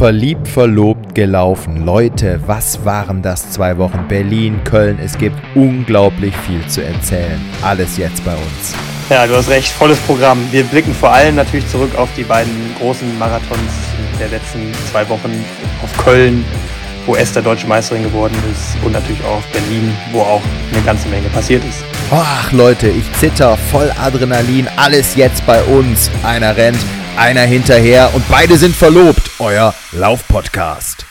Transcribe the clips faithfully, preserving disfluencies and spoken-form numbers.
Verliebt, verlobt, gelaufen. Leute, was waren das zwei Wochen? Berlin, Köln, es gibt unglaublich viel zu erzählen. Alles jetzt bei uns. Ja, du hast recht, volles Programm. Wir blicken vor allem natürlich zurück auf die beiden großen Marathons der letzten zwei Wochen, auf Köln, wo Esther Deutsche Meisterin geworden ist, und natürlich auch auf Berlin, wo auch eine ganze Menge passiert ist. Ach Leute, ich zitter, voll Adrenalin, alles jetzt bei uns. Einer rennt, einer hinterher und beide sind verlobt. Euer Lauf-Podcast.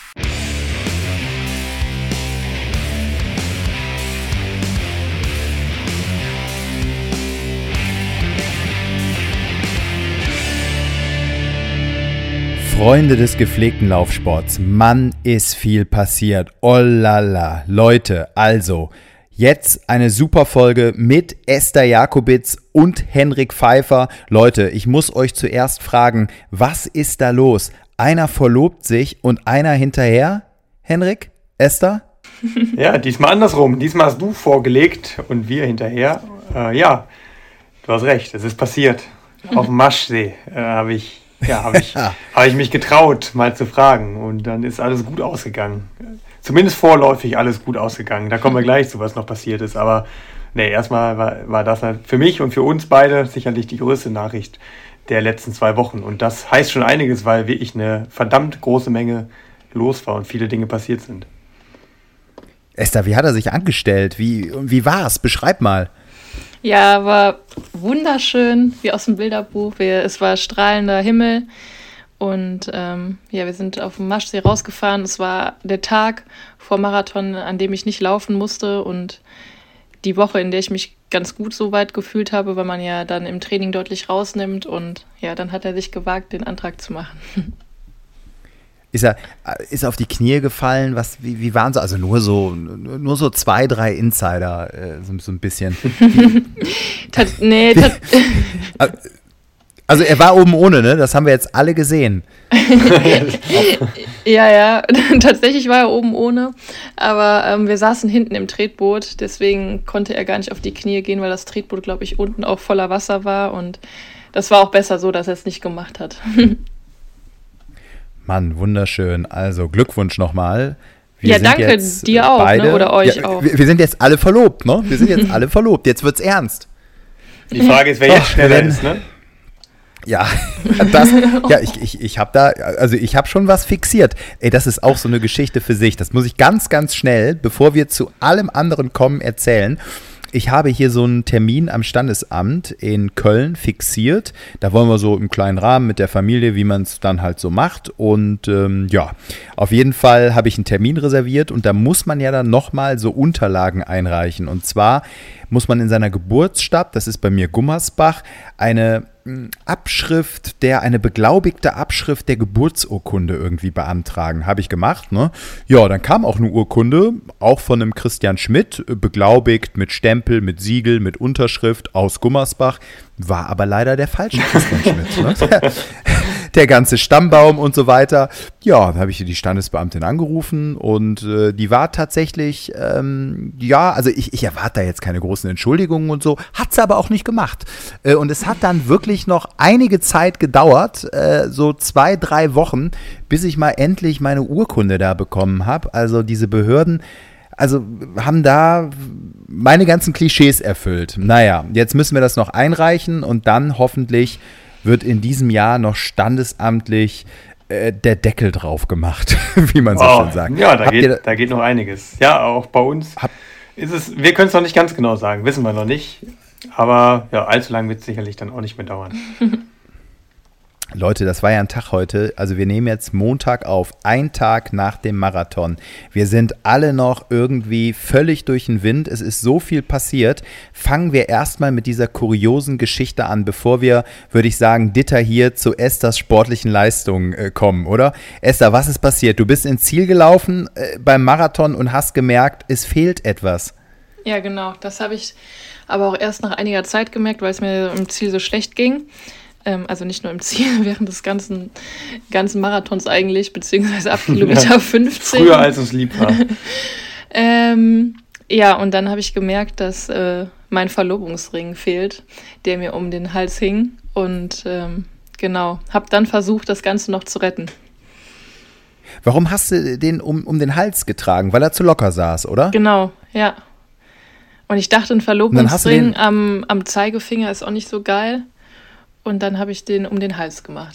Freunde des gepflegten Laufsports, Mann, ist viel passiert. Oh la la. Leute, also jetzt eine super Folge mit Esther Jakobitz und Henrik Pfeiffer. Leute, ich muss euch zuerst fragen, was ist da los? Einer verlobt sich und einer hinterher? Henrik? Esther? Ja, diesmal andersrum. Diesmal hast du vorgelegt und wir hinterher. Äh, ja, du hast recht, es ist passiert. Auf dem Maschsee äh, habe ich Ja, habe ich, hab ich mich getraut, mal zu fragen. Und dann ist alles gut ausgegangen. Zumindest vorläufig alles gut ausgegangen. Da kommen wir gleich zu, was noch passiert ist. Aber nee, erstmal war, war das für mich und für uns beide sicherlich die größte Nachricht der letzten zwei Wochen. Und das heißt schon einiges, weil wirklich eine verdammt große Menge los war und viele Dinge passiert sind. Esther, wie hat er sich angestellt? Wie, wie war's? Beschreib mal. Ja, war wunderschön, wie aus dem Bilderbuch. Wir, es war strahlender Himmel und ähm, ja, wir sind auf dem Maschsee rausgefahren. Es war der Tag vor Marathon, an dem ich nicht laufen musste, und die Woche, in der ich mich ganz gut so weit gefühlt habe, weil man ja dann im Training deutlich rausnimmt, und ja, dann hat er sich gewagt, den Antrag zu machen. Ist er ist er auf die Knie gefallen? Was, wie, wie waren sie? Also nur so, nur so zwei, drei Insider, äh, so, so ein bisschen. tat, nee, tat, also er war oben ohne, ne? Das haben wir jetzt alle gesehen. ja, ja, tatsächlich war er oben ohne, aber ähm, wir saßen hinten im Tretboot, deswegen konnte er gar nicht auf die Knie gehen, weil das Tretboot, glaube ich, unten auch voller Wasser war, und das war auch besser so, dass er es nicht gemacht hat. Mann, wunderschön. Also Glückwunsch nochmal. Ja, danke dir auch, beide, ne? Oder euch ja, auch. Wir, wir sind jetzt alle verlobt, ne? Wir sind jetzt alle verlobt. Jetzt wird's ernst. Die Frage ist, wer jetzt schneller ist, ne? Ja, das, ja, ich, ich, ich habe da, also ich habe schon was fixiert. Ey, das ist auch so eine Geschichte für sich. Das muss ich ganz, ganz schnell, bevor wir zu allem anderen kommen, erzählen. Ich habe hier so einen Termin am Standesamt in Köln fixiert. Da wollen wir so im kleinen Rahmen mit der Familie, wie man es dann halt so macht. Und ähm, ja, auf jeden Fall habe ich einen Termin reserviert, und da muss man ja dann nochmal so Unterlagen einreichen. Und zwar muss man in seiner Geburtsstadt, das ist bei mir Gummersbach, eine Abschrift, der eine beglaubigte Abschrift der Geburtsurkunde irgendwie beantragen. Habe ich gemacht, ne? Ja, dann kam auch eine Urkunde, auch von einem Christian Schmidt, beglaubigt mit Stempel, mit Siegel, mit Unterschrift aus Gummersbach. War aber leider der falsche Christian Schmidt, ne? Der, der ganze Stammbaum und so weiter. Ja, dann habe ich die Standesbeamtin angerufen, und äh, die war tatsächlich, ähm, ja, also ich, ich erwarte da jetzt keine großen Entschuldigungen und so, hat sie aber auch nicht gemacht. Äh, und es hat dann wirklich noch einige Zeit gedauert, äh, so zwei, drei Wochen, bis ich mal endlich meine Urkunde da bekommen habe. Also diese Behörden, also haben da meine ganzen Klischees erfüllt. Naja, jetzt müssen wir das noch einreichen, und dann hoffentlich wird in diesem Jahr noch standesamtlich äh, der Deckel drauf gemacht, wie man so oh, schön sagt. Ja, da geht, da geht noch einiges. Ja, auch bei uns hab, ist es, wir können es noch nicht ganz genau sagen, wissen wir noch nicht. Aber ja, allzu lang wird es sicherlich dann auch nicht mehr dauern. Leute, das war ja ein Tag heute, also wir nehmen jetzt Montag auf, ein Tag nach dem Marathon. Wir sind alle noch irgendwie völlig durch den Wind, es ist so viel passiert. Fangen wir erstmal mit dieser kuriosen Geschichte an, bevor wir, würde ich sagen, detailliert zu Esthers sportlichen Leistungen äh, kommen, oder? Esther, was ist passiert? Du bist ins Ziel gelaufen äh, beim Marathon und hast gemerkt, es fehlt etwas. Ja, genau, das habe ich aber auch erst nach einiger Zeit gemerkt, weil es mir im Ziel so schlecht ging. Also nicht nur im Ziel, während des ganzen, ganzen Marathons eigentlich, beziehungsweise ab Kilometer fünfzehn. Früher, als es lieb war. ähm, ja, und dann habe ich gemerkt, dass äh, mein Verlobungsring fehlt, der mir um den Hals hing. Und ähm, genau, habe dann versucht, das Ganze noch zu retten. Warum hast du den um, um den Hals getragen? Weil er zu locker saß, oder? Genau, ja. Und ich dachte, ein Verlobungsring am, am Zeigefinger ist auch nicht so geil. Und dann habe ich den um den Hals gemacht.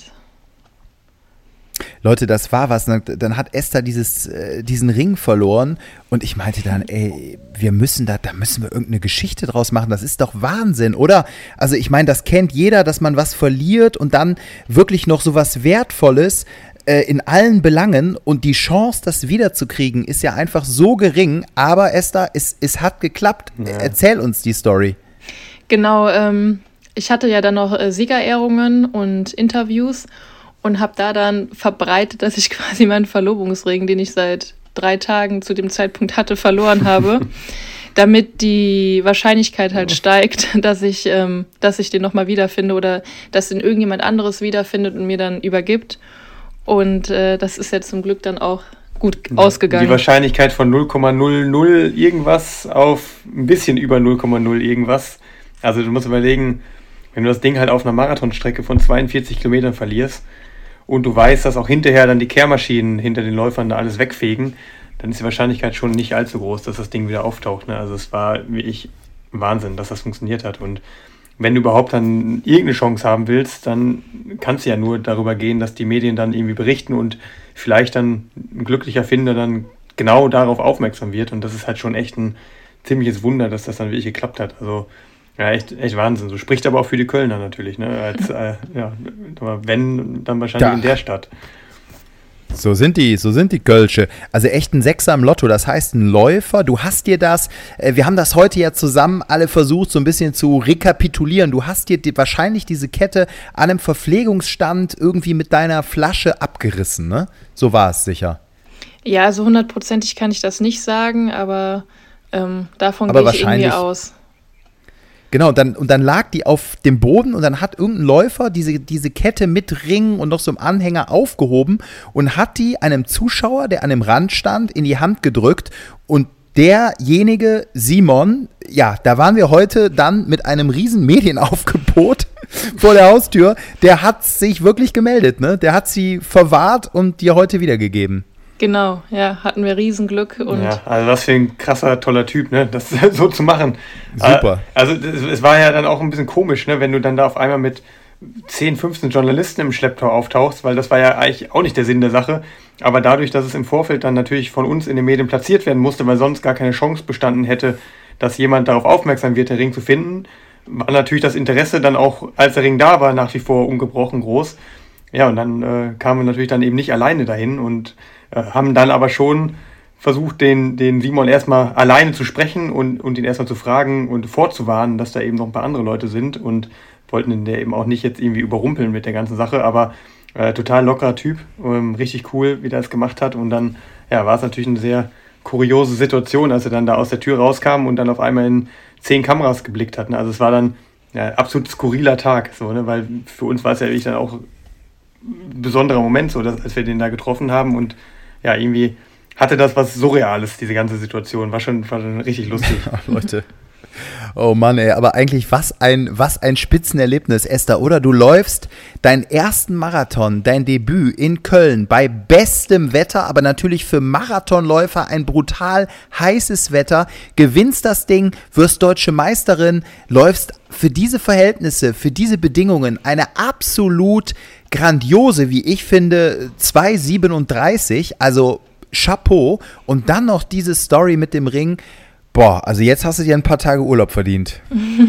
Leute, das war was. Dann hat Esther dieses, äh, diesen Ring verloren und ich meinte dann, ey, wir müssen da, da müssen wir irgendeine Geschichte draus machen. Das ist doch Wahnsinn, oder? Also ich meine, das kennt jeder, dass man was verliert und dann wirklich noch so was Wertvolles äh, in allen Belangen und die Chance, das wiederzukriegen, ist ja einfach so gering. Aber Esther, es, es hat geklappt. Ja. Erzähl uns die Story. Genau, ähm, ich hatte ja dann noch äh, Siegerehrungen und Interviews. Und habe da dann verbreitet, dass ich quasi meinen Verlobungsring, den ich seit drei Tagen zu dem Zeitpunkt hatte, verloren habe, damit die Wahrscheinlichkeit halt steigt, dass ich, ähm, dass ich den nochmal wiederfinde oder dass den irgendjemand anderes wiederfindet und mir dann übergibt. Und äh, das ist jetzt zum Glück dann auch gut ja, ausgegangen. Die Wahrscheinlichkeit von null Komma null null irgendwas auf ein bisschen über null Komma null irgendwas. Also du musst überlegen, wenn du das Ding halt auf einer Marathonstrecke von zweiundvierzig Kilometern verlierst, und du weißt, dass auch hinterher dann die Kehrmaschinen hinter den Läufern da alles wegfegen, dann ist die Wahrscheinlichkeit schon nicht allzu groß, dass das Ding wieder auftaucht. Ne? Also es war wie ich Wahnsinn, dass das funktioniert hat. Und wenn du überhaupt dann irgendeine Chance haben willst, dann kannst du ja nur darüber gehen, dass die Medien dann irgendwie berichten und vielleicht dann ein glücklicher Finder dann genau darauf aufmerksam wird. Und das ist halt schon echt ein ziemliches Wunder, dass das dann wirklich geklappt hat. Also ja, echt, echt Wahnsinn. So spricht aber auch für die Kölner natürlich, ne? Als, äh, ja, wenn, dann wahrscheinlich ja. in der Stadt. So sind die, so sind die Kölsche. Also echt ein Sechser im Lotto, das heißt ein Läufer. Du hast dir das, äh, wir haben das heute ja zusammen alle versucht, so ein bisschen zu rekapitulieren. Du hast dir die, wahrscheinlich diese Kette an einem Verpflegungsstand irgendwie mit deiner Flasche abgerissen, ne? So war es sicher. Ja, also hundertprozentig kann ich das nicht sagen, aber ähm, davon gehe ich irgendwie aus. Genau, und dann, und dann lag die auf dem Boden und dann hat irgendein Läufer diese, diese Kette mit Ring und noch so einem Anhänger aufgehoben und hat die einem Zuschauer, der an dem Rand stand, in die Hand gedrückt und derjenige, Simon, ja, da waren wir heute dann mit einem riesen Medienaufgebot vor der Haustür, der hat sich wirklich gemeldet, ne? Der hat sie verwahrt und dir heute wiedergegeben. Genau, ja, hatten wir Riesenglück. Und ja, also was für ein krasser, toller Typ, ne, das so zu machen. Super. Also es war ja dann auch ein bisschen komisch, ne, wenn du dann da auf einmal mit zehn, fünfzehn Journalisten im Schlepptau auftauchst, weil das war ja eigentlich auch nicht der Sinn der Sache. Aber dadurch, dass es im Vorfeld dann natürlich von uns in den Medien platziert werden musste, weil sonst gar keine Chance bestanden hätte, dass jemand darauf aufmerksam wird, den Ring zu finden, war natürlich das Interesse dann auch, als der Ring da war, nach wie vor ungebrochen groß. Ja, und dann äh, kamen wir natürlich dann eben nicht alleine dahin und äh, haben dann aber schon versucht, den, den Simon erstmal alleine zu sprechen und, und ihn erstmal zu fragen und vorzuwarnen, dass da eben noch ein paar andere Leute sind und wollten ihn der eben auch nicht jetzt irgendwie überrumpeln mit der ganzen Sache, aber äh, total lockerer Typ, ähm, richtig cool, wie der es gemacht hat. Und dann ja, war es natürlich eine sehr kuriose Situation, als er dann da aus der Tür rauskam und dann auf einmal in zehn Kameras geblickt hat. Ne? Also es war dann ja, absolut skurriler Tag, so, ne? Weil für uns war es ja wirklich dann auch ein besonderer Moment, so, dass, als wir den da getroffen haben und ja, irgendwie hatte das was Surreales, diese ganze Situation. War schon, war schon richtig lustig. Ja, Leute. Oh Mann, ey, aber eigentlich was ein, was ein Spitzenerlebnis, Esther, oder? Du läufst deinen ersten Marathon, dein Debüt in Köln bei bestem Wetter, aber natürlich für Marathonläufer ein brutal heißes Wetter, gewinnst das Ding, wirst deutsche Meisterin, läufst für diese Verhältnisse, für diese Bedingungen eine absolut grandiose, wie ich finde, zwei siebenunddreißig, also Chapeau, und dann noch diese Story mit dem Ring. Boah, also jetzt hast du dir ein paar Tage Urlaub verdient.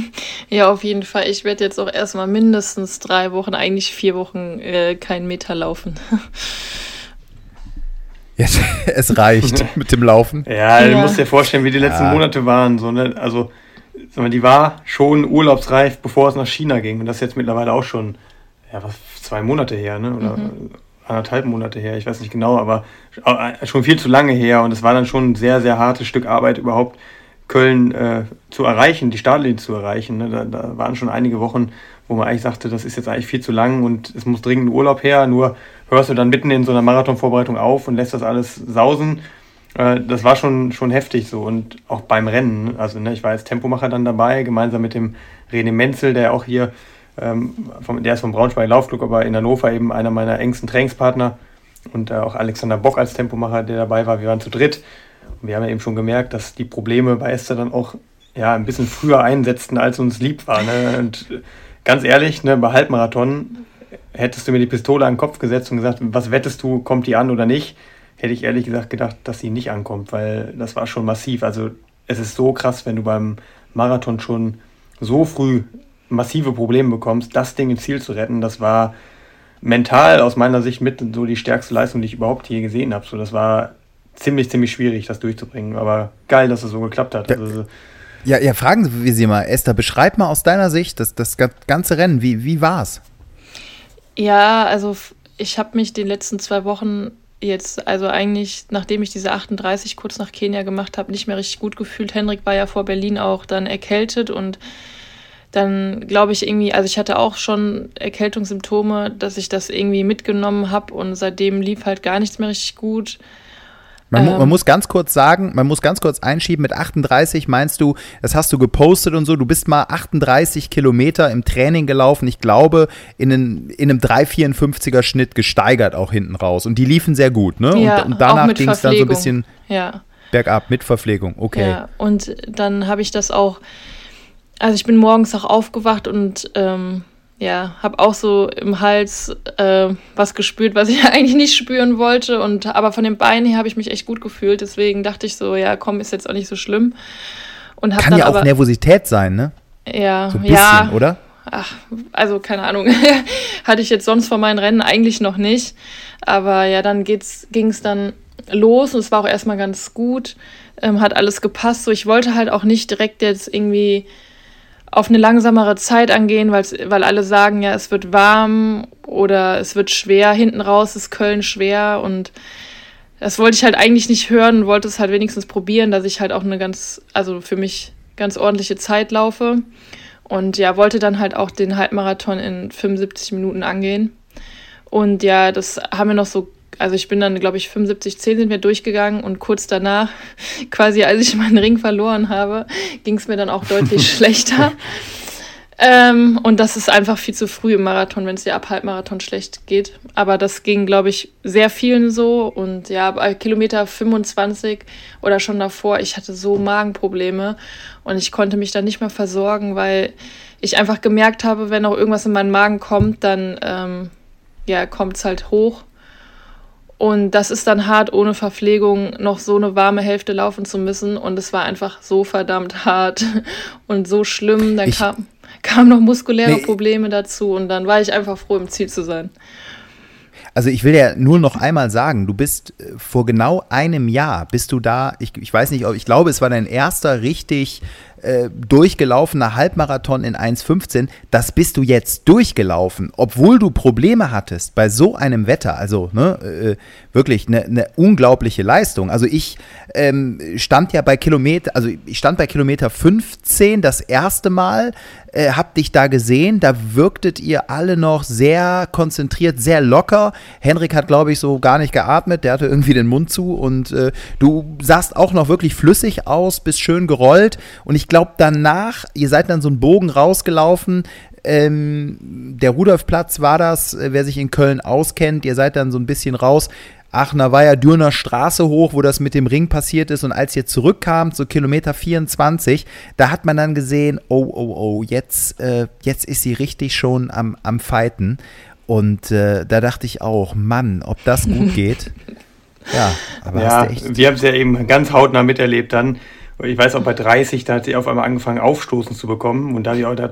Ja, auf jeden Fall. Ich werde jetzt auch erstmal mindestens drei Wochen, eigentlich vier Wochen, äh, keinen Meter laufen. Jetzt, es reicht mit dem Laufen. Ja, du ja. musst dir vorstellen, wie die letzten ja. Monate waren. So, ne? Also, sag mal, die war schon urlaubsreif, bevor es nach China ging. Und das ist jetzt mittlerweile auch schon ja, was, zwei Monate her, ne? Oder mhm. anderthalb Monate her, ich weiß nicht genau, aber schon viel zu lange her. Und es war dann schon ein sehr, sehr hartes Stück Arbeit, überhaupt Köln äh, zu erreichen, die Startlinie zu erreichen. Ne? Da, da waren schon einige Wochen, wo man eigentlich sagte, das ist jetzt eigentlich viel zu lang und es muss dringend Urlaub her. Nur hörst du dann mitten in so einer Marathonvorbereitung auf und lässt das alles sausen. Äh, das war schon, schon heftig so. Und auch beim Rennen, also ne, ich war als Tempomacher dann dabei, gemeinsam mit dem René Menzel, der auch hier, ähm, vom, der ist vom Braunschweig Laufclub, aber in Hannover eben einer meiner engsten Trainingspartner. und äh, auch Alexander Bock als Tempomacher, der dabei war. Wir waren zu dritt und wir haben ja eben schon gemerkt, dass die Probleme bei Esther dann auch ja, ein bisschen früher einsetzten, als uns lieb war. Ne? Und ganz ehrlich, ne, bei Halbmarathon hättest du mir die Pistole an den Kopf gesetzt und gesagt, was wettest du, kommt die an oder nicht, hätte ich ehrlich gesagt gedacht, dass sie nicht ankommt, weil das war schon massiv. Also es ist so krass, wenn du beim Marathon schon so früh massive Probleme bekommst, das Ding ins Ziel zu retten. Das war mental aus meiner Sicht mit so die stärkste Leistung, die ich überhaupt je gesehen habe. So, das war ziemlich, ziemlich schwierig, das durchzubringen. Aber geil, dass es so geklappt hat. Also, ja, ja, fragen Sie Sie mal, Esther, beschreib mal aus deiner Sicht das, das ganze Rennen. Wie, wie war's? Ja, also ich habe mich den letzten zwei Wochen jetzt, also eigentlich, nachdem ich diese achtunddreißig kurz nach Kenia gemacht habe, nicht mehr richtig gut gefühlt. Henrik war ja vor Berlin auch dann erkältet und dann glaube ich irgendwie, also ich hatte auch schon Erkältungssymptome, dass ich das irgendwie mitgenommen habe und seitdem lief halt gar nichts mehr richtig gut. Man, ähm, man muss ganz kurz sagen, man muss ganz kurz einschieben, mit achtunddreißig meinst du, das hast du gepostet und so, du bist mal achtunddreißig Kilometer im Training gelaufen, ich glaube, in, einen, in einem drei vierundfünfziger Schnitt gesteigert auch hinten raus und die liefen sehr gut, ne? Ja, und, und danach ging es dann so ein bisschen ja. bergab mit Verpflegung, okay. Ja, und dann habe ich das auch, also ich bin morgens auch aufgewacht und ähm, ja, habe auch so im Hals äh, was gespürt, was ich eigentlich nicht spüren wollte. Und aber von den Beinen her habe ich mich echt gut gefühlt. Deswegen dachte ich so, ja, komm, ist jetzt auch nicht so schlimm. Und hab Kann dann ja auch aber, Nervosität sein, ne? Ja, so ein bisschen, ja. oder? Ach, also keine Ahnung. Hatte ich jetzt sonst vor meinen Rennen eigentlich noch nicht. Aber ja, dann ging es dann los und es war auch erstmal ganz gut. Ähm, hat alles gepasst. So, ich wollte halt auch nicht direkt jetzt irgendwie auf eine langsamere Zeit angehen, weil alle sagen, ja, es wird warm oder es wird schwer. Hinten raus ist Köln schwer und das wollte ich halt eigentlich nicht hören und wollte es halt wenigstens probieren, dass ich halt auch eine ganz, also für mich ganz ordentliche Zeit laufe. Und ja, wollte dann halt auch den Halbmarathon in fünfundsiebzig Minuten angehen. Und ja, das haben wir noch so, also ich bin dann, glaube ich, fünfundsiebzig zehn sind wir durchgegangen und kurz danach, quasi als ich meinen Ring verloren habe, ging es mir dann auch deutlich schlechter. Ähm, und das ist einfach viel zu früh im Marathon, wenn es dir ab Halbmarathon schlecht geht. Aber das ging, glaube ich, sehr vielen so. Und ja, bei Kilometer fünfundzwanzig oder schon davor, ich hatte so Magenprobleme und ich konnte mich dann nicht mehr versorgen, weil ich einfach gemerkt habe, wenn auch irgendwas in meinen Magen kommt, dann ähm, ja, kommt es halt hoch. Und das ist dann hart, ohne Verpflegung noch so eine warme Hälfte laufen zu müssen. Und es war einfach so verdammt hart und so schlimm. Dann ich, kam, kamen noch muskuläre nee, Probleme dazu. Und dann war ich einfach froh, im Ziel zu sein. Also ich will ja nur noch einmal sagen, du bist vor genau einem Jahr, bist du da, ich, ich weiß nicht, ich glaube, es war dein erster richtig äh, durchgelaufener Halbmarathon in eins fünfzehn, das bist du jetzt durchgelaufen, obwohl du Probleme hattest bei so einem Wetter, also ne, äh, wirklich eine, eine unglaubliche Leistung. Also ich ähm, stand ja bei Kilometer, also ich stand bei Kilometer fünfzehn das erste Mal, äh, hab dich da gesehen, da wirktet ihr alle noch sehr konzentriert, sehr locker. Henrik hat, glaube ich, so gar nicht geatmet, der hatte irgendwie den Mund zu und äh, du sahst auch noch wirklich flüssig aus, bist schön gerollt und ich glaube danach, ihr seid dann so einen Bogen rausgelaufen, ähm, der Rudolfplatz war das, äh, wer sich in Köln auskennt, ihr seid dann so ein bisschen raus, Aachener Weiher, Dürner Straße hoch, wo das mit dem Ring passiert ist und als ihr zurückkamt, so Kilometer vierundzwanzig, da hat man dann gesehen, oh, oh, oh, jetzt, äh, jetzt ist sie richtig schon am, am Fighten und äh, da dachte ich auch, Mann, ob das gut geht. Ja, aber ja, hast du echt... wir haben es ja eben ganz hautnah miterlebt dann. Ich weiß auch bei dreißig, da hat sie auf einmal angefangen Aufstoßen zu bekommen und da die auch, das,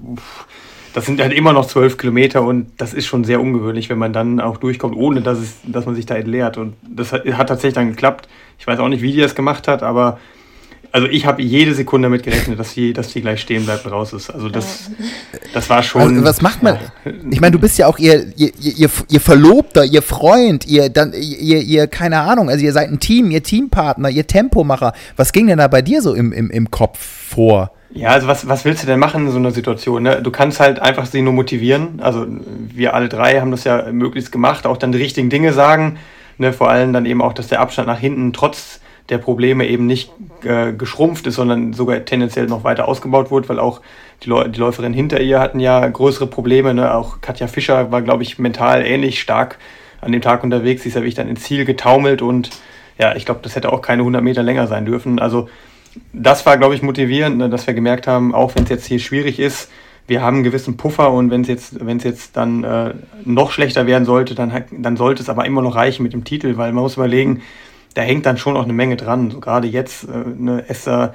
das sind halt immer noch zwölf Kilometer und das ist schon sehr ungewöhnlich, wenn man dann auch durchkommt, ohne dass, es, dass man sich da entleert und das hat, hat tatsächlich dann geklappt. Ich weiß auch nicht, wie die das gemacht hat, aber also ich habe jede Sekunde damit gerechnet, dass sie, dass sie gleich stehen bleibt und raus ist. Also das, das war schon... Also was macht man? Ja. Ich meine, du bist ja auch ihr, ihr, ihr, ihr Verlobter, ihr Freund, ihr, dann, ihr, ihr, keine Ahnung, also ihr seid ein Team, ihr Teampartner, ihr Tempomacher. Was ging denn da bei dir so im, im, im Kopf vor? Ja, also was, was willst du denn machen in so einer Situation? Ne? Du kannst halt einfach sie nur motivieren. Also wir alle drei haben das ja möglichst gemacht, auch dann die richtigen Dinge sagen. Ne? Vor allem dann eben auch, dass der Abstand nach hinten trotz der Probleme eben nicht äh, geschrumpft ist, sondern sogar tendenziell noch weiter ausgebaut wurde, weil auch die, Läu- die Läuferinnen hinter ihr hatten ja größere Probleme. Ne? Auch Katja Fischer war, glaube ich, mental ähnlich stark an dem Tag unterwegs. Sie ist ja wirklich dann ins Ziel getaumelt und ja, ich glaube, das hätte auch keine hundert Meter länger sein dürfen. Also das war, glaube ich, motivierend, ne, dass wir gemerkt haben, auch wenn es jetzt hier schwierig ist, wir haben einen gewissen Puffer und wenn es jetzt, wenn es jetzt dann äh, noch schlechter werden sollte, dann, dann sollte es aber immer noch reichen mit dem Titel, weil man muss überlegen, da hängt dann schon auch eine Menge dran. So gerade jetzt, äh, eine Esther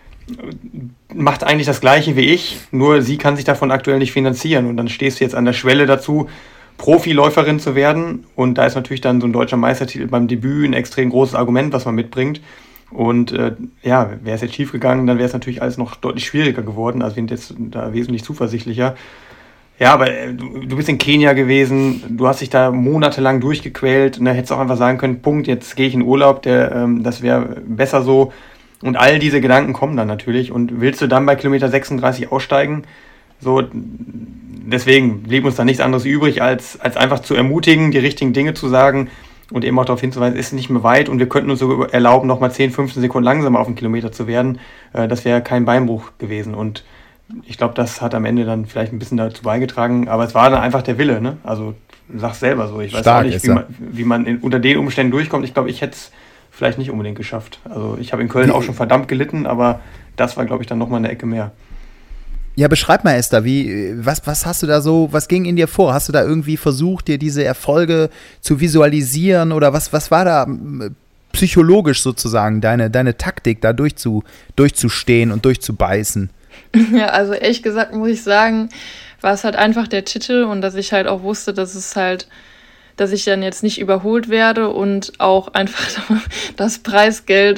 macht eigentlich das Gleiche wie ich, nur sie kann sich davon aktuell nicht finanzieren und dann stehst du jetzt an der Schwelle dazu, Profiläuferin zu werden und da ist natürlich dann so ein deutscher Meistertitel beim Debüt ein extrem großes Argument, was man mitbringt und äh, ja, wäre es jetzt schief gegangen, dann wäre es natürlich alles noch deutlich schwieriger geworden, also wir sind jetzt da wesentlich zuversichtlicher. Ja, aber äh, du, du bist in Kenia gewesen, du hast dich da monatelang durchgequält und da hättest du auch einfach sagen können, Punkt, jetzt gehe ich in Urlaub, der, ähm, das wäre besser so. Und all diese Gedanken kommen dann natürlich. Und willst du dann bei Kilometer sechsunddreißig aussteigen? So, deswegen blieb uns da nichts anderes übrig, als, als einfach zu ermutigen, die richtigen Dinge zu sagen und eben auch darauf hinzuweisen, es ist nicht mehr weit und wir könnten uns so erlauben, nochmal zehn, fünfzehn Sekunden langsamer auf den Kilometer zu werden. Das wäre kein Beinbruch gewesen. Und ich glaube, das hat am Ende dann vielleicht ein bisschen dazu beigetragen. Aber es war dann einfach der Wille, ne? Also, sag's selber so. Ich weiß Stark auch nicht, wie man, wie man in, unter den Umständen durchkommt. Ich glaube, ich hätte es vielleicht nicht unbedingt geschafft. Also ich habe in Köln auch schon verdammt gelitten, aber das war, glaube ich, dann nochmal eine Ecke mehr. Ja, beschreib mal, Esther, wie, was, was hast du da so, was ging in dir vor? Hast du da irgendwie versucht, dir diese Erfolge zu visualisieren oder was, was war da psychologisch sozusagen deine, deine Taktik, da durchzu, durchzustehen und durchzubeißen? Ja, also ehrlich gesagt muss ich sagen, war es halt einfach der Titel und dass ich halt auch wusste, dass es halt dass ich dann jetzt nicht überholt werde und auch einfach das Preisgeld,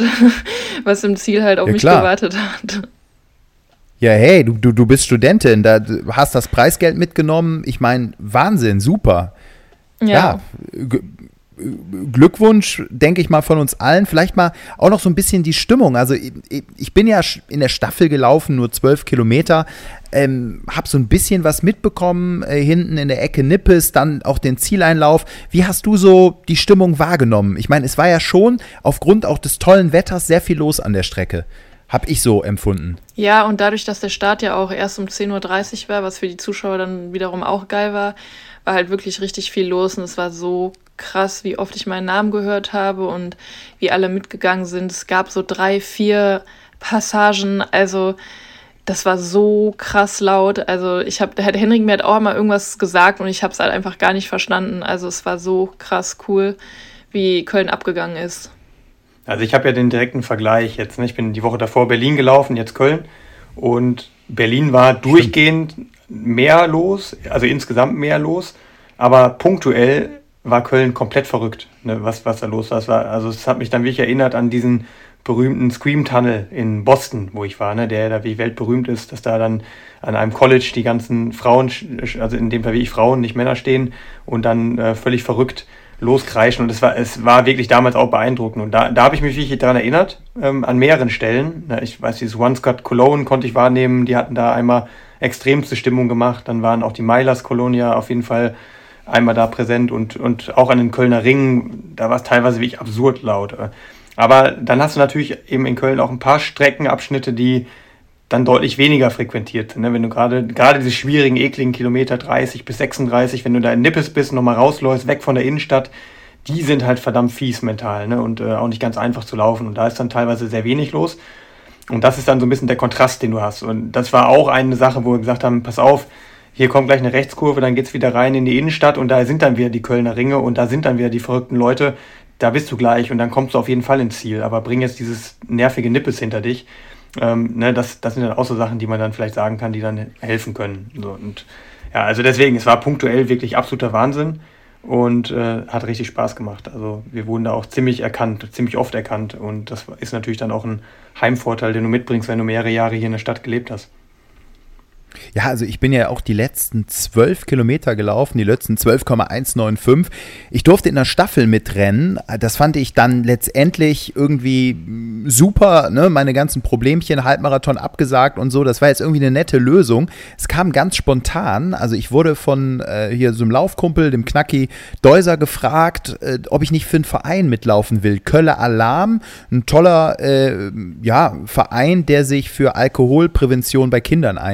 was im Ziel halt auf ja, mich klar. gewartet hat. Ja, hey, du, du, du bist Studentin, da hast das Preisgeld mitgenommen. Ich meine, Wahnsinn, super. Ja. ja g- Glückwunsch, denke ich mal, von uns allen. Vielleicht mal auch noch so ein bisschen die Stimmung. Also ich, ich bin ja in der Staffel gelaufen, nur zwölf Kilometer. Ähm, hab so ein bisschen was mitbekommen, äh, hinten in der Ecke Nippes, dann auch den Zieleinlauf. Wie hast du so die Stimmung wahrgenommen? Ich meine, es war ja schon aufgrund auch des tollen Wetters sehr viel los an der Strecke. Hab ich so empfunden. Ja, und dadurch, dass der Start ja auch erst um zehn Uhr dreißig war, was für die Zuschauer dann wiederum auch geil war, war halt wirklich richtig viel los und es war so krass, wie oft ich meinen Namen gehört habe und wie alle mitgegangen sind. Es gab so drei, vier Passagen, also das war so krass laut. Also ich habe, der Henrik mir hat auch mal irgendwas gesagt und ich habe es halt einfach gar nicht verstanden. Also es war so krass cool, wie Köln abgegangen ist. Also ich habe ja den direkten Vergleich jetzt. Ne? Ich bin die Woche davor Berlin gelaufen, jetzt Köln. Und Berlin war durchgehend mehr los, also insgesamt mehr los. Aber punktuell war Köln komplett verrückt, ne? was, was da los war. war. Also es hat mich dann wirklich erinnert an diesen berühmten Scream-Tunnel in Boston, wo ich war, ne? Der da wie weltberühmt ist, dass da dann an einem College die ganzen Frauen, also in dem Fall wie ich Frauen, nicht Männer stehen und dann äh, völlig verrückt loskreischen und es war, es war wirklich damals auch beeindruckend und da, da habe ich mich wirklich daran erinnert, ähm, an mehreren Stellen. Na, ich weiß, dieses One Scott Cologne konnte ich wahrnehmen, die hatten da einmal extremste Stimmung gemacht, dann waren auch die Milers Colonia auf jeden Fall einmal da präsent und, und auch an den Kölner Ringen, da war es teilweise wirklich absurd laut. Aber dann hast du natürlich eben in Köln auch ein paar Streckenabschnitte, die dann deutlich weniger frequentiert sind. Ne? Wenn du gerade gerade diese schwierigen, ekligen Kilometer dreißig bis sechsunddreißig, wenn du da in Nippes bist, nochmal rausläufst, weg von der Innenstadt, die sind halt verdammt fies mental, ne? Und äh, auch nicht ganz einfach zu laufen. Und da ist dann teilweise sehr wenig los. Und das ist dann so ein bisschen der Kontrast, den du hast. Und das war auch eine Sache, wo wir gesagt haben, pass auf, hier kommt gleich eine Rechtskurve, dann geht's wieder rein in die Innenstadt und da sind dann wieder die Kölner Ringe und da sind dann wieder die verrückten Leute. Da bist du gleich und dann kommst du auf jeden Fall ins Ziel. Aber bring jetzt dieses nervige Nippes hinter dich. Ähm, ne, das, das sind dann auch so Sachen, die man dann vielleicht sagen kann, die dann helfen können. So, und ja, also deswegen, es war punktuell wirklich absoluter Wahnsinn und äh, hat richtig Spaß gemacht. Also wir wurden da auch ziemlich erkannt, ziemlich oft erkannt und das ist natürlich dann auch ein Heimvorteil, den du mitbringst, wenn du mehrere Jahre hier in der Stadt gelebt hast. Ja, also ich bin ja auch die letzten zwölf Kilometer gelaufen, die letzten zwölf Komma eins neun fünf. Ich durfte in der Staffel mitrennen. Das fand ich dann letztendlich irgendwie super, ne? Meine ganzen Problemchen, Halbmarathon abgesagt und so. Das war jetzt irgendwie eine nette Lösung. Es kam ganz spontan. Also ich wurde von äh, hier so einem Laufkumpel, dem Knacki Deuser, gefragt, äh, ob ich nicht für einen Verein mitlaufen will. Kölle Alarm, ein toller äh, ja, Verein, der sich für Alkoholprävention bei Kindern einsetzt.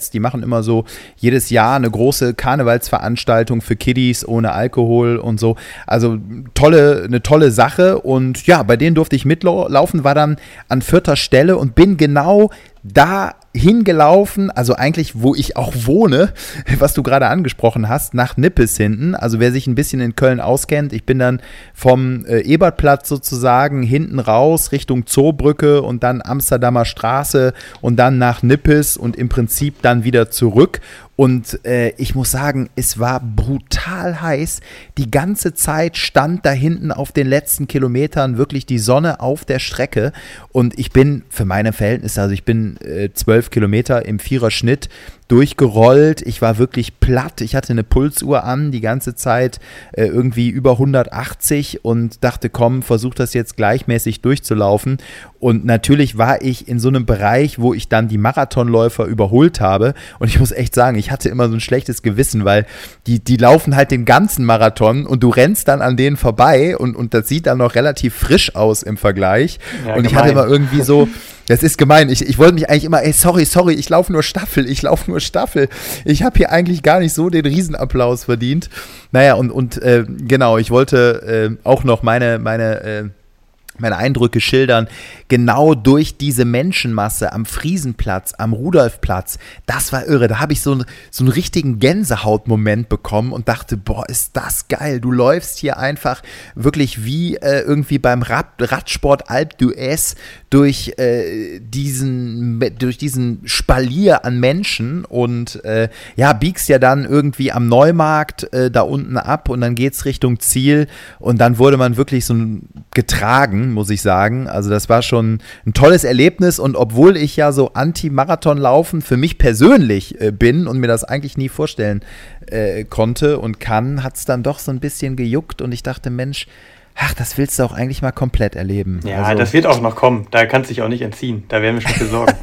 unterschätzt. Die machen immer so jedes Jahr eine große Karnevalsveranstaltung für Kiddies ohne Alkohol und so. Also tolle, eine tolle Sache. Und ja, bei denen durfte ich mitlaufen, war dann an vierter Stelle und bin genau da hingelaufen, also eigentlich, wo ich auch wohne, was du gerade angesprochen hast, nach Nippes hinten. Also wer sich ein bisschen in Köln auskennt, ich bin dann vom äh, Ebertplatz sozusagen hinten raus Richtung Zoobrücke und dann Amsterdamer Straße und dann nach Nippes und im Prinzip dann wieder zurück. Und äh, ich muss sagen, es war brutal heiß. Die ganze Zeit stand da hinten auf den letzten Kilometern wirklich die Sonne auf der Strecke. Und ich bin für meine Verhältnisse, also ich bin äh, zwölf Kilometer im Viererschnitt durchgerollt. Ich war wirklich platt. Ich hatte eine Pulsuhr an, die ganze Zeit äh, irgendwie über hundertachtzig und dachte, komm, versuch das jetzt gleichmäßig durchzulaufen. Und natürlich war ich in so einem Bereich, wo ich dann die Marathonläufer überholt habe. Und ich muss echt sagen, ich hatte immer so ein schlechtes Gewissen, weil die, die laufen halt den ganzen Marathon und du rennst dann an denen vorbei und, und das sieht dann noch relativ frisch aus im Vergleich. Ja, und ich gemein. hatte immer irgendwie so, das ist gemein, ich, ich wollte mich eigentlich immer, ey, sorry, sorry, ich laufe nur Staffel, ich laufe nur Staffel. Ich habe hier eigentlich gar nicht so den Riesenapplaus verdient. Naja, und, und äh, genau, ich wollte äh, auch noch meine, meine äh, meine Eindrücke schildern, genau durch diese Menschenmasse am Friesenplatz, am Rudolfplatz, das war irre, da habe ich so, ein, so einen richtigen Gänsehautmoment bekommen und dachte, boah, ist das geil, du läufst hier einfach wirklich wie äh, irgendwie beim Rad, Radsport Alpe d'Huez durch, äh, diesen, durch diesen Spalier an Menschen und äh, ja, biegst ja dann irgendwie am Neumarkt äh, da unten ab und dann geht's Richtung Ziel und dann wurde man wirklich so getragen, muss ich sagen. Also das war schon ein tolles Erlebnis und obwohl ich ja so Anti-Marathon-Laufen für mich persönlich äh, bin und mir das eigentlich nie vorstellen äh, konnte und kann, hat es dann doch so ein bisschen gejuckt und ich dachte, Mensch, ach, das willst du auch eigentlich mal komplett erleben. Ja, also, das wird auch noch kommen. Da kannst du dich auch nicht entziehen. Da werden wir schon für sorgen.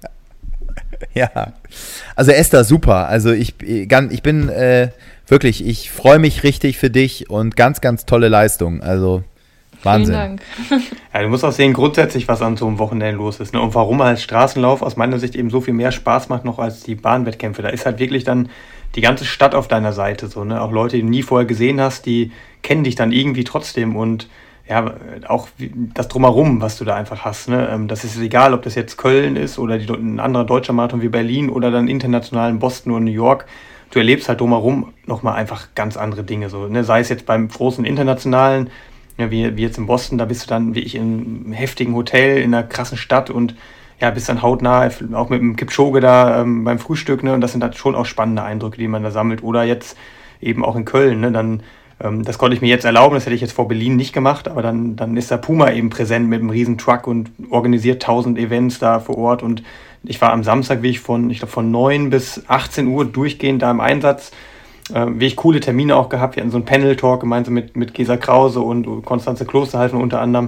Ja, also Esther, super. Also ich, ich bin äh, wirklich, ich freue mich richtig für dich und ganz, ganz tolle Leistung. Also Wahnsinn. Vielen Dank. Ja, du musst auch sehen, grundsätzlich, was an so einem Wochenende los ist. Ne? Und warum halt Straßenlauf aus meiner Sicht eben so viel mehr Spaß macht noch als die Bahnwettkämpfe. Da ist halt wirklich dann die ganze Stadt auf deiner Seite. So, ne? Auch Leute, die du nie vorher gesehen hast, die kennen dich dann irgendwie trotzdem. Und ja, auch das Drumherum, was du da einfach hast. Ne? Das ist egal, ob das jetzt Köln ist oder die, ein anderer deutscher Marathon wie Berlin oder dann international in Boston oder New York. Du erlebst halt drumherum nochmal einfach ganz andere Dinge. So, ne? Sei es jetzt beim großen internationalen, ja, wie, wie jetzt in Boston, da bist du dann wie ich in einem heftigen Hotel in einer krassen Stadt und ja, bist dann hautnah, auch mit dem Kipchoge da ähm, beim Frühstück, ne? Und das sind halt schon auch spannende Eindrücke, die man da sammelt. Oder jetzt eben auch in Köln, ne? Dann, ähm, das konnte ich mir jetzt erlauben, das hätte ich jetzt vor Berlin nicht gemacht, aber dann, dann ist da Puma eben präsent mit einem riesen Truck und organisiert tausend Events da vor Ort. Und ich war am Samstag, wie ich von, ich glaube, von neun bis achtzehn Uhr durchgehend da im Einsatz. Äh, wirklich coole Termine auch gehabt. Wir hatten so einen Panel-Talk gemeinsam mit, mit Gesa Krause und Konstanze Klosterhalfen unter anderem.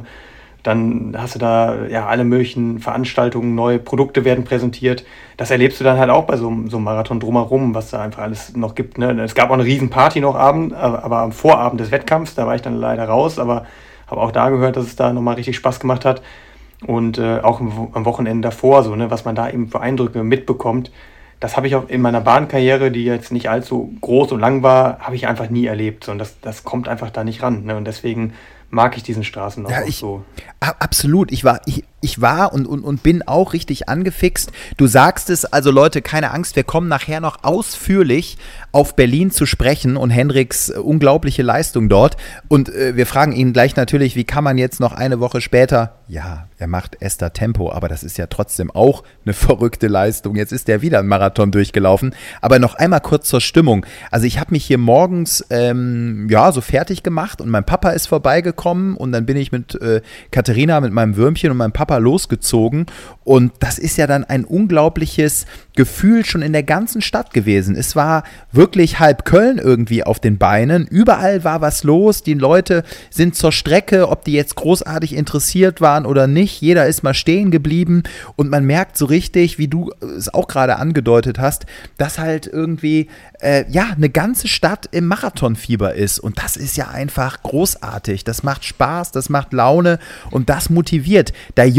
Dann hast du da ja alle möglichen Veranstaltungen, neue Produkte werden präsentiert. Das erlebst du dann halt auch bei so, so einem Marathon drumherum, was da einfach alles noch gibt. Ne? Es gab auch eine riesen Party noch Abend, aber am Vorabend des Wettkampfs, da war ich dann leider raus, aber habe auch da gehört, dass es da nochmal richtig Spaß gemacht hat. Und äh, auch am Wochenende davor, so, ne, was man da eben für Eindrücke mitbekommt, das habe ich auch in meiner Bahnkarriere, die jetzt nicht allzu groß und lang war, habe ich einfach nie erlebt. Und das, das kommt einfach da nicht ran. Ne? Und deswegen mag ich diesen Straßen auch, ja, auch ich, so. Absolut. Ich war, ich, ich war und, und, und bin auch richtig angefixt. Du sagst es, also Leute, keine Angst, wir kommen nachher noch ausführlich auf Berlin zu sprechen und Hendriks äh, unglaubliche Leistung dort. Und äh, wir fragen ihn gleich natürlich, wie kann man jetzt noch eine Woche später, ja, er macht Esther Tempo, aber das ist ja trotzdem auch eine verrückte Leistung. Jetzt ist er wieder einen Marathon durchgelaufen. Aber noch einmal kurz zur Stimmung. Also ich habe mich hier morgens ähm, ja so fertig gemacht und mein Papa ist vorbeigekommen und dann bin ich mit äh, Katharina, mit meinem Würmchen und meinem Papa losgezogen. Und das ist ja dann ein unglaubliches Gefühl schon in der ganzen Stadt gewesen. Es war wirklich halb Köln irgendwie auf den Beinen. Überall war was los. Die Leute sind zur Strecke, ob die jetzt großartig interessiert waren oder nicht. Jeder ist mal stehen geblieben und man merkt so richtig, wie du es auch gerade angedeutet hast, dass halt irgendwie äh, ja eine ganze Stadt im Marathonfieber ist. Und das ist ja einfach großartig. Das macht Spaß, das macht Laune und das motiviert. Da juckt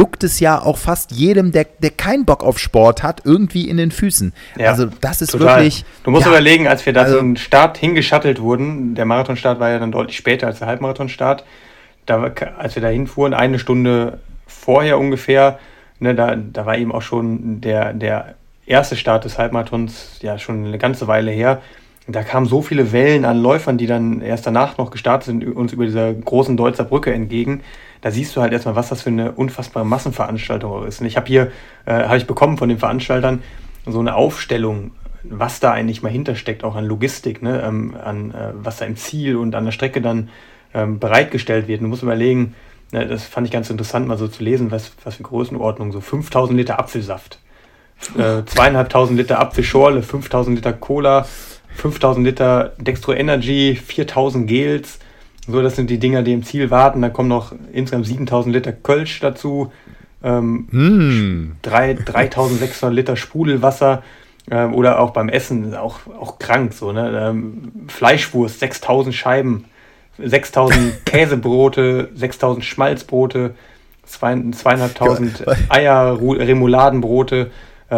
juckt es ja auch fast jedem, der, der keinen Bock auf Sport hat, irgendwie in den Füßen. Ja, also das ist total. wirklich... Du musst ja, überlegen, als wir da also, zum Start hingeschattelt wurden, der Marathonstart war ja dann deutlich später als der Halbmarathonstart, da, war, als wir da hinfuhren, eine Stunde vorher ungefähr, ne, da, da war eben auch schon der, der erste Start des Halbmarathons ja schon eine ganze Weile her. Da kamen so viele Wellen an Läufern, die dann erst danach noch gestartet sind, uns über dieser großen Deutzer Brücke entgegen. Da siehst du halt erstmal, was das für eine unfassbare Massenveranstaltung ist. Und ich habe hier, äh, habe ich bekommen von den Veranstaltern, so eine Aufstellung, was da eigentlich mal hintersteckt, auch an Logistik, ne, ähm, an äh, was da im Ziel und an der Strecke dann ähm, bereitgestellt wird. Du musst überlegen, ne, das fand ich ganz interessant, mal so zu lesen, was, was für Größenordnung, so fünftausend Liter Apfelsaft, äh, zweieinhalbtausend Liter Apfelschorle, fünftausend Liter Cola, fünftausend Liter Dextro Energy, viertausend Gels, so, das sind die Dinger, die im Ziel warten. Da kommen noch insgesamt siebentausend Liter Kölsch dazu, ähm, mm. dreitausendsechshundert Liter Sprudelwasser, ähm, oder auch beim Essen, auch, auch krank, so, ne? Ähm, Fleischwurst, sechstausend Scheiben, sechstausend Käsebrote, sechstausend Schmalzbrote, zweieinhalbtausend Eier, Remouladenbrote. Äh,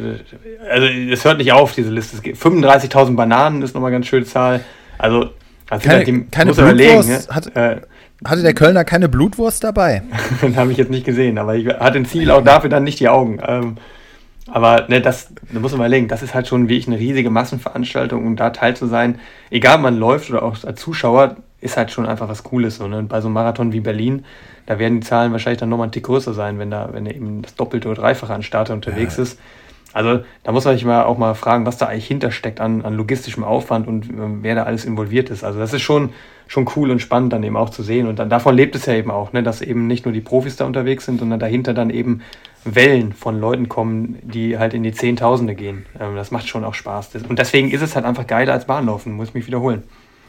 also es hört nicht auf, diese Liste. Es gibt fünfunddreißigtausend Bananen, ist nochmal eine ganz schöne Zahl. Also, also keine, die, keine muss Blutwurst. Ne? Hat, äh, hatte der Kölner keine Blutwurst dabei? Das habe ich jetzt nicht gesehen, aber ich hatte ein Ziel auch dafür dann nicht die Augen. Ähm, aber ne, das, da muss man mal überlegen, das ist halt schon wirklich eine riesige Massenveranstaltung, um da teil zu sein. Egal, ob man läuft oder auch als Zuschauer, ist halt schon einfach was Cooles. So, ne? Und bei so einem Marathon wie Berlin, da werden die Zahlen wahrscheinlich dann nochmal ein Tick größer sein, wenn da, wenn da eben das Doppelte oder Dreifache an Starter unterwegs ja. ist. Also da muss man sich mal auch mal fragen, was da eigentlich hintersteckt an, an logistischem Aufwand und ähm, wer da alles involviert ist. Also das ist schon, schon cool und spannend dann eben auch zu sehen. Und dann davon lebt es ja eben auch, ne, dass eben nicht nur die Profis da unterwegs sind, sondern dahinter dann eben Wellen von Leuten kommen, die halt in die Zehntausende gehen. Ähm, das macht schon auch Spaß. Und deswegen ist es halt einfach geiler als Bahnlaufen, muss ich mich wiederholen.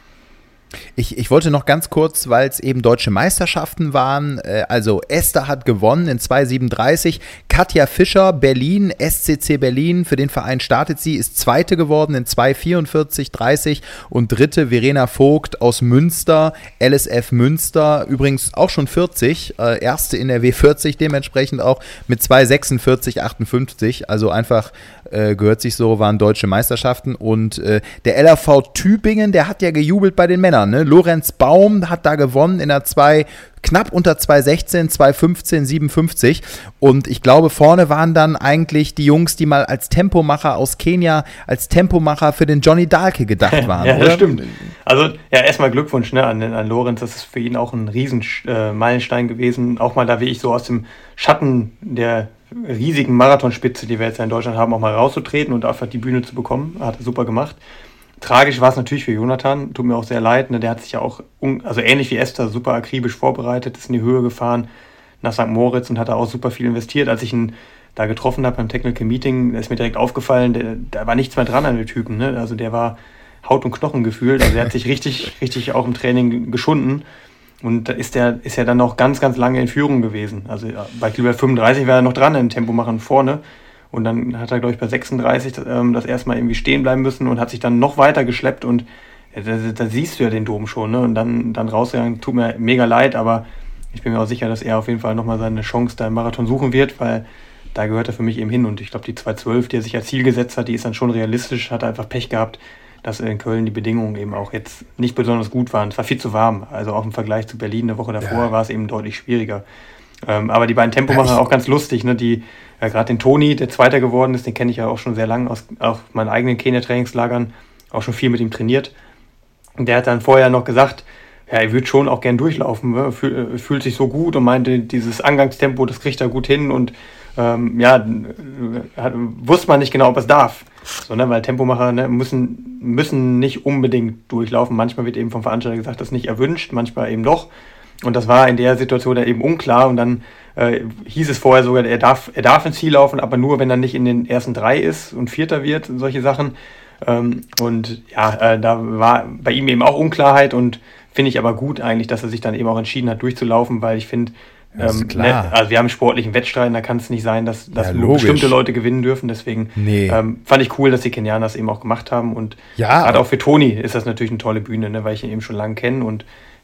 Ich, ich wollte noch ganz kurz, weil es eben deutsche Meisterschaften waren, äh, also Esther hat gewonnen in zwei siebenunddreißig, Katja Fischer, Berlin, S C C Berlin, für den Verein startet sie, ist Zweite geworden in zwei vierundvierzig dreißig und Dritte Verena Vogt aus Münster, L S F Münster, übrigens auch schon vierzig, äh, Erste in der W vierzig dementsprechend auch mit zwei sechsundvierzig achtundfünfzig, also einfach äh, gehört sich so, waren deutsche Meisterschaften und äh, der L R V Tübingen, der hat ja gejubelt bei den Männern. Ne? Lorenz Baum hat da gewonnen in der zwei, knapp unter zwei sechzehn, zwei fünfzehn, siebenundfünfzig und ich glaube vorne waren dann eigentlich die Jungs, die mal als Tempomacher aus Kenia, als Tempomacher für den Johnny Dahlke gedacht waren. Ja, oder? Das stimmt. Also ja, erstmal Glückwunsch, ne, an, an Lorenz, das ist für ihn auch ein riesen äh, Meilenstein gewesen, auch mal da wie ich so aus dem Schatten der riesigen Marathonspitze, die wir jetzt in Deutschland haben, auch mal rauszutreten und einfach die Bühne zu bekommen, hat er super gemacht. Tragisch war es natürlich für Jonathan, tut mir auch sehr leid, ne? Der hat sich ja auch, also ähnlich wie Esther, super akribisch vorbereitet, ist in die Höhe gefahren nach Sankt Moritz und hat da auch super viel investiert. Als ich ihn da getroffen habe beim Technical Meeting, da ist mir direkt aufgefallen, der, da war nichts mehr dran an den Typen, ne? Also der war Haut und Knochen gefühlt, also der hat sich richtig, richtig auch im Training geschunden und da ist der ist ja dann noch ganz, ganz lange in Führung gewesen. Also bei Kilometer fünfunddreißig war er noch dran im Tempomachen vorne. Und dann hat er, glaube ich, bei sechsunddreißig ähm, das erstmal irgendwie stehen bleiben müssen und hat sich dann noch weiter geschleppt und ja, da, da siehst du ja den Dom schon, ne? Und dann, dann rausgegangen, tut mir mega leid, aber ich bin mir auch sicher, dass er auf jeden Fall nochmal seine Chance da im Marathon suchen wird, weil da gehört er für mich eben hin. Und ich glaube, die zwei zwölf, die er sich als Ziel gesetzt hat, die ist dann schon realistisch, hat er einfach Pech gehabt, dass in Köln die Bedingungen eben auch jetzt nicht besonders gut waren. Es war viel zu warm, also auch im Vergleich zu Berlin eine Woche davor ja. war es eben deutlich schwieriger. Ähm, aber die beiden Tempomacher ja, auch ganz lustig, ne? Die ja, gerade den Toni, der Zweiter geworden ist, den kenne ich ja auch schon sehr lange aus auch meinen eigenen Kenia-Trainingslagern, auch schon viel mit ihm trainiert. Und der hat dann vorher noch gesagt, ja, er würde schon auch gern durchlaufen, ne? Fühl, fühlt sich so gut und meinte, dieses Angangstempo, das kriegt er gut hin und ähm, ja, hat, wusste man nicht genau, ob er es darf. So, ne? Weil Tempomacher ne, müssen, müssen nicht unbedingt durchlaufen. Manchmal wird eben vom Veranstalter gesagt, das ist nicht erwünscht, manchmal eben doch. Und das war in der Situation dann eben unklar und dann äh, hieß es vorher sogar, er darf, er darf ins Ziel laufen, aber nur, wenn er nicht in den ersten drei ist und Vierter wird, solche Sachen. Ähm, und ja, äh, da war bei ihm eben auch Unklarheit und finde ich aber gut eigentlich, dass er sich dann eben auch entschieden hat, durchzulaufen, weil ich finde, ähm, ne, also wir haben einen sportlichen Wettstreit, da kann es nicht sein, dass, dass ja, nur bestimmte Leute gewinnen dürfen. Deswegen nee. ähm, fand ich cool, dass die Kenianer das eben auch gemacht haben und ja, gerade auch für Toni ist das natürlich eine tolle Bühne, ne, weil ich ihn eben schon lange kenne und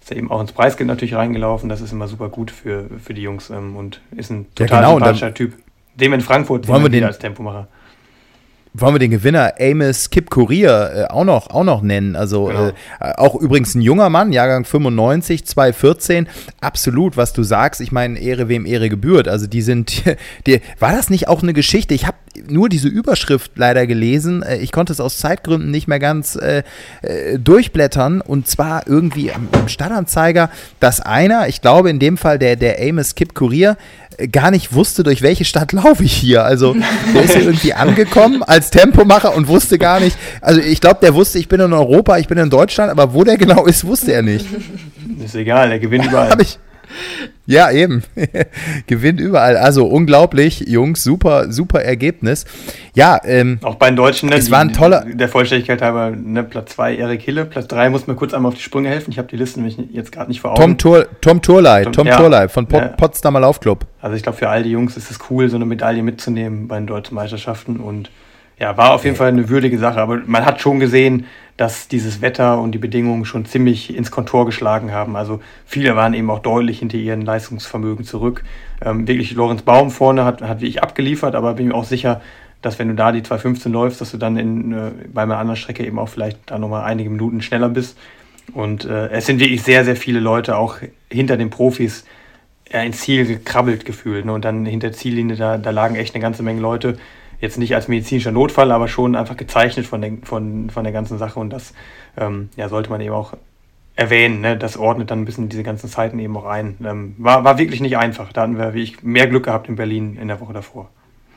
ist er eben auch ins Preisgeld natürlich reingelaufen. Das ist immer super gut für, für die Jungs ähm, und ist ein total ja, genau, sympathischer Typ. Dem in Frankfurt wollen wir den als Tempomacher. Wollen wir den Gewinner Amos Kip-Courier äh, auch, noch, auch noch nennen? Also genau. äh, auch übrigens ein junger Mann, Jahrgang fünfundneunzig, zweitausendvierzehn. Absolut, was du sagst. Ich meine, Ehre wem Ehre gebührt. Also die sind, die, war das nicht auch eine Geschichte? Ich habe nur diese Überschrift leider gelesen. Ich konnte es aus Zeitgründen nicht mehr ganz äh, durchblättern. Und zwar irgendwie am, am Stadtanzeiger, dass einer, ich glaube in dem Fall der, der Amos Kip-Courier, gar nicht wusste, durch welche Stadt laufe ich hier. Also der ist hier irgendwie angekommen als Tempomacher und wusste gar nicht, also ich glaube, der wusste, ich bin in Europa, ich bin in Deutschland, aber wo der genau ist, wusste er nicht. Ist egal, er gewinnt überall. Hab ich, ja, eben. Gewinnt überall. Also unglaublich, Jungs, super, super Ergebnis. Ja, ähm, auch bei den Deutschen, ne, es war ein toller, der Vollständigkeit halber, ne, Platz zwei Erik Hille, Platz drei muss mir kurz einmal auf die Sprünge helfen. Ich habe die Liste nämlich jetzt gerade nicht vor Augen. Tom, Tur, Tom Turley, Tom, Tom ja, Turley von Pot, ja. Potsdamer Laufclub. Also ich glaube, für all die Jungs ist es cool, so eine Medaille mitzunehmen bei den deutschen Meisterschaften und ja, war auf jeden Fall eine würdige Sache, aber man hat schon gesehen, dass dieses Wetter und die Bedingungen schon ziemlich ins Kontor geschlagen haben. Also viele waren eben auch deutlich hinter ihren Leistungsvermögen zurück. Ähm, wirklich Lorenz Baum vorne hat, hat wie ich abgeliefert, aber bin mir auch sicher, dass wenn du da die zwei fünfzehn läufst, dass du dann in, äh, bei einer anderen Strecke eben auch vielleicht da nochmal einige Minuten schneller bist. Und äh, es sind wirklich sehr, sehr viele Leute auch hinter den Profis ja, ins Ziel gekrabbelt gefühlt. Ne? Und dann hinter der Ziellinie, da, da lagen echt eine ganze Menge Leute. Jetzt nicht als medizinischer Notfall, aber schon einfach gezeichnet von der, von, von der ganzen Sache. Und das ähm, ja, sollte man eben auch erwähnen. Ne? Das ordnet dann ein bisschen diese ganzen Zeiten eben auch ein. Ähm, war, war wirklich nicht einfach. Da hatten wir, wie ich, mehr Glück gehabt in Berlin in der Woche davor.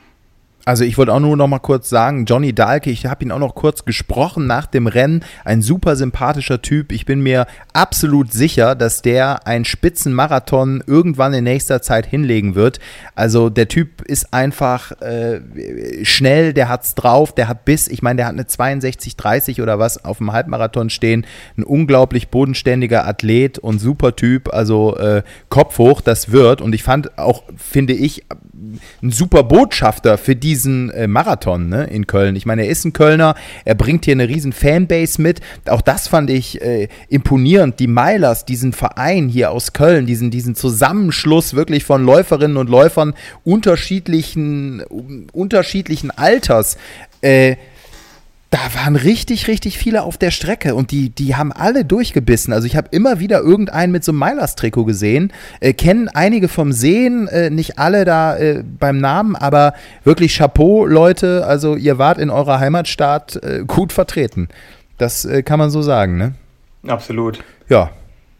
Also ich wollte auch nur noch mal kurz sagen, Johnny Dahlke, ich habe ihn auch noch kurz gesprochen nach dem Rennen, ein super sympathischer Typ. Ich bin mir absolut sicher, dass der einen Spitzenmarathon irgendwann in nächster Zeit hinlegen wird. Also der Typ ist einfach äh, schnell, der hat's drauf, der hat Biss. Ich meine, der hat eine zweiundsechzig dreißig oder was auf dem Halbmarathon stehen. Ein unglaublich bodenständiger Athlet und super Typ, also äh, Kopf hoch, das wird. Und ich fand auch, finde ich, ein super Botschafter für diesen äh, Marathon, ne, in Köln. Ich meine, er ist ein Kölner, er bringt hier eine riesen Fanbase mit. Auch das fand ich äh, imponierend. Die Milers, diesen Verein hier aus Köln, diesen, diesen Zusammenschluss wirklich von Läuferinnen und Läufern unterschiedlichen, unterschiedlichen Alters, äh, da waren richtig, richtig viele auf der Strecke und die, die haben alle durchgebissen. Also ich habe immer wieder irgendeinen mit so einem Milers-Trikot gesehen, äh, kennen einige vom Sehen, äh, nicht alle da äh, beim Namen, aber wirklich Chapeau, Leute, also ihr wart in eurer Heimatstadt äh, gut vertreten. Das äh, kann man so sagen, ne? Absolut. Ja.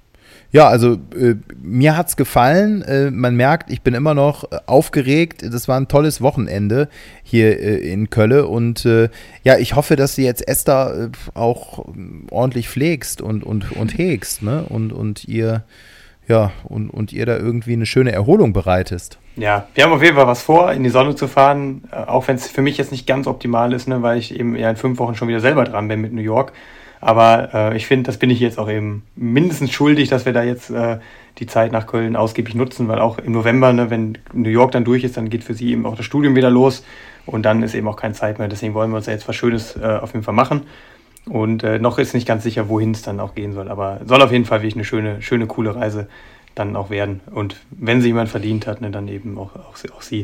Ja, also äh, mir hat's gefallen. Äh, man merkt, ich bin immer noch äh, aufgeregt. Das war ein tolles Wochenende hier äh, in Köln. Und äh, ja, ich hoffe, dass du jetzt Esther äh, auch ordentlich pflegst und, und, und hegst, ne? Und, und ihr, ja, und, und ihr da irgendwie eine schöne Erholung bereitest. Ja, wir haben auf jeden Fall was vor, in die Sonne zu fahren, äh, auch wenn es für mich jetzt nicht ganz optimal ist, ne, weil ich eben ja in fünf Wochen schon wieder selber dran bin mit New York. Aber äh, ich finde, das bin ich jetzt auch eben mindestens schuldig, dass wir da jetzt äh, die Zeit nach Köln ausgiebig nutzen, weil auch im November, ne, wenn New York dann durch ist, dann geht für sie eben auch das Studium wieder los und dann ist eben auch keine Zeit mehr. Deswegen wollen wir uns ja jetzt was Schönes äh, auf jeden Fall machen. Und äh, noch ist nicht ganz sicher, wohin es dann auch gehen soll. Aber soll auf jeden Fall wirklich eine schöne, schöne, coole Reise dann auch werden. Und wenn sie jemand verdient hat, ne, dann eben auch, auch, auch sie.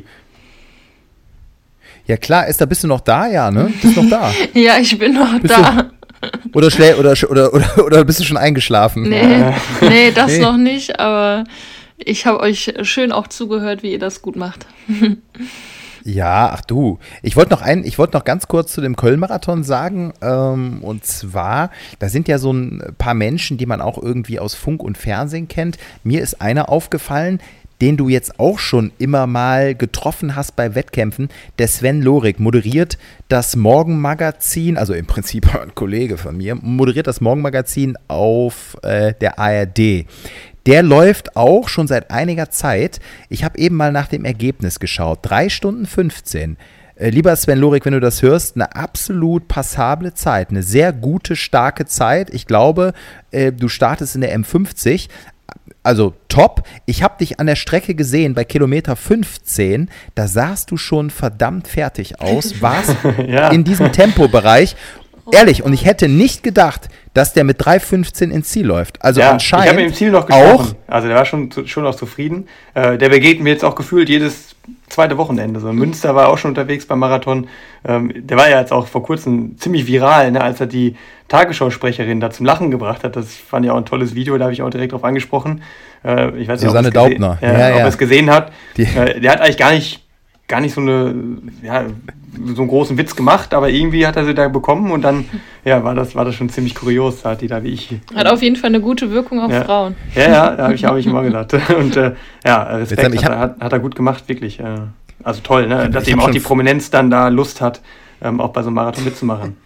Ja klar, Esther, bist du noch da? Ja, ne? Bist noch da? Ja, ich bin noch bist da. Du, oder, schlä- oder, oder, oder, oder bist du schon eingeschlafen? Nee, nee das nee. noch nicht, aber ich habe euch schön auch zugehört, wie ihr das gut macht. Ja, ach du, ich wollte noch ein, ich wollte noch ganz kurz zu dem Köln-Marathon sagen, ähm, und zwar, da sind ja so ein paar Menschen, die man auch irgendwie aus Funk und Fernsehen kennt. Mir ist einer aufgefallen, den du jetzt auch schon immer mal getroffen hast bei Wettkämpfen. Der Sven Lorik moderiert das Morgenmagazin, also im Prinzip ein Kollege von mir, moderiert das Morgenmagazin auf äh, der A R D. Der läuft auch schon seit einiger Zeit. Ich habe eben mal nach dem Ergebnis geschaut. drei Stunden fünfzehn. Äh, lieber Sven Lorik, wenn du das hörst, eine absolut passable Zeit. Eine sehr gute, starke Zeit. Ich glaube, äh, du startest in der M fünfzig. Also top. Ich habe dich an der Strecke gesehen bei Kilometer fünfzehn. Da sahst du schon verdammt fertig aus. Warst ja. in diesem Tempobereich. Ehrlich, und ich hätte nicht gedacht, dass der mit drei fünfzehn ins Ziel läuft. Also ja, anscheinend ich habe mit dem Ziel noch gesprochen. Auch, also der war schon, schon auch zufrieden. Äh, der begegnet mir jetzt auch gefühlt jedes zweite Wochenende. So, Münster war auch schon unterwegs beim Marathon. Ähm, der war ja jetzt auch vor kurzem ziemlich viral, ne, als er die Tagesschausprecherin da zum Lachen gebracht hat. Das fand ich auch ein tolles Video, da habe ich auch direkt drauf angesprochen. Äh, ich weiß nicht, Susanne ob er Daubner. Äh, ja, ja. es gesehen hat. Äh, der hat eigentlich gar nicht, gar nicht so eine... Ja, so einen großen Witz gemacht, aber irgendwie hat er sie da bekommen und dann ja, war das, war das schon ziemlich kurios, da hat die da wie ich. Hat auf jeden Fall eine gute Wirkung auf ja. Frauen. Ja, ja, da habe ich, hab ich immer gedacht. Und äh, ja, Respekt, ich hat, hat, hat er gut gemacht, wirklich. Äh, also toll, ne? Dass ich eben auch die f- Prominenz dann da Lust hat, ähm, auch bei so einem Marathon mitzumachen.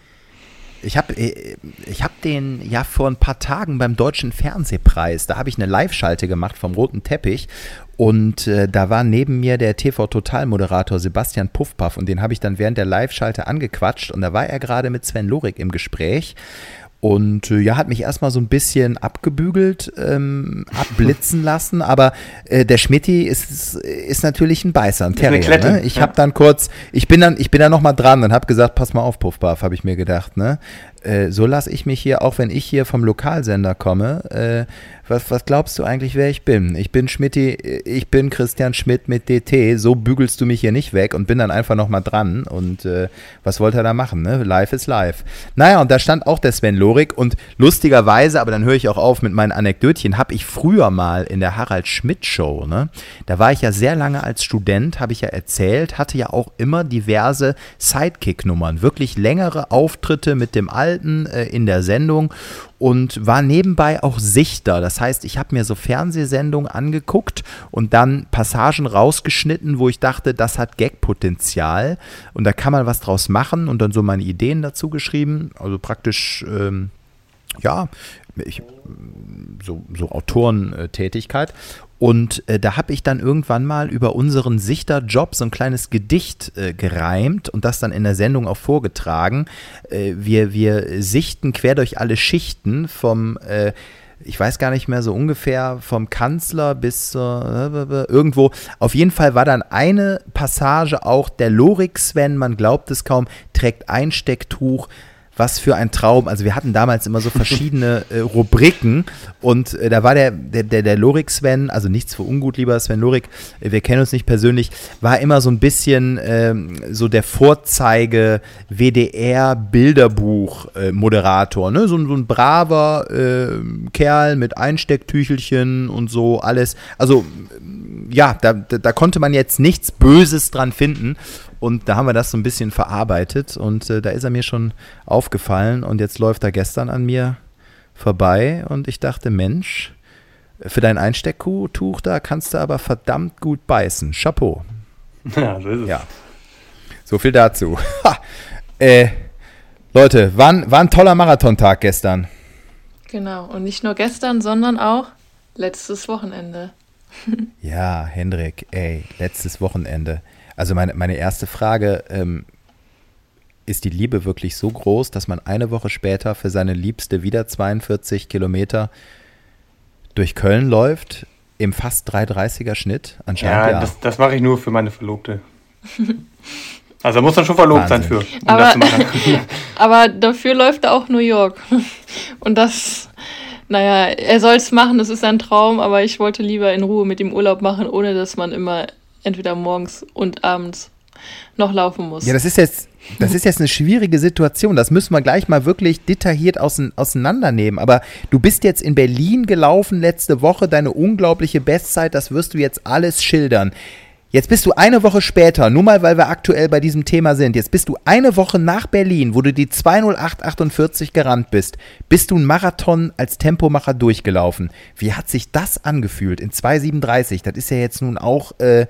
Ich habe ich hab den ja vor ein paar Tagen beim Deutschen Fernsehpreis, da habe ich eine Live-Schalte gemacht vom roten Teppich und äh, da war neben mir der T V-Total-Moderator Sebastian Puffpaff und den habe ich dann während der Live-Schalte angequatscht und da war er gerade mit Sven Lorik im Gespräch. Und äh, ja, hat mich erstmal so ein bisschen abgebügelt, ähm, abblitzen lassen, aber äh, der Schmidti ist, ist natürlich ein Beißer, ein Terrier. Klette, Ne? Ich ja. habe dann kurz, ich bin dann, ich bin dann nochmal dran und habe gesagt, pass mal auf, Puffbaff, habe ich mir gedacht, ne? Äh, so lasse ich mich hier, auch wenn ich hier vom Lokalsender komme, äh, was, was glaubst du eigentlich, wer ich bin? Ich bin Schmidti, ich bin Christian Schmidt mit D T, so bügelst du mich hier nicht weg und bin dann einfach nochmal dran und äh, was wollte er da machen, ne? Live ist live. Naja, und da stand auch der Sven Lorik und lustigerweise, aber dann höre ich auch auf mit meinen Anekdötchen, habe ich früher mal in der Harald Schmidt Show, ne? Da war ich ja sehr lange als Student, habe ich ja erzählt, hatte ja auch immer diverse Sidekick-Nummern, wirklich längere Auftritte mit dem Alten äh, in der Sendung und war nebenbei auch Sichter. Das heißt, ich habe mir so Fernsehsendungen angeguckt und dann Passagen rausgeschnitten, wo ich dachte, das hat Gag-Potenzial und da kann man was draus machen und dann so meine Ideen dazu geschrieben. Also praktisch, ähm, ja, ich, so, so Autorentätigkeit. Und äh, da habe ich dann irgendwann mal über unseren Sichterjob so ein kleines Gedicht äh, gereimt und das dann in der Sendung auch vorgetragen. Äh, wir, wir sichten quer durch alle Schichten vom, äh, ich weiß gar nicht mehr, so ungefähr vom Kanzler bis äh, irgendwo. Auf jeden Fall war dann eine Passage auch, der Lorik-Sven, man glaubt es kaum, trägt Einstecktuch. Was für ein Traum. Also wir hatten damals immer so verschiedene äh, Rubriken und äh, da war der, der, der, der Lorik-Sven, also nichts für ungut, lieber Sven Lorik, äh, wir kennen uns nicht persönlich, war immer so ein bisschen ähm, so der Vorzeige-W D R-Bilderbuch-Moderator, ne? So, so ein braver äh, Kerl mit Einstecktüchelchen und so alles. Also ja, da, da, da konnte man jetzt nichts Böses dran finden. Und da haben wir das so ein bisschen verarbeitet und äh, da ist er mir schon aufgefallen und jetzt läuft er gestern an mir vorbei und ich dachte, Mensch, für dein Einstecktuch da kannst du aber verdammt gut beißen. Chapeau. Ja, so ist es. Ja. So viel dazu. Ha. Äh, Leute, war ein, war ein toller Marathontag gestern. Genau, und nicht nur gestern, sondern auch letztes Wochenende. Ja, Hendrik, ey, letztes Wochenende. Also meine, meine erste Frage, ähm, ist die Liebe wirklich so groß, dass man eine Woche später für seine Liebste wieder zweiundvierzig Kilometer durch Köln läuft, im fast drei dreißiger Schnitt? Anscheinend ja. Ja, das, das mache ich nur für meine Verlobte. Also da muss man schon verlobt Wahnsinn. sein für, um aber, das zu machen. Aber dafür läuft er auch New York. Und das, naja, er soll es machen, das ist sein Traum, aber ich wollte lieber in Ruhe mit ihm Urlaub machen, ohne dass man immer entweder morgens und abends noch laufen muss. Ja, das ist jetzt, das ist jetzt eine schwierige Situation. Das müssen wir gleich mal wirklich detailliert auseinandernehmen. Aber du bist jetzt in Berlin gelaufen letzte Woche, deine unglaubliche Bestzeit, das wirst du jetzt alles schildern. Jetzt bist du eine Woche später, nur mal, weil wir aktuell bei diesem Thema sind, jetzt bist du eine Woche nach Berlin, wo du die zwei null acht achtundvierzig gerannt bist, bist du einen Marathon als Tempomacher durchgelaufen. Wie hat sich das angefühlt in zwei siebenunddreißig? Das ist ja jetzt nun auch äh,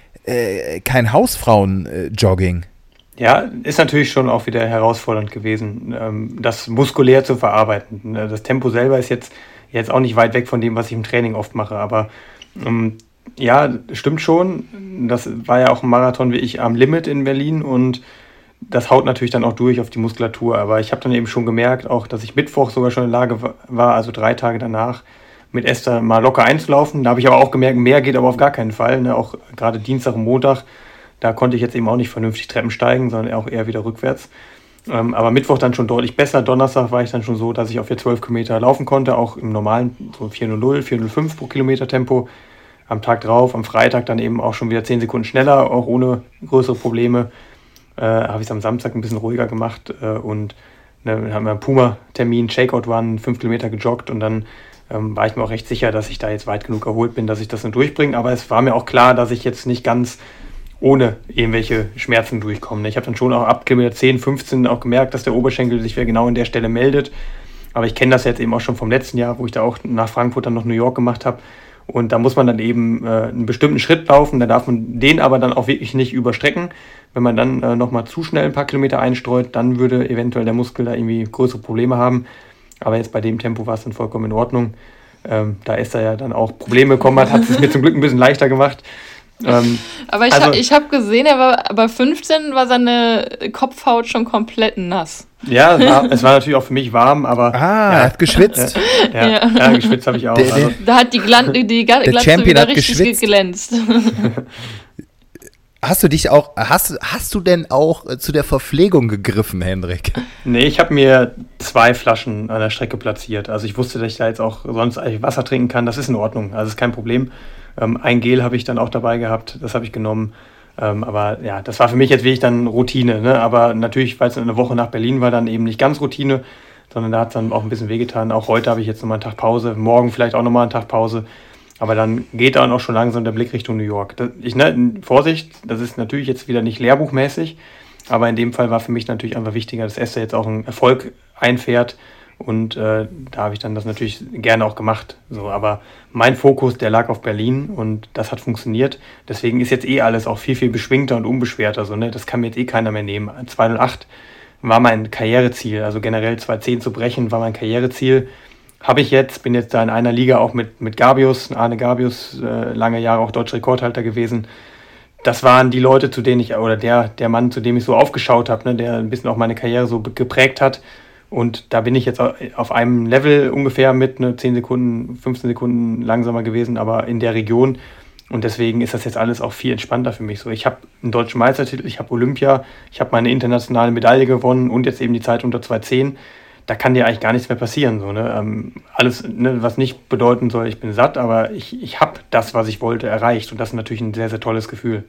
äh, kein Hausfrauen-Jogging. Ja, ist natürlich schon auch wieder herausfordernd gewesen, ähm, das muskulär zu verarbeiten. Das Tempo selber ist jetzt, jetzt auch nicht weit weg von dem, was ich im Training oft mache, aber ähm, ja, stimmt schon. Das war ja auch ein Marathon wie ich am Limit in Berlin und das haut natürlich dann auch durch auf die Muskulatur. Aber ich habe dann eben schon gemerkt, auch, dass ich Mittwoch sogar schon in der Lage war, also drei Tage danach, mit Esther mal locker einzulaufen. Da habe ich aber auch gemerkt, mehr geht aber auf gar keinen Fall. Ne? Auch gerade Dienstag und Montag, da konnte ich jetzt eben auch nicht vernünftig Treppen steigen, sondern auch eher wieder rückwärts. Ähm, aber Mittwoch dann schon deutlich besser. Donnerstag war ich dann schon so, dass ich auf zwölf Kilometer laufen konnte, auch im normalen so vier null, vier null fünf pro Kilometer Tempo. Am Tag drauf, am Freitag dann eben auch schon wieder zehn Sekunden schneller, auch ohne größere Probleme. Äh, habe ich es am Samstag ein bisschen ruhiger gemacht äh, und ne, dann haben wir einen Puma-Termin, Shakeout-Run, fünf Kilometer gejoggt und dann ähm, war ich mir auch recht sicher, dass ich da jetzt weit genug erholt bin, dass ich das dann durchbringe. Aber es war mir auch klar, dass ich jetzt nicht ganz ohne irgendwelche Schmerzen durchkomme. Ich habe dann schon auch ab Kilometer zehn, fünfzehn auch gemerkt, dass der Oberschenkel sich wieder genau an der Stelle meldet. Aber ich kenne das jetzt eben auch schon vom letzten Jahr, wo ich da auch nach Frankfurt dann noch New York gemacht habe. Und da muss man dann eben äh, einen bestimmten Schritt laufen, da darf man den aber dann auch wirklich nicht überstrecken. Wenn man dann äh, nochmal zu schnell ein paar Kilometer einstreut, dann würde eventuell der Muskel da irgendwie größere Probleme haben. Aber jetzt bei dem Tempo war es dann vollkommen in Ordnung. Ähm, da Esther ja dann auch Probleme bekommen hat, hat es mir zum Glück ein bisschen leichter gemacht. Ähm, aber ich also, habe ich hab gesehen, er war bei fünfzehn war seine Kopfhaut schon komplett nass. Ja, es war, es war natürlich auch für mich warm, aber... Ah, ja, er hat geschwitzt. Äh, ja, ja. ja, geschwitzt habe ich auch. Der, der, also. Da hat die, Glan die Glatze wieder richtig geschwitzt. geglänzt. Hast du dich auch, hast, hast du denn auch äh, zu der Verpflegung gegriffen, Hendrik? Nee, ich habe mir zwei Flaschen an der Strecke platziert. Also ich wusste, dass ich da jetzt auch sonst eigentlich Wasser trinken kann. Das ist in Ordnung, also ist kein Problem. Ähm, ein Gel habe ich dann auch dabei gehabt, das habe ich genommen. Ähm, aber ja, das war für mich jetzt wirklich dann Routine. Ne? Aber natürlich, weil es eine Woche nach Berlin war, dann eben nicht ganz Routine, sondern da hat es dann auch ein bisschen wehgetan. Auch heute habe ich jetzt nochmal einen Tag Pause, morgen vielleicht auch nochmal einen Tag Pause. Aber dann geht dann auch schon langsam der Blick Richtung New York. Das, ich, ne, Vorsicht, das ist natürlich jetzt wieder nicht lehrbuchmäßig, aber in dem Fall war für mich natürlich einfach wichtiger, dass Esther jetzt auch einen Erfolg einfährt und äh, da habe ich dann das natürlich gerne auch gemacht. So, aber mein Fokus, der lag auf Berlin und das hat funktioniert. Deswegen ist jetzt eh alles auch viel, viel beschwingter und unbeschwerter. So, ne? Das kann mir jetzt eh keiner mehr nehmen. zwei null acht war mein Karriereziel, also generell zwei zehn zu brechen war mein Karriereziel. Habe ich jetzt, bin jetzt da in einer Liga auch mit, mit Gabius, Arne Gabius, äh, lange Jahre auch deutscher Rekordhalter gewesen. Das waren die Leute, zu denen ich, oder der, der Mann, zu dem ich so aufgeschaut habe, ne, der ein bisschen auch meine Karriere so geprägt hat. Und da bin ich jetzt auf einem Level ungefähr mit, ne, zehn Sekunden, fünfzehn Sekunden langsamer gewesen, aber in der Region. Und deswegen ist das jetzt alles auch viel entspannter für mich. So, ich habe einen deutschen Meistertitel, ich habe Olympia, ich habe meine internationale Medaille gewonnen und jetzt eben die Zeit unter zwei zehn. Da kann dir eigentlich gar nichts mehr passieren. So, ne? Ähm, alles, ne, was nicht bedeuten soll, ich bin satt, aber ich, ich habe das, was ich wollte, erreicht. Und das ist natürlich ein sehr, sehr tolles Gefühl.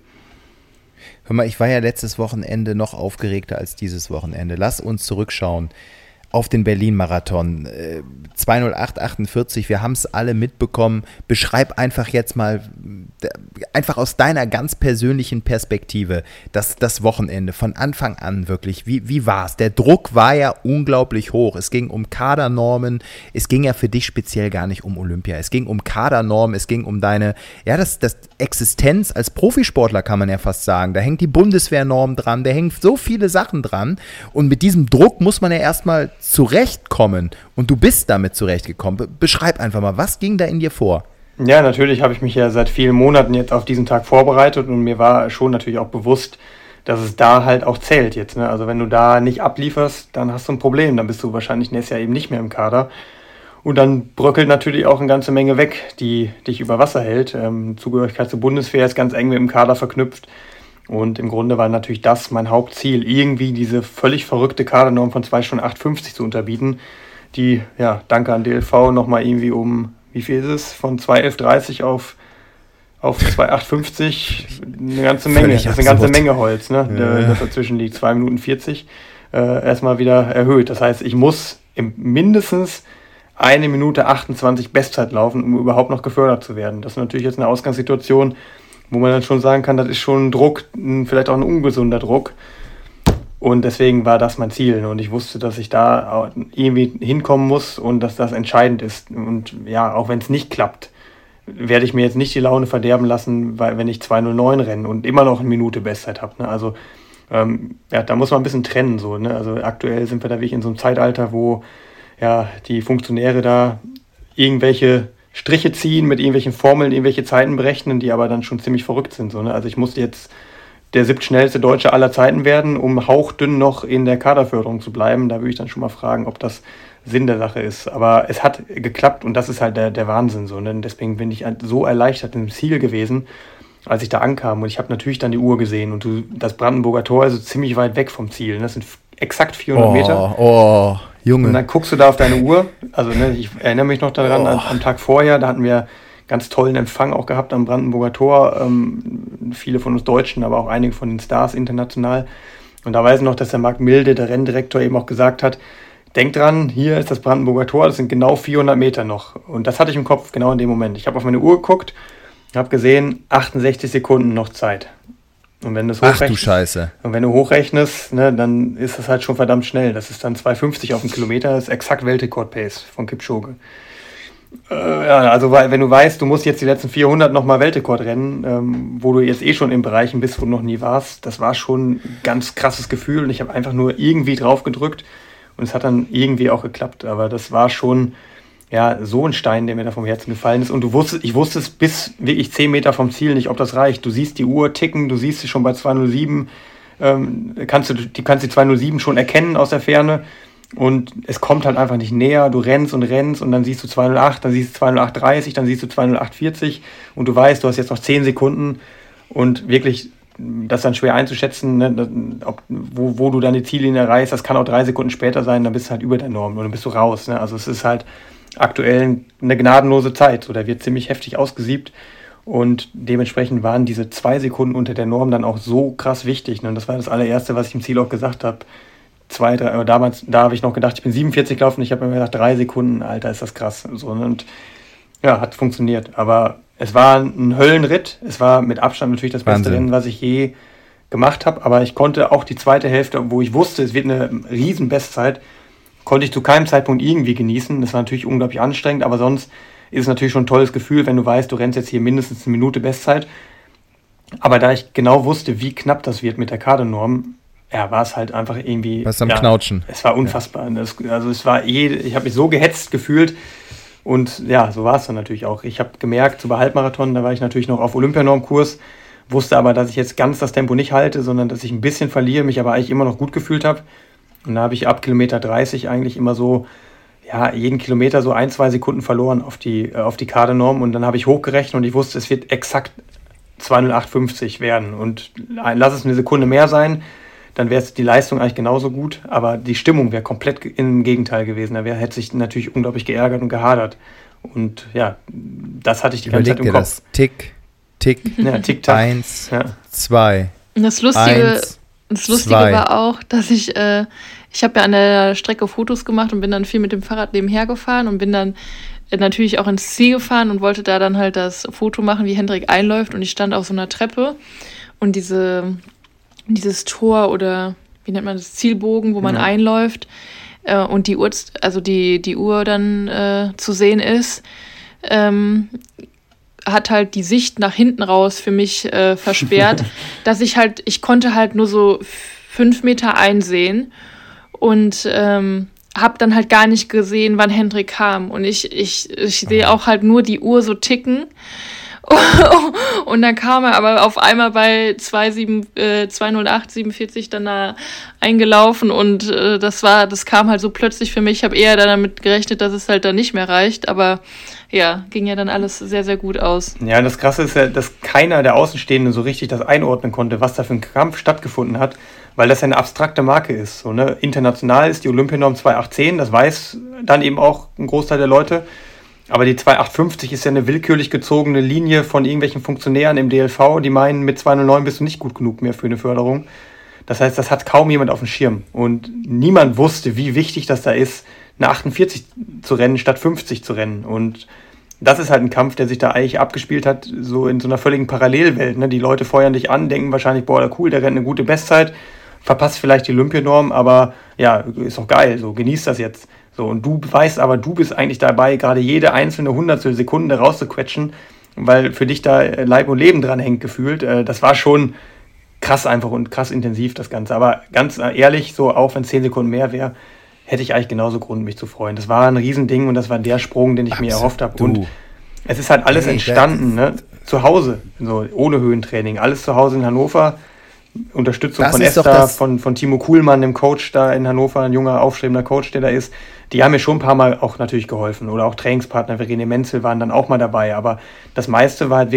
Hör mal, ich war ja letztes Wochenende noch aufgeregter als dieses Wochenende. Lass uns zurückschauen auf den Berlin-Marathon. Äh, zwei null acht achtundvierzig, wir haben es alle mitbekommen. Beschreib einfach jetzt mal, einfach aus deiner ganz persönlichen Perspektive, das, das Wochenende von Anfang an wirklich. Wie, wie war es? Der Druck war ja unglaublich hoch. Es ging um Kadernormen. Es ging ja für dich speziell gar nicht um Olympia. Es ging um Kadernormen. Es ging um deine, ja, das, das Existenz als Profisportler, kann man ja fast sagen. Da hängt die Bundeswehrnorm dran. Da hängen so viele Sachen dran. Und mit diesem Druck muss man ja erstmal zurechtkommen und du bist damit zurechtgekommen. Beschreib einfach mal, was ging da in dir vor? Ja, natürlich habe ich mich ja seit vielen Monaten jetzt auf diesen Tag vorbereitet und mir war schon natürlich auch bewusst, dass es da halt auch zählt jetzt. Ne? Also wenn du da nicht ablieferst, dann hast du ein Problem, dann bist du wahrscheinlich nächstes Jahr eben nicht mehr im Kader. Und dann bröckelt natürlich auch eine ganze Menge weg, die dich über Wasser hält. Ähm, Zugehörigkeit zur Bundeswehr ist ganz eng mit dem Kader verknüpft. Und im Grunde war natürlich das mein Hauptziel, irgendwie diese völlig verrückte Kadernorm von zwei Stunden acht fünfzig zu unterbieten, die, ja, danke an D L V, nochmal irgendwie um, wie viel ist es, von zwei elf dreißig auf, auf zwei acht fünfzig, eine ganze Menge, Völlig das ist eine ganze absurd. Menge Holz, ne, Ja. das dazwischen liegt, zwei Minuten vierzig, äh, erstmal wieder erhöht. Das heißt, ich muss im mindestens eine Minute achtundzwanzig Bestzeit laufen, um überhaupt noch gefördert zu werden. Das ist natürlich jetzt eine Ausgangssituation, wo man dann schon sagen kann, das ist schon ein Druck, vielleicht auch ein ungesunder Druck. Und deswegen war das mein Ziel. Und ich wusste, dass ich da irgendwie hinkommen muss und dass das entscheidend ist. Und ja, auch wenn es nicht klappt, werde ich mir jetzt nicht die Laune verderben lassen, weil wenn ich zwei null neun renne und immer noch eine Minute Bestzeit habe. Ne? Also ähm, ja, da muss man ein bisschen trennen. So, ne? Also aktuell sind wir da wirklich in so einem Zeitalter, wo ja, die Funktionäre da irgendwelche Striche ziehen, mit irgendwelchen Formeln, irgendwelche Zeiten berechnen, die aber dann schon ziemlich verrückt sind. So, ne? Also ich musste jetzt der siebtschnellste Deutsche aller Zeiten werden, um hauchdünn noch in der Kaderförderung zu bleiben. Da würde ich dann schon mal fragen, ob das Sinn der Sache ist. Aber es hat geklappt und das ist halt der, der Wahnsinn. So, ne? Deswegen bin ich so erleichtert im Ziel gewesen. als ich da ankam. Und ich habe natürlich dann die Uhr gesehen. Und du, das Brandenburger Tor ist ziemlich weit weg vom Ziel. Das sind exakt vierhundert oh, Meter. Oh, Junge. Und dann guckst du da auf deine Uhr. Also ne, ich erinnere mich noch daran, oh. am Tag vorher, da hatten wir ganz tollen Empfang auch gehabt am Brandenburger Tor. Ähm, viele von uns Deutschen, aber auch einige von den Stars international. Und da weiß ich noch, dass der Marc Milde, der Renndirektor, eben auch gesagt hat, denk dran, hier ist das Brandenburger Tor, das sind genau vierhundert Meter noch. Und das hatte ich im Kopf genau in dem Moment. Ich habe auf meine Uhr geguckt, habe gesehen, achtundsechzig Sekunden noch Zeit. Und wenn du es Ach du Scheiße. Und wenn du hochrechnest, ne, dann ist das halt schon verdammt schnell. Das ist dann zwei fünfzig auf den Kilometer, das ist exakt Weltrekord-Pace von Kipchoge. Äh, ja, also weil, wenn du weißt, du musst jetzt die letzten vierhundert nochmal Weltrekord rennen, ähm, wo du jetzt eh schon in Bereichen bist, wo du noch nie warst, das war schon ein ganz krasses Gefühl und ich habe einfach nur irgendwie drauf gedrückt und es hat dann irgendwie auch geklappt, aber das war schon ja so ein Stein, der mir da vom Herzen gefallen ist und du wusstest, ich wusste es bis wirklich zehn Meter vom Ziel nicht, ob das reicht. Du siehst die Uhr ticken, du siehst sie schon bei zwei null sieben, ähm, kannst du die kannst die zwei null sieben schon erkennen aus der Ferne. Und es kommt halt einfach nicht näher, du rennst und rennst und dann siehst du zwei null acht, dann siehst du zwei null acht dreißig, dann siehst du zwei null acht vierzig und du weißt, du hast jetzt noch zehn Sekunden und wirklich, das ist dann schwer einzuschätzen, ne, ob, wo, wo du dann die Ziellinie erreichst, das kann auch drei Sekunden später sein, dann bist du halt über der Norm und dann bist du raus. Ne? Also es ist halt aktuell eine gnadenlose Zeit, so, da wird ziemlich heftig ausgesiebt und dementsprechend waren diese zwei Sekunden unter der Norm dann auch so krass wichtig. Ne? Und das war das allererste, was ich im Ziel auch gesagt habe. Zwei, drei, aber damals, da habe ich noch gedacht, ich bin siebenundvierzig gelaufen, ich habe mir gedacht, drei Sekunden, Alter, ist das krass. So, und ja, hat funktioniert. Aber es war ein Höllenritt, es war mit Abstand natürlich das beste Rennen, was ich je gemacht habe, aber ich konnte auch die zweite Hälfte, wo ich wusste, es wird eine riesen Bestzeit, konnte ich zu keinem Zeitpunkt irgendwie genießen. Das war natürlich unglaublich anstrengend, aber sonst ist es natürlich schon ein tolles Gefühl, wenn du weißt, du rennst jetzt hier mindestens eine Minute Bestzeit. Aber da ich genau wusste, wie knapp das wird mit der Kadernorm, ja, war es halt einfach irgendwie... Was am ja, Knautschen. Es war unfassbar. Ja. Das, also es war eh, ich habe mich so gehetzt gefühlt und ja, so war es dann natürlich auch. Ich habe gemerkt, zu bei Halbmarathon, da war ich natürlich noch auf Olympianormkurs, wusste aber, dass ich jetzt ganz das Tempo nicht halte, sondern dass ich ein bisschen verliere, mich aber eigentlich immer noch gut gefühlt habe. Und da habe ich ab Kilometer dreißig eigentlich immer so, ja, jeden Kilometer so ein, zwei Sekunden verloren auf die, äh, auf die Kadernorm und dann habe ich hochgerechnet und ich wusste, es wird exakt zwei null acht fünfzig werden und lass es eine Sekunde mehr sein, dann wäre die Leistung eigentlich genauso gut, aber die Stimmung wäre komplett im Gegenteil gewesen. Da wär, hätte sich natürlich unglaublich geärgert und gehadert. Und ja, das hatte ich die Überleg ganze Zeit im Kopf. Das. Tick, tick, ja, tick, tack. eins, ja. zwei, Und das Lustige, eins, das Lustige zwei. war auch, dass ich, äh, ich habe ja an der Strecke Fotos gemacht und bin dann viel mit dem Fahrrad nebenher gefahren und bin dann äh, natürlich auch ins Ziel gefahren und wollte da dann halt das Foto machen, wie Hendrik einläuft und ich stand auf so einer Treppe und diese... dieses Tor oder wie nennt man das, Zielbogen, wo man ja. einläuft äh, und die Uhr, also die, die Uhr dann äh, zu sehen ist, ähm, hat halt die Sicht nach hinten raus für mich äh, versperrt, dass ich halt, ich konnte halt nur so fünf Meter einsehen und ähm, habe dann halt gar nicht gesehen, wann Hendrik kam und ich, ich, ich sehe auch halt nur die Uhr so ticken. Und dann kam er aber auf einmal bei zwei null acht siebenundvierzig dann da eingelaufen und äh, das war, das kam halt so plötzlich für mich. Ich habe eher dann damit gerechnet, dass es halt dann nicht mehr reicht, aber ja, ging ja dann alles sehr, sehr gut aus. Ja, das Krasse ist ja, dass keiner der Außenstehenden so richtig das einordnen konnte, was da für ein Kampf stattgefunden hat, weil das ja eine abstrakte Marke ist. So, ne? International ist die Olympianorm zwei achtzehn, das weiß dann eben auch ein Großteil der Leute. Aber die zwei acht fünfzig ist ja eine willkürlich gezogene Linie von irgendwelchen Funktionären im D L V, die meinen, mit zwei null neun bist du nicht gut genug mehr für eine Förderung. Das heißt, das hat kaum jemand auf dem Schirm. Und niemand wusste, wie wichtig das da ist, eine achtundvierzig zu rennen, statt fünfzig zu rennen. Und das ist halt ein Kampf, der sich da eigentlich abgespielt hat, so in so einer völligen Parallelwelt. Ne? Die Leute feuern dich an, denken wahrscheinlich, boah, cool, der rennt eine gute Bestzeit, verpasst vielleicht die Olympianorm, aber ja, ist doch geil, so genießt das jetzt. So, und du weißt aber, du bist eigentlich dabei, gerade jede einzelne Hundertstel Sekunde rauszuquetschen, weil für dich da Leib und Leben dran hängt gefühlt. Das war schon krass einfach und krass intensiv, das Ganze. Aber ganz ehrlich, so auch wenn es zehn Sekunden mehr wäre, hätte ich eigentlich genauso Grund, mich zu freuen. Das war ein Riesending und das war der Sprung, den ich Absolut. mir erhofft habe. Und es ist halt alles hey, entstanden, ne? Zu Hause, so ohne Höhentraining. Alles zu Hause in Hannover. Unterstützung das von Esther, von, von Timo Kuhlmann, dem Coach da in Hannover, ein junger, aufstrebender Coach, der da ist. Die haben mir schon ein paar Mal auch natürlich geholfen. Oder auch Trainingspartner, Verene Menzel waren dann auch mal dabei. Aber das meiste war halt wirklich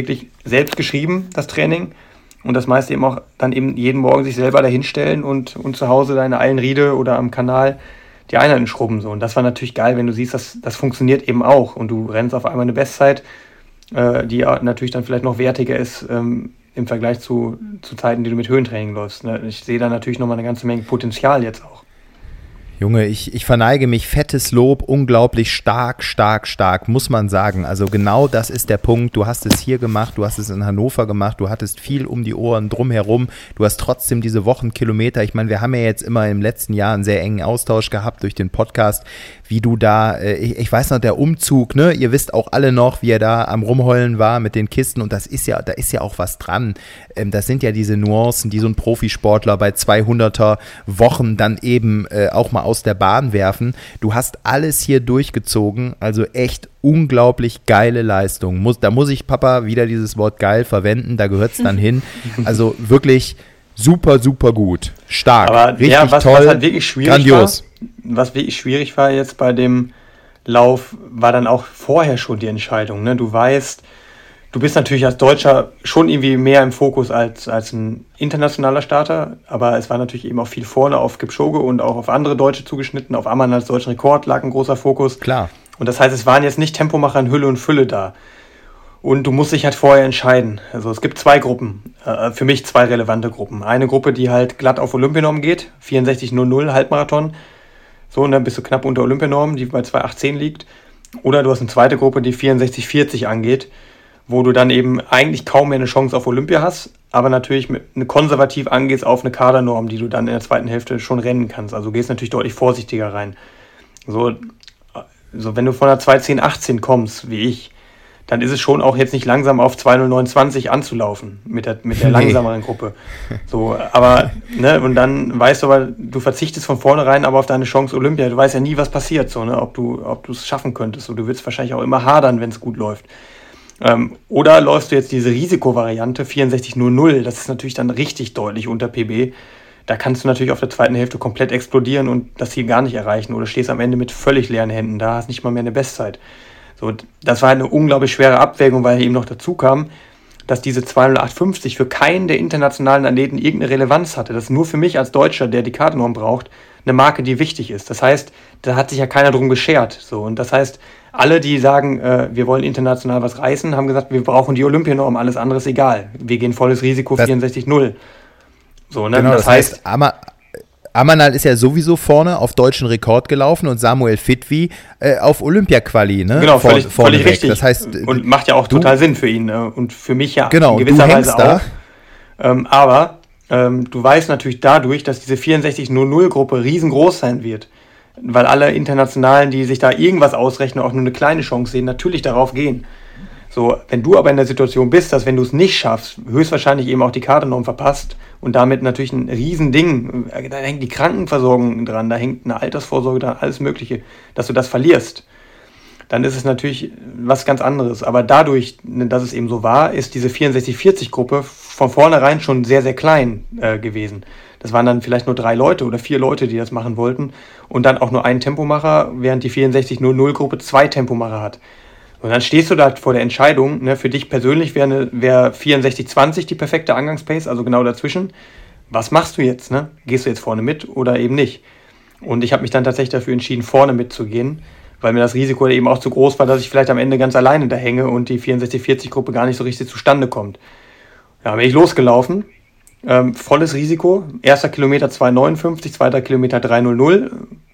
selbst geschrieben, das Training. Und das meiste eben auch dann eben jeden Morgen sich selber dahinstellen und, und zu Hause da in der Eilenriede oder am Kanal die Einheiten schrubben. So. Und das war natürlich geil, wenn du siehst, dass das funktioniert eben auch. Und du rennst auf einmal eine Bestzeit, äh, die natürlich dann vielleicht noch wertiger ist ähm, im Vergleich zu, zu Zeiten, die du mit Höhentraining läufst. Ne? Ich sehe da natürlich nochmal eine ganze Menge Potenzial jetzt auch. Junge, ich, ich verneige mich, fettes Lob, unglaublich stark, stark, stark, muss man sagen. Also genau das ist der Punkt. Du hast es hier gemacht, du hast es in Hannover gemacht, du hattest viel um die Ohren drumherum. Du hast trotzdem diese Wochenkilometer. Ich meine, wir haben ja jetzt immer im letzten Jahr einen sehr engen Austausch gehabt durch den Podcast, wie du da, äh, ich, ich weiß noch, der Umzug, ne? Ihr wisst auch alle noch, wie er da am Rumheulen war mit den Kisten und das ist ja, da ist ja auch was dran. Ähm, das sind ja diese Nuancen, die so ein Profisportler bei zweihunderter Wochen dann eben äh, auch mal aus der Bahn werfen. Du hast alles hier durchgezogen, also echt unglaublich geile Leistung. Muss, da muss ich, Papa, wieder dieses Wort geil verwenden, da gehört es dann hin. Also wirklich super, super gut. Stark, aber richtig ja, was, toll, was halt wirklich schwierig grandios. War, was wirklich schwierig war jetzt bei dem Lauf, war dann auch vorher schon die Entscheidung. Ne? Du weißt, du bist natürlich als Deutscher schon irgendwie mehr im Fokus als, als ein internationaler Starter, aber es war natürlich eben auch viel vorne auf Kipchoge und auch auf andere Deutsche zugeschnitten. Auf Ammann als deutschen Rekord lag ein großer Fokus. Klar. Und das heißt, es waren jetzt nicht Tempomacher in Hülle und Fülle da. Und du musst dich halt vorher entscheiden. Also es gibt zwei Gruppen, äh, für mich zwei relevante Gruppen. Eine Gruppe, die halt glatt auf Olympianorm geht, vierundsechzig null null Halbmarathon. So, und dann bist du knapp unter Olympianorm, die bei zwei achtzehn liegt. Oder du hast eine zweite Gruppe, die vierundsechzig vierzig angeht, wo du dann eben eigentlich kaum mehr eine Chance auf Olympia hast, aber natürlich mit eine konservativ angehst auf eine Kadernorm, die du dann in der zweiten Hälfte schon rennen kannst. Also du gehst natürlich deutlich vorsichtiger rein. So, so wenn du von einer zwei zehn achtzehn kommst, wie ich, dann ist es schon auch jetzt nicht langsam auf zwei null neun zwanzig anzulaufen mit der, mit der Nee. langsameren Gruppe. So, aber, ne, und dann weißt du aber, du verzichtest von vornherein aber auf deine Chance Olympia. Du weißt ja nie, was passiert, so, ne, ob du, ob du es schaffen könntest. So, du willst wahrscheinlich auch immer hadern, wenn es gut läuft. Ähm, oder läufst du jetzt diese Risikovariante vierundsechzig null null, das ist natürlich dann richtig deutlich unter P B. Da kannst du natürlich auf der zweiten Hälfte komplett explodieren und das Ziel gar nicht erreichen oder stehst am Ende mit völlig leeren Händen da, hast nicht mal mehr eine Bestzeit. So, das war eine unglaublich schwere Abwägung, weil eben noch dazu kam, dass diese zwei null acht fünfzig für keinen der internationalen Athleten irgendeine Relevanz hatte. Das ist nur für mich als Deutscher, der die Kadernorm braucht, eine Marke, die wichtig ist. Das heißt, da hat sich ja keiner drum geschert. So, und das heißt, alle, die sagen, äh, wir wollen international was reißen, haben gesagt, wir brauchen die Olympianorm, alles andere ist egal. Wir gehen volles Risiko, Das- vierundsechzig null. So, ne? Genau, das, das, heißt, heißt, Amma, Amanal ist ja sowieso vorne auf deutschen Rekord gelaufen und Samuel Fitwi äh, auf Olympia-Quali, ne? genau, Vor- völlig, völlig vorneweg. richtig. Das heißt, und macht ja auch du- total Sinn für ihn. Äh, und für mich ja Genau, in du gewisser hängst Weise da. auch. Ähm, aber ähm, du weißt natürlich dadurch, dass diese vierundsechzig null null Gruppe riesengroß sein wird. Weil alle Internationalen, die sich da irgendwas ausrechnen, auch nur eine kleine Chance sehen, natürlich darauf gehen. So, wenn du aber in der Situation bist, dass wenn du es nicht schaffst, höchstwahrscheinlich eben auch die Kadernorm verpasst und damit natürlich ein Riesending, äh, da hängt die Krankenversorgung dran, da hängt eine Altersvorsorge dran, alles Mögliche, dass du das verlierst, dann ist es natürlich was ganz anderes. Aber dadurch, dass es eben so war, ist diese vierundsechzig vierzig Gruppe von vornherein schon sehr, sehr klein äh, gewesen. Das waren dann vielleicht nur drei Leute oder vier Leute, die das machen wollten und dann auch nur ein Tempomacher, während die vierundsechzig null null Gruppe zwei Tempomacher hat. Und dann stehst du da vor der Entscheidung, ne, für dich persönlich wäre eine, wär vierundsechzig zwanzig die perfekte Angangspace, also genau dazwischen. Was machst du jetzt? Ne? Gehst du jetzt vorne mit oder eben nicht? Und ich habe mich dann tatsächlich dafür entschieden, vorne mitzugehen, weil mir das Risiko eben auch zu groß war, dass ich vielleicht am Ende ganz alleine da hänge und die vierundsechzig vierzig Gruppe gar nicht so richtig zustande kommt. Ja, bin ich losgelaufen. Ähm, volles Risiko. Erster Kilometer zwei neunundfünfzig, zweiter Kilometer drei null null.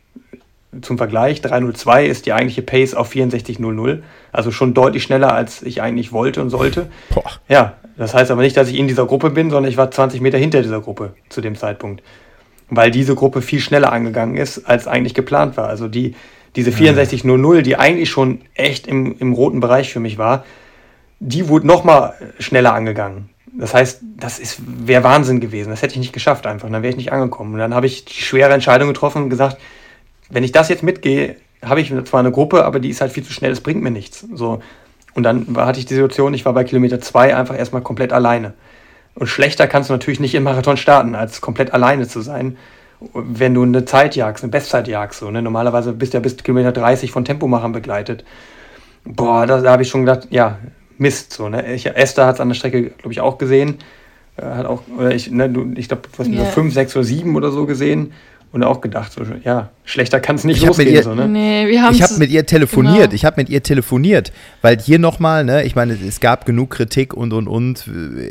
Zum Vergleich, drei null zwei ist die eigentliche Pace auf vierundsechzig null null. Also schon deutlich schneller, als ich eigentlich wollte und sollte. Boah. Ja, das heißt aber nicht, dass ich in dieser Gruppe bin, sondern ich war zwanzig Meter hinter dieser Gruppe zu dem Zeitpunkt. Weil diese Gruppe viel schneller angegangen ist, als eigentlich geplant war. Also die, diese vierundsechzig null null, die eigentlich schon echt im, im roten Bereich für mich war, die wurde nochmal schneller angegangen. Das heißt, das wäre Wahnsinn gewesen. Das hätte ich nicht geschafft einfach. Dann wäre ich nicht angekommen. Und dann habe ich die schwere Entscheidung getroffen und gesagt, wenn ich das jetzt mitgehe, habe ich zwar eine Gruppe, aber die ist halt viel zu schnell, das bringt mir nichts. So. Und dann war, hatte ich die Situation, ich war bei Kilometer zwei einfach erstmal komplett alleine. Und schlechter kannst du natürlich nicht im Marathon starten, als komplett alleine zu sein, wenn du eine Zeit jagst, eine Bestzeit jagst. So, ne? Normalerweise bist du ja bis Kilometer dreißig von Tempomachern begleitet. Boah, da, da habe ich schon gedacht, ja, Mist. So, ne? Ich, Esther hat es an der Strecke, glaube ich, auch gesehen. Äh, hat auch, oder ich, ne, du, ich glaube, du hast yeah. fünf, sechs oder sieben oder so gesehen. Und auch gedacht, so, ja, schlechter kann es nicht ich losgehen. Ihr, so, ne? nee, wir ich habe mit ihr telefoniert, genau. ich habe mit ihr telefoniert, weil hier nochmal, ne, ich meine, es gab genug Kritik und, und, und,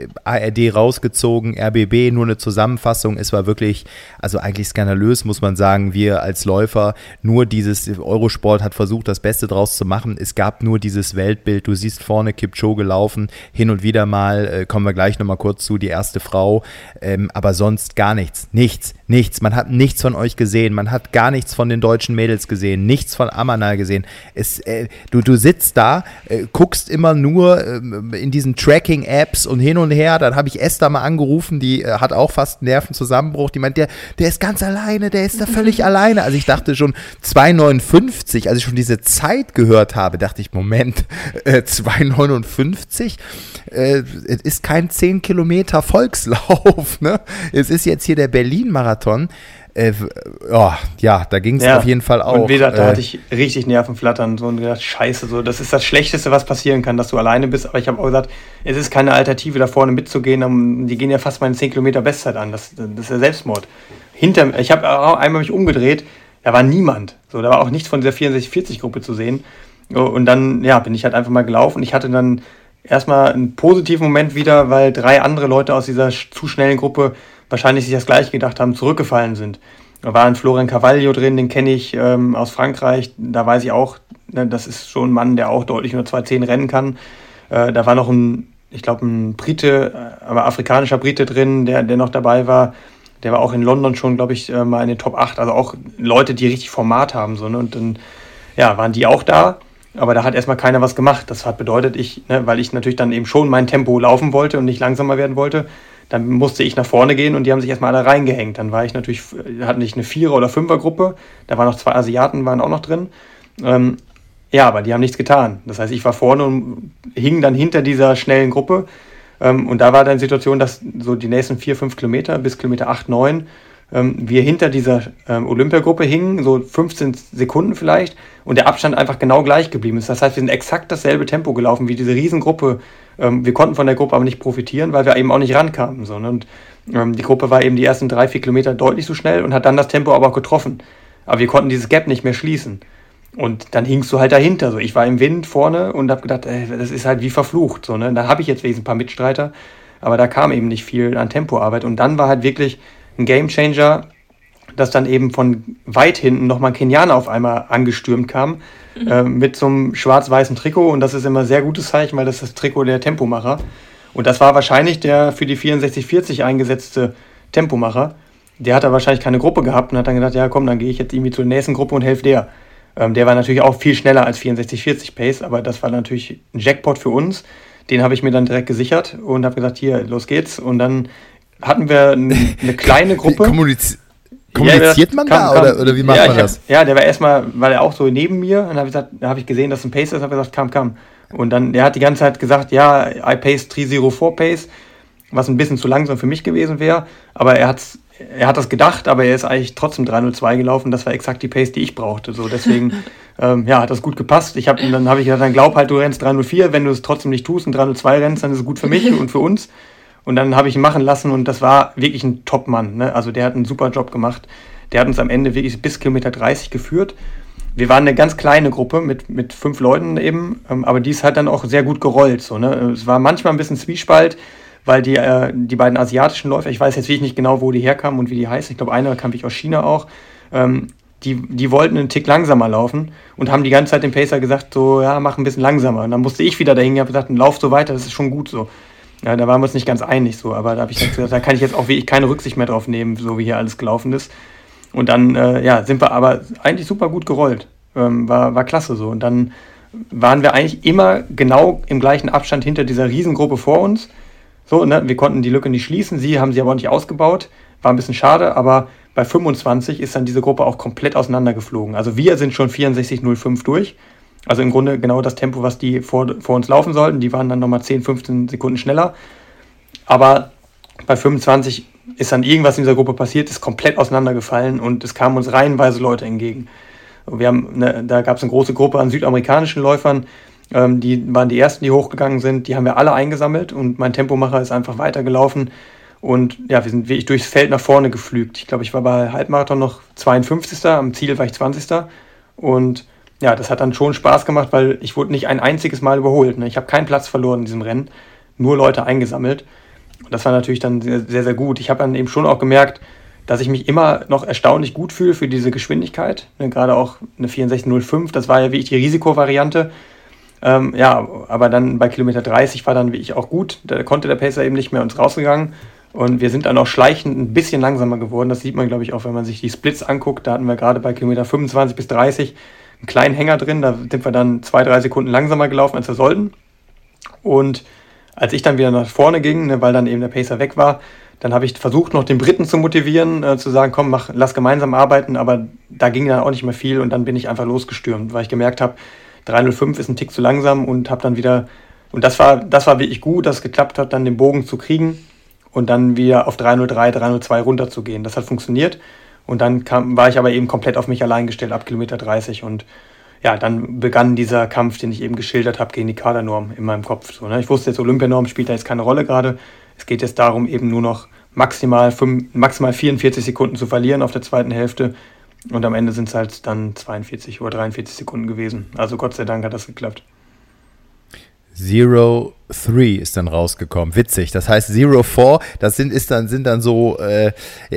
A R D rausgezogen, R B B, nur eine Zusammenfassung, es war wirklich, also eigentlich skandalös, muss man sagen, wir als Läufer, nur dieses, Eurosport hat versucht, das Beste draus zu machen, es gab nur dieses Weltbild, du siehst vorne Kipchoge laufen, hin und wieder mal, äh, kommen wir gleich nochmal kurz zu, die erste Frau, ähm, aber sonst gar nichts, nichts, nichts, man hat nichts von euch gesehen, man hat gar nichts von den deutschen Mädels gesehen, nichts von Amanal gesehen. Es, äh, du, du sitzt da, äh, guckst immer nur äh, in diesen Tracking-Apps und hin und her, dann habe ich Esther mal angerufen, die äh, hat auch fast einen Nervenzusammenbruch, die meint, der, der ist ganz alleine, der ist da völlig alleine. Also ich dachte schon, zwei neunundfünfzig, als ich schon diese Zeit gehört habe, dachte ich, Moment, äh, zwei neunundfünfzig? Äh, es ist kein zehn Kilometer Volkslauf, ne? Es ist jetzt hier der Berlin-Marathon. Äh, oh, ja, da ging es ja auf jeden Fall auch. Und wie gesagt, da äh, hatte ich richtig Nervenflattern so und gedacht, scheiße, so, das ist das Schlechteste, was passieren kann, dass du alleine bist. Aber ich habe auch gesagt, es ist keine Alternative, da vorne mitzugehen. Die gehen ja fast meine zehn Kilometer Bestzeit an. Das, das ist ja Selbstmord. Hinter, ich habe auch einmal mich umgedreht, da war niemand. So, da war auch nichts von dieser vierundsechzig vierzig Gruppe zu sehen. Und dann, ja, bin ich halt einfach mal gelaufen. Ich hatte dann erstmal einen positiven Moment wieder, weil drei andere Leute aus dieser zu schnellen Gruppe wahrscheinlich sich das Gleiche gedacht haben, zurückgefallen sind. Da war ein Florian Carvalho drin, den kenne ich ähm, aus Frankreich. Da weiß ich auch, ne, das ist schon ein Mann, der auch deutlich nur zwei zehn rennen kann. Äh, da war noch ein, ich glaube, ein Brite, aber afrikanischer Brite drin, der, der noch dabei war. Der war auch in London schon, glaube ich, äh, mal in den Top acht. Also auch Leute, die richtig Format haben. So, ne? Und dann ja, waren die auch da. Aber da hat erstmal keiner was gemacht. Das hat bedeutet, ich, ne, weil ich natürlich dann eben schon mein Tempo laufen wollte und nicht langsamer werden wollte, dann musste ich nach vorne gehen und die haben sich erstmal alle reingehängt. Dann war ich natürlich, hatten nicht eine Vierer- oder Fünfer-Gruppe, da waren noch zwei Asiaten, waren auch noch drin. Ähm, ja, aber die haben nichts getan. Das heißt, ich war vorne und hing dann hinter dieser schnellen Gruppe. Ähm, und da war dann die Situation, dass so die nächsten vier, fünf Kilometer bis Kilometer acht, neun ähm, wir hinter dieser ähm, Olympiagruppe hingen, so fünfzehn Sekunden vielleicht, und der Abstand einfach genau gleich geblieben ist. Das heißt, wir sind exakt dasselbe Tempo gelaufen wie diese Riesengruppe. Ähm, wir konnten von der Gruppe aber nicht profitieren, weil wir eben auch nicht rankamen. So, ne? Und ähm, die Gruppe war eben die ersten drei, vier Kilometer deutlich so schnell und hat dann das Tempo aber auch getroffen. Aber wir konnten dieses Gap nicht mehr schließen. Und dann hingst du halt dahinter. So. Ich war im Wind vorne und habe gedacht, ey, das ist halt wie verflucht. So, ne? Da habe ich jetzt wenigstens ein paar Mitstreiter, aber da kam eben nicht viel an Tempoarbeit. Und dann war halt wirklich ein Gamechanger, dass dann eben von weit hinten nochmal ein Kenianer auf einmal angestürmt kam, mhm. äh, mit so einem schwarz-weißen Trikot. Und das ist immer ein sehr gutes Zeichen, weil das ist das Trikot der Tempomacher. Und das war wahrscheinlich der für die vierundsechzig vierzig eingesetzte Tempomacher. Der hat da wahrscheinlich keine Gruppe gehabt und hat dann gedacht, ja komm, dann gehe ich jetzt irgendwie zur nächsten Gruppe und helfe der. Ähm, der war natürlich auch viel schneller als vierundsechzig vierzig Pace, aber das war natürlich ein Jackpot für uns. Den habe ich mir dann direkt gesichert und habe gesagt, hier, los geht's. Und dann hatten wir eine, eine kleine Gruppe. Kommuniz- Kommuniziert ja, man kam, da kam, oder, oder wie macht ja, man hab, das? Ja, der war erstmal, weil er auch so neben mir, und dann habe ich gesagt, da habe ich gesehen, dass es ein Pace ist, und habe gesagt, komm, komm. Und dann, der hat die ganze Zeit gesagt, ja, I pace drei null vier Pace, was ein bisschen zu langsam für mich gewesen wäre, aber er hat's, er hat das gedacht, aber er ist eigentlich trotzdem drei null zwei gelaufen, das war exakt die Pace, die ich brauchte, so deswegen, ähm, ja, hat das gut gepasst. Ich hab, dann habe ich gesagt, dann glaub halt, du rennst drei null vier, wenn du es trotzdem nicht tust und drei null zwei rennst, dann ist es gut für mich und für uns. Und dann habe ich ihn machen lassen und das war wirklich ein Top-Mann, ne? Also der hat einen super Job gemacht. Der hat uns am Ende wirklich bis Kilometer dreißig geführt. Wir waren eine ganz kleine Gruppe mit, mit fünf Leuten eben, ähm, aber die ist halt dann auch sehr gut gerollt. So, ne? Es war manchmal ein bisschen Zwiespalt, weil die, äh, die beiden asiatischen Läufer, ich weiß jetzt wirklich nicht genau, wo die herkamen und wie die heißen, ich glaube, einer kam ich aus China auch, ähm, die, die wollten einen Tick langsamer laufen und haben die ganze Zeit dem Pacer gesagt, so, ja, mach ein bisschen langsamer. Und dann musste ich wieder dahin, ich habe gesagt, lauf so weiter, das ist schon gut so. Ja, da waren wir uns nicht ganz einig so, aber da habe ich gesagt, da kann ich jetzt auch wirklich keine Rücksicht mehr drauf nehmen, so wie hier alles gelaufen ist. Und dann äh, ja, sind wir aber eigentlich super gut gerollt. Ähm, war, war klasse so. Und dann waren wir eigentlich immer genau im gleichen Abstand hinter dieser Riesengruppe vor uns. So, ne? Wir konnten die Lücke nicht schließen, sie haben sie aber auch nicht ausgebaut. War ein bisschen schade, aber bei fünfundzwanzig ist dann diese Gruppe auch komplett auseinandergeflogen. Also wir sind schon vierundsechzig null fünf durch. Also im Grunde genau das Tempo, was die vor, vor uns laufen sollten. Die waren dann nochmal zehn, fünfzehn Sekunden schneller. Aber bei fünfundzwanzig ist dann irgendwas in dieser Gruppe passiert, ist komplett auseinandergefallen und es kamen uns reihenweise Leute entgegen. Wir haben eine, da gab es eine große Gruppe an südamerikanischen Läufern, Ähm, die waren die ersten, die hochgegangen sind. Die haben wir alle eingesammelt und mein Tempomacher ist einfach weitergelaufen. Und ja, wir sind wirklich durchs Feld nach vorne geflügt. Ich glaube, ich war bei Halbmarathon noch zweiundfünfzigster Am Ziel war ich zwanzigster Und ja, das hat dann schon Spaß gemacht, weil ich wurde nicht ein einziges Mal überholt. Ne? Ich habe keinen Platz verloren in diesem Rennen, nur Leute eingesammelt. Und das war natürlich dann sehr, sehr, sehr gut. Ich habe dann eben schon auch gemerkt, dass ich mich immer noch erstaunlich gut fühle für diese Geschwindigkeit. Ne? Gerade auch eine vierundsechzig null fünf, das war ja wirklich die Risikovariante. Ähm, ja, aber dann bei Kilometer dreißig war dann wirklich auch gut. Da konnte der Pacer eben nicht mehr uns rausgegangen. Und wir sind dann auch schleichend ein bisschen langsamer geworden. Das sieht man, glaube ich, auch, wenn man sich die Splits anguckt. Da hatten wir gerade bei Kilometer fünfundzwanzig bis dreißig einen kleinen Hänger drin. Da sind wir dann zwei, drei Sekunden langsamer gelaufen, als wir sollten. Und als ich dann wieder nach vorne ging, ne, weil dann eben der Pacer weg war, dann habe ich versucht, noch den Briten zu motivieren, äh, zu sagen, komm, mach, lass gemeinsam arbeiten. Aber da ging dann auch nicht mehr viel und dann bin ich einfach losgestürmt, weil ich gemerkt habe, drei null fünf ist ein Tick zu langsam und habe dann wieder, und das war, das war wirklich gut, dass es geklappt hat, dann den Bogen zu kriegen. Und dann wieder auf drei null drei, drei null zwei runterzugehen. Das hat funktioniert. Und dann kam, war ich aber eben komplett auf mich allein gestellt ab Kilometer dreißig. Und ja, dann begann dieser Kampf, den ich eben geschildert habe, gegen die Kadernorm in meinem Kopf. So, ne? Ich wusste jetzt, Olympianorm spielt da jetzt keine Rolle gerade. Es geht jetzt darum, eben nur noch maximal, fünf, maximal vierundvierzig Sekunden zu verlieren auf der zweiten Hälfte. Und am Ende sind es halt dann zweiundvierzig oder dreiundvierzig Sekunden gewesen. Also Gott sei Dank hat das geklappt. Zero Three ist dann rausgekommen. Witzig. Das heißt Zero Four, das sind, ist dann, sind dann so, äh,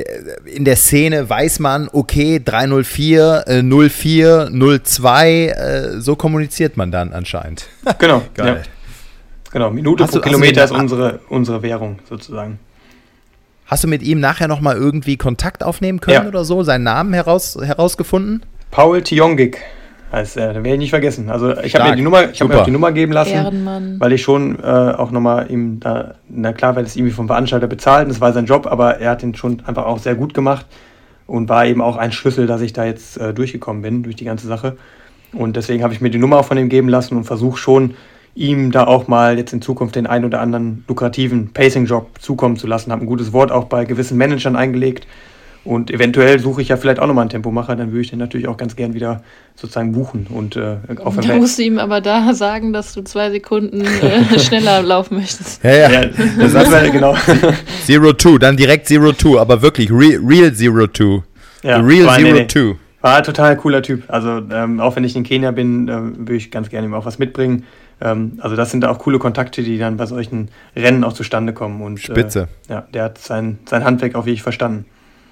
in der Szene weiß man, okay, drei null vier, äh, null vier, null zwei, äh, so kommuniziert man dann anscheinend. Genau. Geil. Ja. Genau, Minute Hast pro du- Kilometer hast ist du den- unsere, unsere Währung sozusagen. Hast du mit ihm nachher nochmal irgendwie Kontakt aufnehmen können Ja. oder so? Seinen Namen heraus, herausgefunden? Paul Tiongic heißt er, den werde ich nicht vergessen. Also ich habe Stark. mir die Nummer, ich habe mir Super. auch die Nummer geben lassen. Ehrenmann. Weil ich schon äh, auch nochmal ihm da, na klar, weil es irgendwie vom Veranstalter bezahlt, das war sein Job, aber er hat den schon einfach auch sehr gut gemacht und war eben auch ein Schlüssel, dass ich da jetzt äh, durchgekommen bin, durch die ganze Sache. Und deswegen habe ich mir die Nummer auch von ihm geben lassen und versuche schon, ihm da auch mal jetzt in Zukunft den ein oder anderen lukrativen Pacing-Job zukommen zu lassen. Habe ein gutes Wort auch bei gewissen Managern eingelegt. Und eventuell suche ich ja vielleicht auch nochmal einen Tempomacher, dann würde ich den natürlich auch ganz gern wieder sozusagen buchen. Und äh, auch wenn Da wir- musst du ihm aber da sagen, dass du zwei Sekunden äh, schneller laufen möchtest. Ja, ja. Ja, das ist halt genau. Zero Two, dann direkt Zero Two, aber wirklich Real, real Zero Two. Ja, Real war- nee, Zero nee. Two. War ein total cooler Typ. Also ähm, auch wenn ich in Kenia bin, äh, würde ich ganz gerne ihm auch was mitbringen. Ähm, also das sind auch coole Kontakte, die dann bei solchen Rennen auch zustande kommen. Und, Spitze. Äh, ja, der hat sein, sein Handwerk auch wirklich verstanden.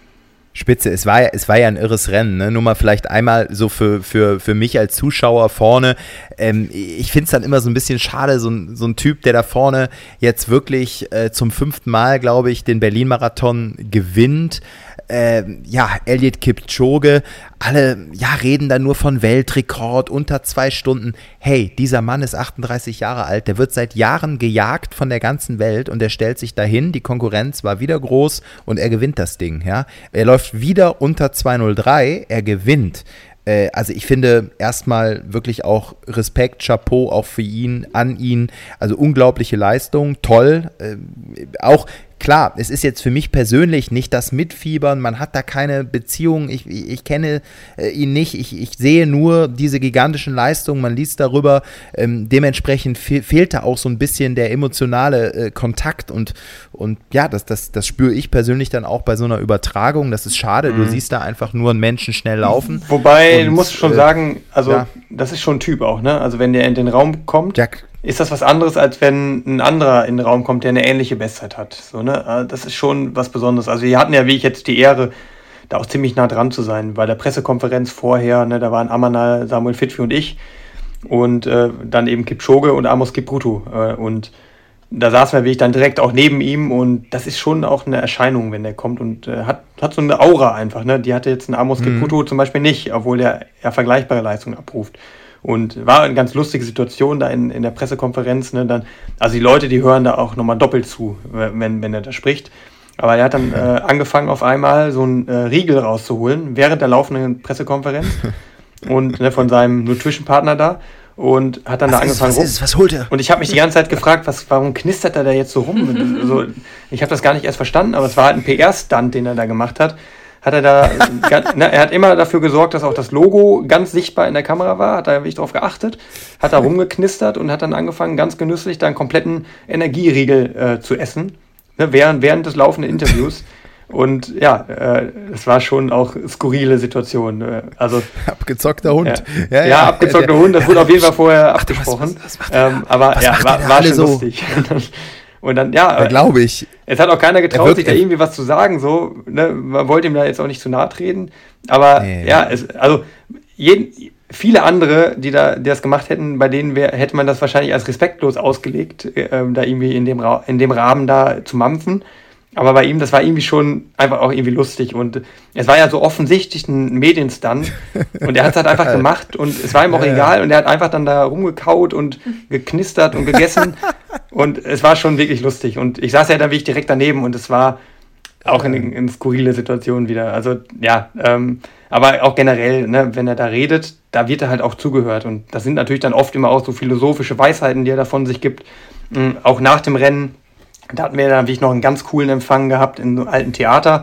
Spitze, es war ja, es war ja ein irres Rennen, ne? Nur mal vielleicht einmal so für, für, für mich als Zuschauer vorne. Ähm, ich finde es dann immer so ein bisschen schade, so ein, so ein Typ, der da vorne jetzt wirklich äh, zum fünften Mal, glaube ich, den Berlin-Marathon gewinnt. Ähm, ja, Eliud Kipchoge, alle ja, reden dann nur von Weltrekord unter zwei Stunden. Hey, dieser Mann ist achtunddreißig Jahre alt, der wird seit Jahren gejagt von der ganzen Welt und er stellt sich dahin, die Konkurrenz war wieder groß und er gewinnt das Ding. Ja? Er läuft wieder unter zwei null drei, er gewinnt. Äh, also ich finde erstmal wirklich auch Respekt, Chapeau auch für ihn, an ihn, also unglaubliche Leistung, toll, äh, auch klar, es ist jetzt für mich persönlich nicht das Mitfiebern, man hat da keine Beziehung, ich, ich, ich kenne äh, ihn nicht, ich, ich sehe nur diese gigantischen Leistungen, man liest darüber, ähm, dementsprechend fe- fehlt da auch so ein bisschen der emotionale äh, Kontakt und, und ja, das, das, das spüre ich persönlich dann auch bei so einer Übertragung, das ist schade, du siehst da einfach nur einen Menschen schnell laufen. Wobei, Und, du musst schon äh, sagen, also ja. das ist schon ein Typ auch, ne? Also wenn der in den Raum kommt, Ja, ist das was anderes, als wenn ein anderer in den Raum kommt, der eine ähnliche Bestzeit hat. So, ne? Das ist schon was Besonderes. Also wir hatten ja, wie ich jetzt die Ehre, da auch ziemlich nah dran zu sein. Bei der Pressekonferenz vorher, ne, da waren Amanal, Samuel Fitfi und ich und äh, dann eben Kipchoge und Amos Kipruto. Äh, und da saßen wir wirklich dann direkt auch neben ihm und das ist schon auch eine Erscheinung, wenn der kommt und äh, hat, hat so eine Aura einfach. Ne? Die hatte jetzt ein Amos Kipruto zum Beispiel nicht, obwohl der ja vergleichbare Leistungen abruft. Und war eine ganz lustige Situation da in, in der Pressekonferenz. Ne, dann, also die Leute, die hören da auch nochmal doppelt zu, wenn, wenn er da spricht. Aber er hat dann äh, angefangen, auf einmal so einen äh, Riegel rauszuholen, während der laufenden Pressekonferenz und ne, von seinem Nutrition-Partner da. Und hat dann was da ist, angefangen was rum. ist, was holt er? Und ich habe mich die ganze Zeit gefragt, was, warum knistert er da jetzt so rum? Also, ich habe das gar nicht erst verstanden, aber es war halt ein P R-Stunt, den er da gemacht hat. hat er da, ne, er hat immer dafür gesorgt, dass auch das Logo ganz sichtbar in der Kamera war, hat da wirklich drauf geachtet, hat da rumgeknistert und hat dann angefangen, ganz genüsslich da einen kompletten Energieriegel äh, zu essen, ne, während, während des laufenden Interviews. Und ja, äh, es war schon auch skurrile Situation. Äh, also abgezockter Hund. Ja, ja, ja abgezockter der, Hund, das wurde auf jeden Fall vorher ach, abgesprochen. Was, was, was ähm, aber was ja, war, war schon so lustig. Und dann, ja, glaube ich. Es hat auch keiner getraut, sich da irgendwie was zu sagen. So, ne? Man wollte ihm da jetzt auch nicht zu nahe treten. Aber nee, ja, es, also jeden, viele andere, die da die das gemacht hätten, bei denen wär, hätte man das wahrscheinlich als respektlos ausgelegt, äh, da irgendwie in dem, Ra- in dem Rahmen da zu mampfen. Aber bei ihm, das war irgendwie schon einfach auch irgendwie lustig und es war ja so offensichtlich ein Medienstunt und er hat es halt einfach gemacht und es war ihm auch ja, egal ja. und er hat einfach dann da rumgekaut und geknistert und gegessen und es war schon wirklich lustig und ich saß ja dann wirklich direkt daneben und es war auch in, in skurrile Situationen wieder, also ja, ähm, aber auch generell, ne, wenn er da redet, da wird er halt auch zugehört und das sind natürlich dann oft immer auch so philosophische Weisheiten, die er da von sich gibt, ähm, auch nach dem Rennen. Da hatten wir dann wirklich noch einen ganz coolen Empfang gehabt in so einem alten Theater.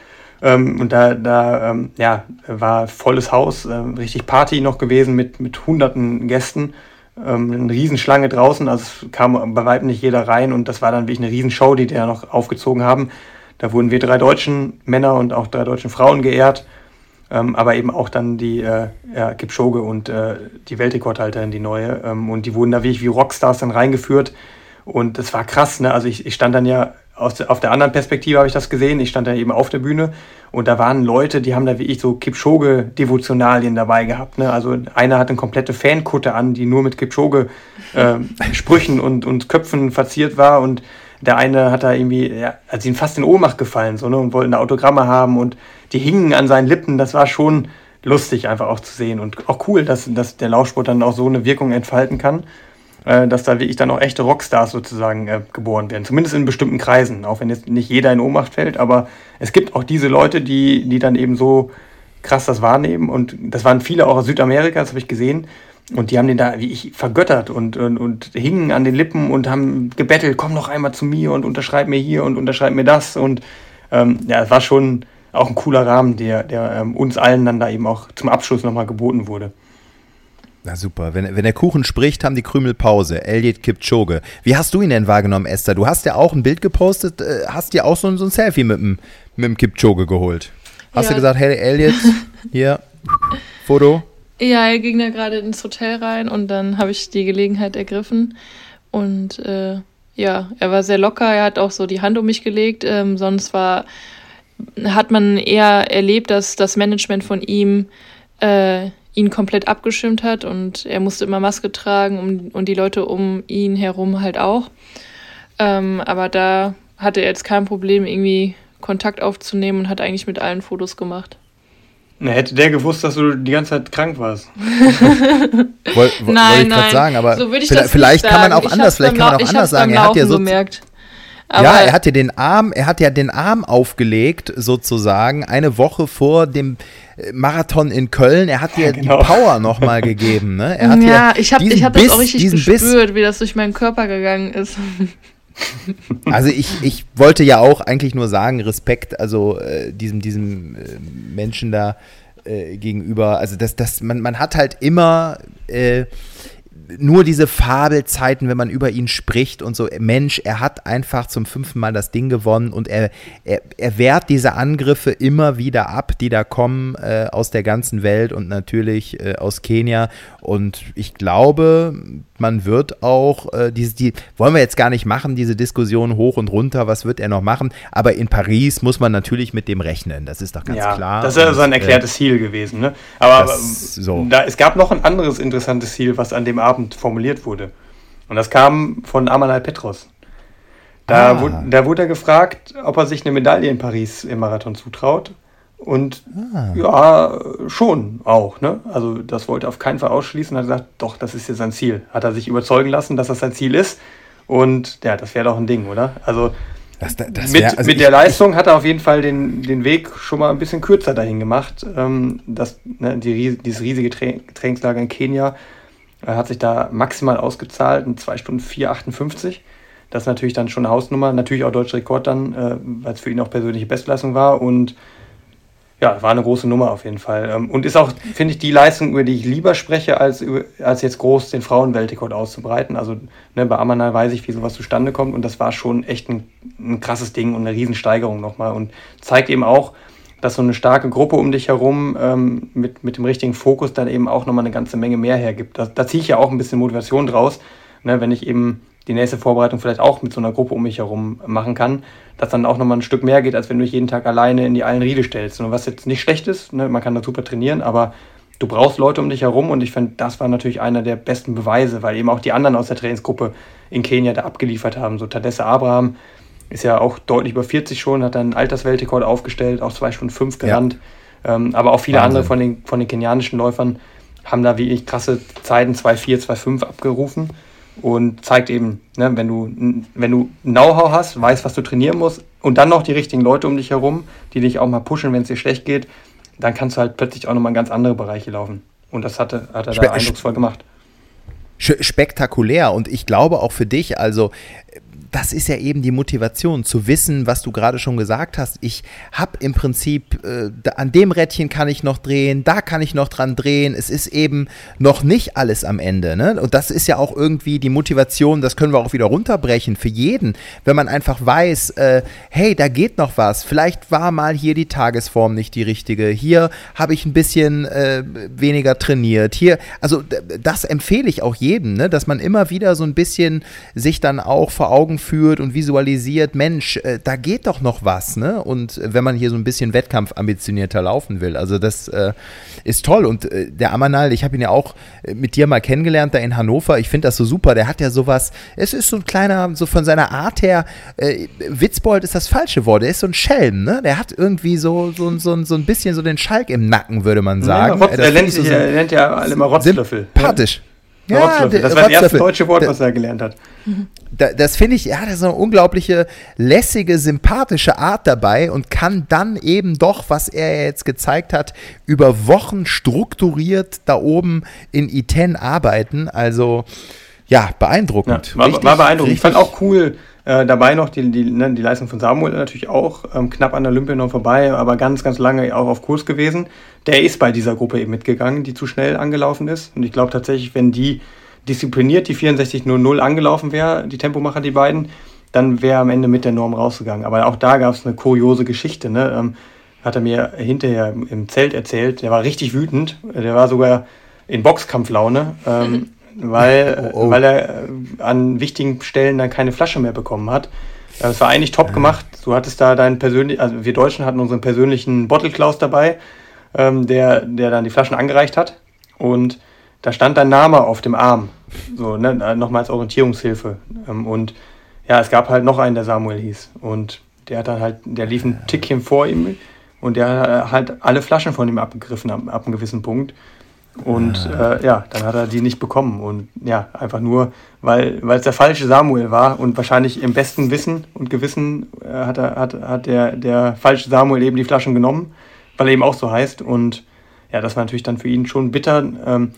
Ähm, und da, da ähm, ja, war volles Haus, äh, richtig Party noch gewesen mit, mit hunderten Gästen. Ähm, eine Riesenschlange draußen, also es kam bei weitem nicht jeder rein. Und das war dann wirklich eine Riesenshow, die die ja noch aufgezogen haben. Da wurden wir drei deutschen Männer und auch drei deutschen Frauen geehrt. Ähm, aber eben auch dann die äh, ja, Kipchoge und äh, die Weltrekordhalterin, die neue. Ähm, und die wurden da wirklich wie Rockstars dann reingeführt. Und das war krass, ne? Also ich, ich stand dann ja, aus, auf der anderen Perspektive habe ich das gesehen, ich stand da eben auf der Bühne und da waren Leute, die haben da wie ich so Kipchoge-Devotionalien dabei gehabt, ne? Also einer hat eine komplette Fankutte an, die nur mit Kipchoge-Sprüchen äh, und, und Köpfen verziert war und der eine hat da irgendwie, ja, also ihm fast in Ohnmacht gefallen, so, ne? Und wollten da Autogramme haben und die hingen an seinen Lippen, das war schon lustig einfach auch zu sehen und auch cool, dass, dass der Laufsport dann auch so eine Wirkung entfalten kann. Dass da wirklich dann auch echte Rockstars sozusagen äh, geboren werden. Zumindest in bestimmten Kreisen, auch wenn jetzt nicht jeder in Ohnmacht fällt. Aber es gibt auch diese Leute, die, die dann eben so krass das wahrnehmen. Und das waren viele auch aus Südamerika, das habe ich gesehen. Und die haben den da, wie ich, vergöttert und, und, und hingen an den Lippen und haben gebettelt, komm noch einmal zu mir und unterschreib mir hier und unterschreib mir das. Und ähm, ja, es war schon auch ein cooler Rahmen, der, der ähm, uns allen dann da eben auch zum Abschluss nochmal geboten wurde. Na super, wenn, wenn der Kuchen spricht, haben die Krümel Pause. Eliud Kipchoge. Wie hast du ihn denn wahrgenommen, Esther? Du hast ja auch ein Bild gepostet, hast dir auch so, so ein Selfie mit dem, mit dem Kipchoge geholt. Hast ja. du gesagt, hey Eliud, hier, Foto? Ja, er ging da gerade ins Hotel rein und dann habe ich die Gelegenheit ergriffen und äh, ja, er war sehr locker, er hat auch so die Hand um mich gelegt, ähm, sonst war, hat man eher erlebt, dass das Management von ihm äh, ihn komplett abgeschirmt hat und er musste immer Maske tragen und, und die Leute um ihn herum halt auch. Ähm, aber da hatte er jetzt kein Problem, irgendwie Kontakt aufzunehmen und hat eigentlich mit allen Fotos gemacht. Na, hätte der gewusst, dass du die ganze Zeit krank warst. Woll, wo, nein, ich nein, sagen, aber so würde ich vielleicht, das vielleicht nicht kann man sagen. auch anders, vielleicht kann man auch anders sagen. Er hat ja so gemerkt. Aber ja, er hat ja den Arm, er hat ja den Arm aufgelegt, sozusagen, eine Woche vor dem Marathon in Köln. Er hat dir ja, genau. die Power nochmal gegeben. Ne? Er hat ja, ja ich habe hab das auch richtig gespürt, Biss. Wie das durch meinen Körper gegangen ist. Also ich, ich wollte ja auch eigentlich nur sagen, Respekt, also äh, diesem, diesem äh, Menschen da äh, gegenüber. Also das, das, man, man hat halt immer äh, nur diese Fabelzeiten, wenn man über ihn spricht und so, Mensch, er hat einfach zum fünften Mal das Ding gewonnen und er, er, er wehrt diese Angriffe immer wieder ab, die da kommen äh, aus der ganzen Welt und natürlich äh, aus Kenia und ich glaube, man wird auch, äh, diese, die wollen wir jetzt gar nicht machen, diese Diskussion hoch und runter, was wird er noch machen, aber in Paris muss man natürlich mit dem rechnen, das ist doch ganz ja, klar. Das ist ja sein erklärtes äh, Ziel gewesen, ne? Aber das, so. da, es gab noch ein anderes interessantes Ziel, was an dem Abend formuliert wurde. Und das kam von Amanal Petros. Da, ah. wurde, da wurde er gefragt, ob er sich eine Medaille in Paris im Marathon zutraut. Und ah. ja, schon auch. Ne? Also das wollte er auf keinen Fall ausschließen. Er hat gesagt, doch, das ist ja sein Ziel. Hat er sich überzeugen lassen, dass das sein Ziel ist. Und ja, das wäre doch ein Ding, oder? Also, das, das wär, mit, also mit ich, der Leistung hat er auf jeden Fall den, den Weg schon mal ein bisschen kürzer dahin gemacht. Ähm, das, ne, die, dieses riesige Tra- Trainingslager in Kenia hat sich da maximal ausgezahlt in zwei Stunden vier achtundfünfzig. Das ist natürlich dann schon eine Hausnummer. Natürlich auch deutscher Rekord dann, äh, weil es für ihn auch persönliche Bestleistung war. Und Ja, war eine große Nummer auf jeden Fall. Und ist auch, finde ich, die Leistung, über die ich lieber spreche, als, über, als jetzt groß den Frauenweltrekord auszubreiten. Also ne, bei Amanal weiß ich, wie sowas zustande kommt. Und das war schon echt ein, ein krasses Ding und eine Riesensteigerung nochmal. Und zeigt eben auch, dass so eine starke Gruppe um dich herum ähm, mit, mit dem richtigen Fokus dann eben auch nochmal eine ganze Menge mehr hergibt. Da, da ziehe ich ja auch ein bisschen Motivation draus, ne, wenn ich eben die nächste Vorbereitung vielleicht auch mit so einer Gruppe um mich herum machen kann, dass dann auch nochmal ein Stück mehr geht, als wenn du dich jeden Tag alleine in die Eilenriede stellst. Und was jetzt nicht schlecht ist, ne, man kann da super trainieren, aber du brauchst Leute um dich herum und ich finde, das war natürlich einer der besten Beweise, weil eben auch die anderen aus der Trainingsgruppe in Kenia da abgeliefert haben. So Tadesse Abraham ist ja auch deutlich über vierzig schon, hat dann einen Altersweltrekord aufgestellt, auch zwei Stunden fünf gerannt. Ja. Ähm, aber auch viele Wahnsinn. andere von den, von den kenianischen Läufern haben da wirklich krasse Zeiten, zwei vier, zwei fünf abgerufen. Und zeigt eben, ne, wenn du, wenn du Know-how hast, weißt, was du trainieren musst und dann noch die richtigen Leute um dich herum, die dich auch mal pushen, wenn es dir schlecht geht, dann kannst du halt plötzlich auch nochmal in ganz andere Bereiche laufen. Und das hat, hat er da eindrucksvoll gemacht. Spektakulär und ich glaube auch für dich, also das ist ja eben die Motivation, zu wissen, was du gerade schon gesagt hast. Ich habe im Prinzip, äh, an dem Rädchen kann ich noch drehen, da kann ich noch dran drehen. Es ist eben noch nicht alles am Ende. Ne? Und das ist ja auch irgendwie die Motivation, das können wir auch wieder runterbrechen für jeden, wenn man einfach weiß, äh, hey, da geht noch was. Vielleicht war mal hier die Tagesform nicht die richtige. Hier habe ich ein bisschen äh, weniger trainiert. Hier, also d- das empfehle ich auch jedem, ne? Dass man immer wieder so ein bisschen sich dann auch vor Augen führt und visualisiert, Mensch, äh, da geht doch noch was, ne? Und äh, wenn man hier so ein bisschen wettkampfambitionierter laufen will, also das äh, ist toll. Und äh, der Amanal, ich habe ihn ja auch äh, mit dir mal kennengelernt, da in Hannover, ich finde das so super, der hat ja sowas, es ist so ein kleiner, so von seiner Art her, äh, Witzbold ist das falsche Wort, der ist so ein Schelm, ne? Der hat irgendwie so, so, so, so ein bisschen so den Schalk im Nacken, würde man sagen. Ja, Rotz, er, nennt, so so er nennt ja alle immer Rotzlöffel. Sympathisch. Ja, Rotzlöffel. Das war das erste deutsche Wort, was er gelernt hat. Da, das finde ich, ja, das ist eine unglaubliche, lässige, sympathische Art dabei und kann dann eben doch, was er jetzt gezeigt hat, über Wochen strukturiert da oben in Iten arbeiten. Also, ja, beeindruckend. Ja, war, richtig, war beeindruckend. Ich fand auch cool, äh, dabei noch die, die, ne, die Leistung von Samuel natürlich auch, ähm, knapp an der Olympia noch vorbei, aber ganz, ganz lange auch auf Kurs gewesen. Der ist bei dieser Gruppe eben mitgegangen, die zu schnell angelaufen ist. Und ich glaube tatsächlich, wenn die diszipliniert die vierundsechzig null null angelaufen wäre, die Tempomacher, die beiden, dann wäre am Ende mit der Norm rausgegangen. Aber auch da gab es eine kuriose Geschichte. Ne? Ähm, hat er mir hinterher im Zelt erzählt, der war richtig wütend. Der war sogar in Boxkampflaune, ähm, weil, oh, oh. weil er an wichtigen Stellen dann keine Flasche mehr bekommen hat. Das war eigentlich top gemacht. Du hattest da deinen persönlichen, also wir Deutschen hatten unseren persönlichen Bottle Klaus dabei, ähm, der, der dann die Flaschen angereicht hat. Und da stand dein Name auf dem Arm, so, ne, nochmal als Orientierungshilfe. Ähm, und ja, es gab halt noch einen, der Samuel hieß. Und der hat dann halt, der lief ein Tickchen vor ihm und der hat halt alle Flaschen von ihm abgegriffen ab, ab einem gewissen Punkt. Und ah. äh, ja, dann hat er die nicht bekommen. Und ja, einfach nur, weil es der falsche Samuel war und wahrscheinlich im besten Wissen und Gewissen äh, hat, er, hat, hat der, der falsche Samuel eben die Flaschen genommen, weil er eben auch so heißt. Und ja, das war natürlich dann für ihn schon bitter. Ähm,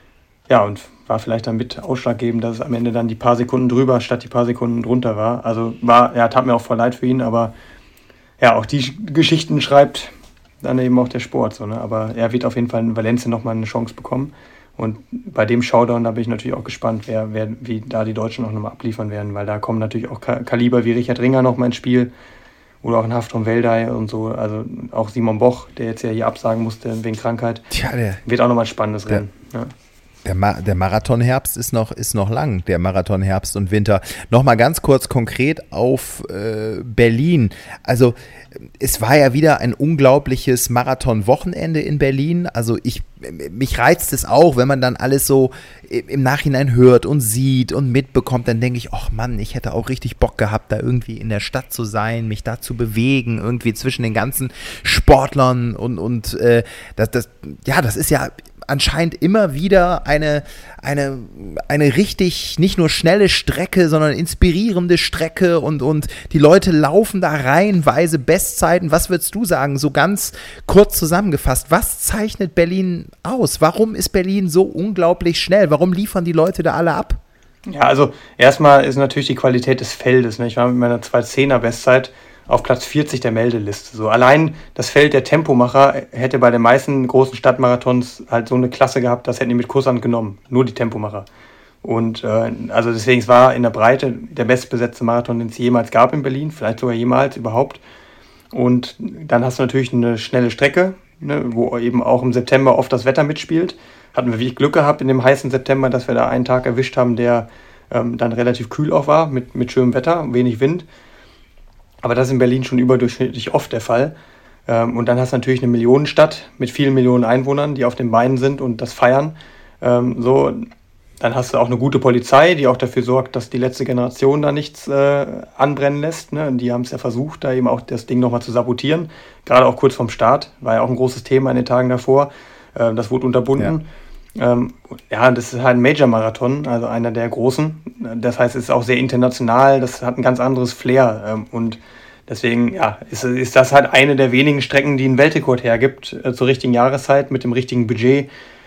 ja, und war vielleicht dann mit ausschlaggebend, dass es am Ende dann die paar Sekunden drüber statt die paar Sekunden drunter war. Also war, ja, tat mir auch voll leid für ihn, aber ja, auch die Geschichten schreibt dann eben auch der Sport. So, ne? Aber er wird auf jeden Fall in Valencia nochmal eine Chance bekommen. Und bei dem Showdown, da bin ich natürlich auch gespannt, wer, wer, wie da die Deutschen auch nochmal abliefern werden, weil da kommen natürlich auch Kaliber wie Richard Ringer nochmal ins Spiel oder auch ein Hafton Weldey und so. Also auch Simon Boch, der jetzt ja hier absagen musste wegen Krankheit, Tja, der, wird auch nochmal ein spannendes der, Rennen. Ja. Der, Ma- der Marathonherbst ist noch, ist noch lang, der Marathonherbst und Winter. Nochmal ganz kurz konkret auf äh, Berlin. Also es war ja wieder ein unglaubliches Marathon-Wochenende in Berlin. Also ich, mich reizt es auch, wenn man dann alles so im Nachhinein hört und sieht und mitbekommt, dann denke ich, ach Mann, ich hätte auch richtig Bock gehabt, da irgendwie in der Stadt zu sein, mich da zu bewegen, irgendwie zwischen den ganzen Sportlern und, und äh, das, das, ja, das ist ja anscheinend immer wieder eine, eine, eine richtig, nicht nur schnelle Strecke, sondern inspirierende Strecke und, und die Leute laufen da reihenweise Bestzeiten. Was würdest du sagen, so ganz kurz zusammengefasst, was zeichnet Berlin aus? Warum ist Berlin so unglaublich schnell? Warum liefern die Leute da alle ab? Ja, also erstmal ist natürlich die Qualität des Feldes. Ne? Ich war mit meiner zwei zehner Bestzeit auf Platz vierzig der Meldeliste. So allein das Feld der Tempomacher hätte bei den meisten großen Stadtmarathons halt so eine Klasse gehabt, das hätten die mit Kusshand genommen. Nur die Tempomacher. Und äh, also deswegen, es war in der Breite der bestbesetzte Marathon, den es jemals gab in Berlin, vielleicht sogar jemals überhaupt. Und dann hast du natürlich eine schnelle Strecke, ne, wo eben auch im September oft das Wetter mitspielt. Hatten wir wirklich Glück gehabt in dem heißen September, dass wir da einen Tag erwischt haben, der ähm, dann relativ kühl auch war, mit, mit schönem Wetter, wenig Wind. Aber das ist in Berlin schon überdurchschnittlich oft der Fall. Ähm, und dann hast du natürlich eine Millionenstadt mit vielen Millionen Einwohnern, die auf den Beinen sind und das feiern. Ähm, so, dann hast du auch eine gute Polizei, die auch dafür sorgt, dass die letzte Generation da nichts äh, anbrennen lässt. Ne? Die haben es ja versucht, da eben auch das Ding nochmal zu sabotieren. Gerade auch kurz vorm Start, war ja auch ein großes Thema in den Tagen davor. Äh, das wurde unterbunden. Ja. Ähm, ja, das ist halt ein Major-Marathon, also einer der großen. Das heißt, es ist auch sehr international, das hat ein ganz anderes Flair. Ähm, und deswegen ja, ist, ist das halt eine der wenigen Strecken, die einen Weltrekord hergibt, äh, zur richtigen Jahreszeit, mit dem richtigen Budget.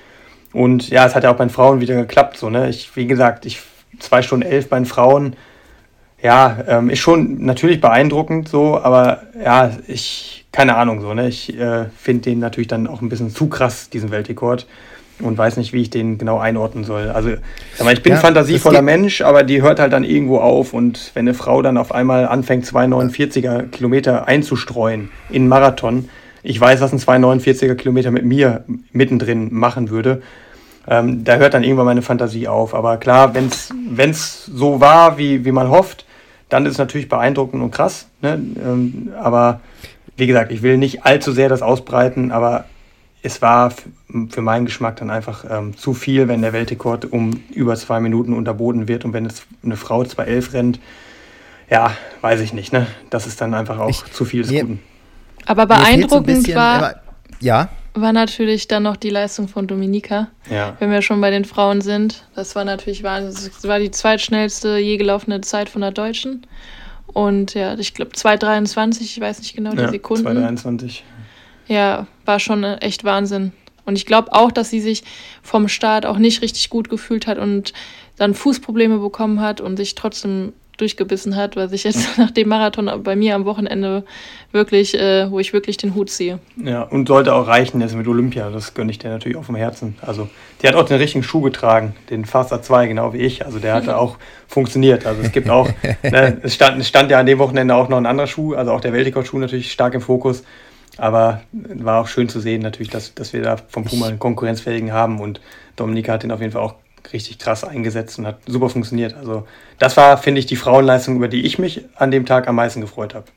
Und ja, es hat ja auch bei den Frauen wieder geklappt. So, ne? Ich, wie gesagt, ich zwei Stunden elf bei den Frauen, ja, ähm, ist schon natürlich beeindruckend so, aber ja, ich, keine Ahnung so, ne? Ich äh, finde den natürlich dann auch ein bisschen zu krass, diesen Weltrekord. Und weiß nicht, wie ich den genau einordnen soll. Also, ich bin ein ja, fantasievoller Mensch, aber die hört halt dann irgendwo auf. Und wenn eine Frau dann auf einmal anfängt, zwei neunundvierziger Kilometer einzustreuen in einen Marathon, ich weiß, was ein zwei neunundvierziger Kilometer mit mir mittendrin machen würde, ähm, da hört dann irgendwann meine Fantasie auf. Aber klar, wenn es so war, wie, wie man hofft, dann ist es natürlich beeindruckend und krass. Ne? Ähm, aber wie gesagt, ich will nicht allzu sehr das ausbreiten, aber es war für meinen Geschmack dann einfach ähm, zu viel, wenn der Weltrekord um über zwei Minuten unterboten wird und wenn es eine Frau zwei elf rennt, ja, weiß ich nicht, ne? Das ist dann einfach auch ich, zu viel des mir, Guten. Aber beeindruckend so war, immer, ja? war natürlich dann noch die Leistung von Dominika, ja. Wenn wir schon bei den Frauen sind. Das war natürlich Wahnsinn. Das war die zweitschnellste je gelaufene Zeit von der Deutschen. Und ja, ich glaube zwei dreiundzwanzig, ich weiß nicht genau die ja, Sekunden. zwei dreiundzwanzig. Ja, war schon echt Wahnsinn. Und ich glaube auch, dass sie sich vom Start auch nicht richtig gut gefühlt hat und dann Fußprobleme bekommen hat und sich trotzdem durchgebissen hat, was ich jetzt nach dem Marathon bei mir am Wochenende wirklich, äh, wo ich wirklich den Hut ziehe. Ja, und sollte auch reichen jetzt mit Olympia, das gönne ich dir natürlich auch vom Herzen. Also die hat auch den richtigen Schuh getragen, den Faster zwei, genau wie ich. Also der hatte auch funktioniert. Also es gibt auch, ne, es stand, es stand ja an dem Wochenende auch noch ein anderer Schuh, also auch der Weltrekordschuh natürlich stark im Fokus. Aber war auch schön zu sehen natürlich, dass, dass wir da vom Puma einen konkurrenzfähigen haben und Dominika hat den auf jeden Fall auch richtig krass eingesetzt und hat super funktioniert. Also das war, finde ich, die Frauenleistung, über die ich mich an dem Tag am meisten gefreut habe.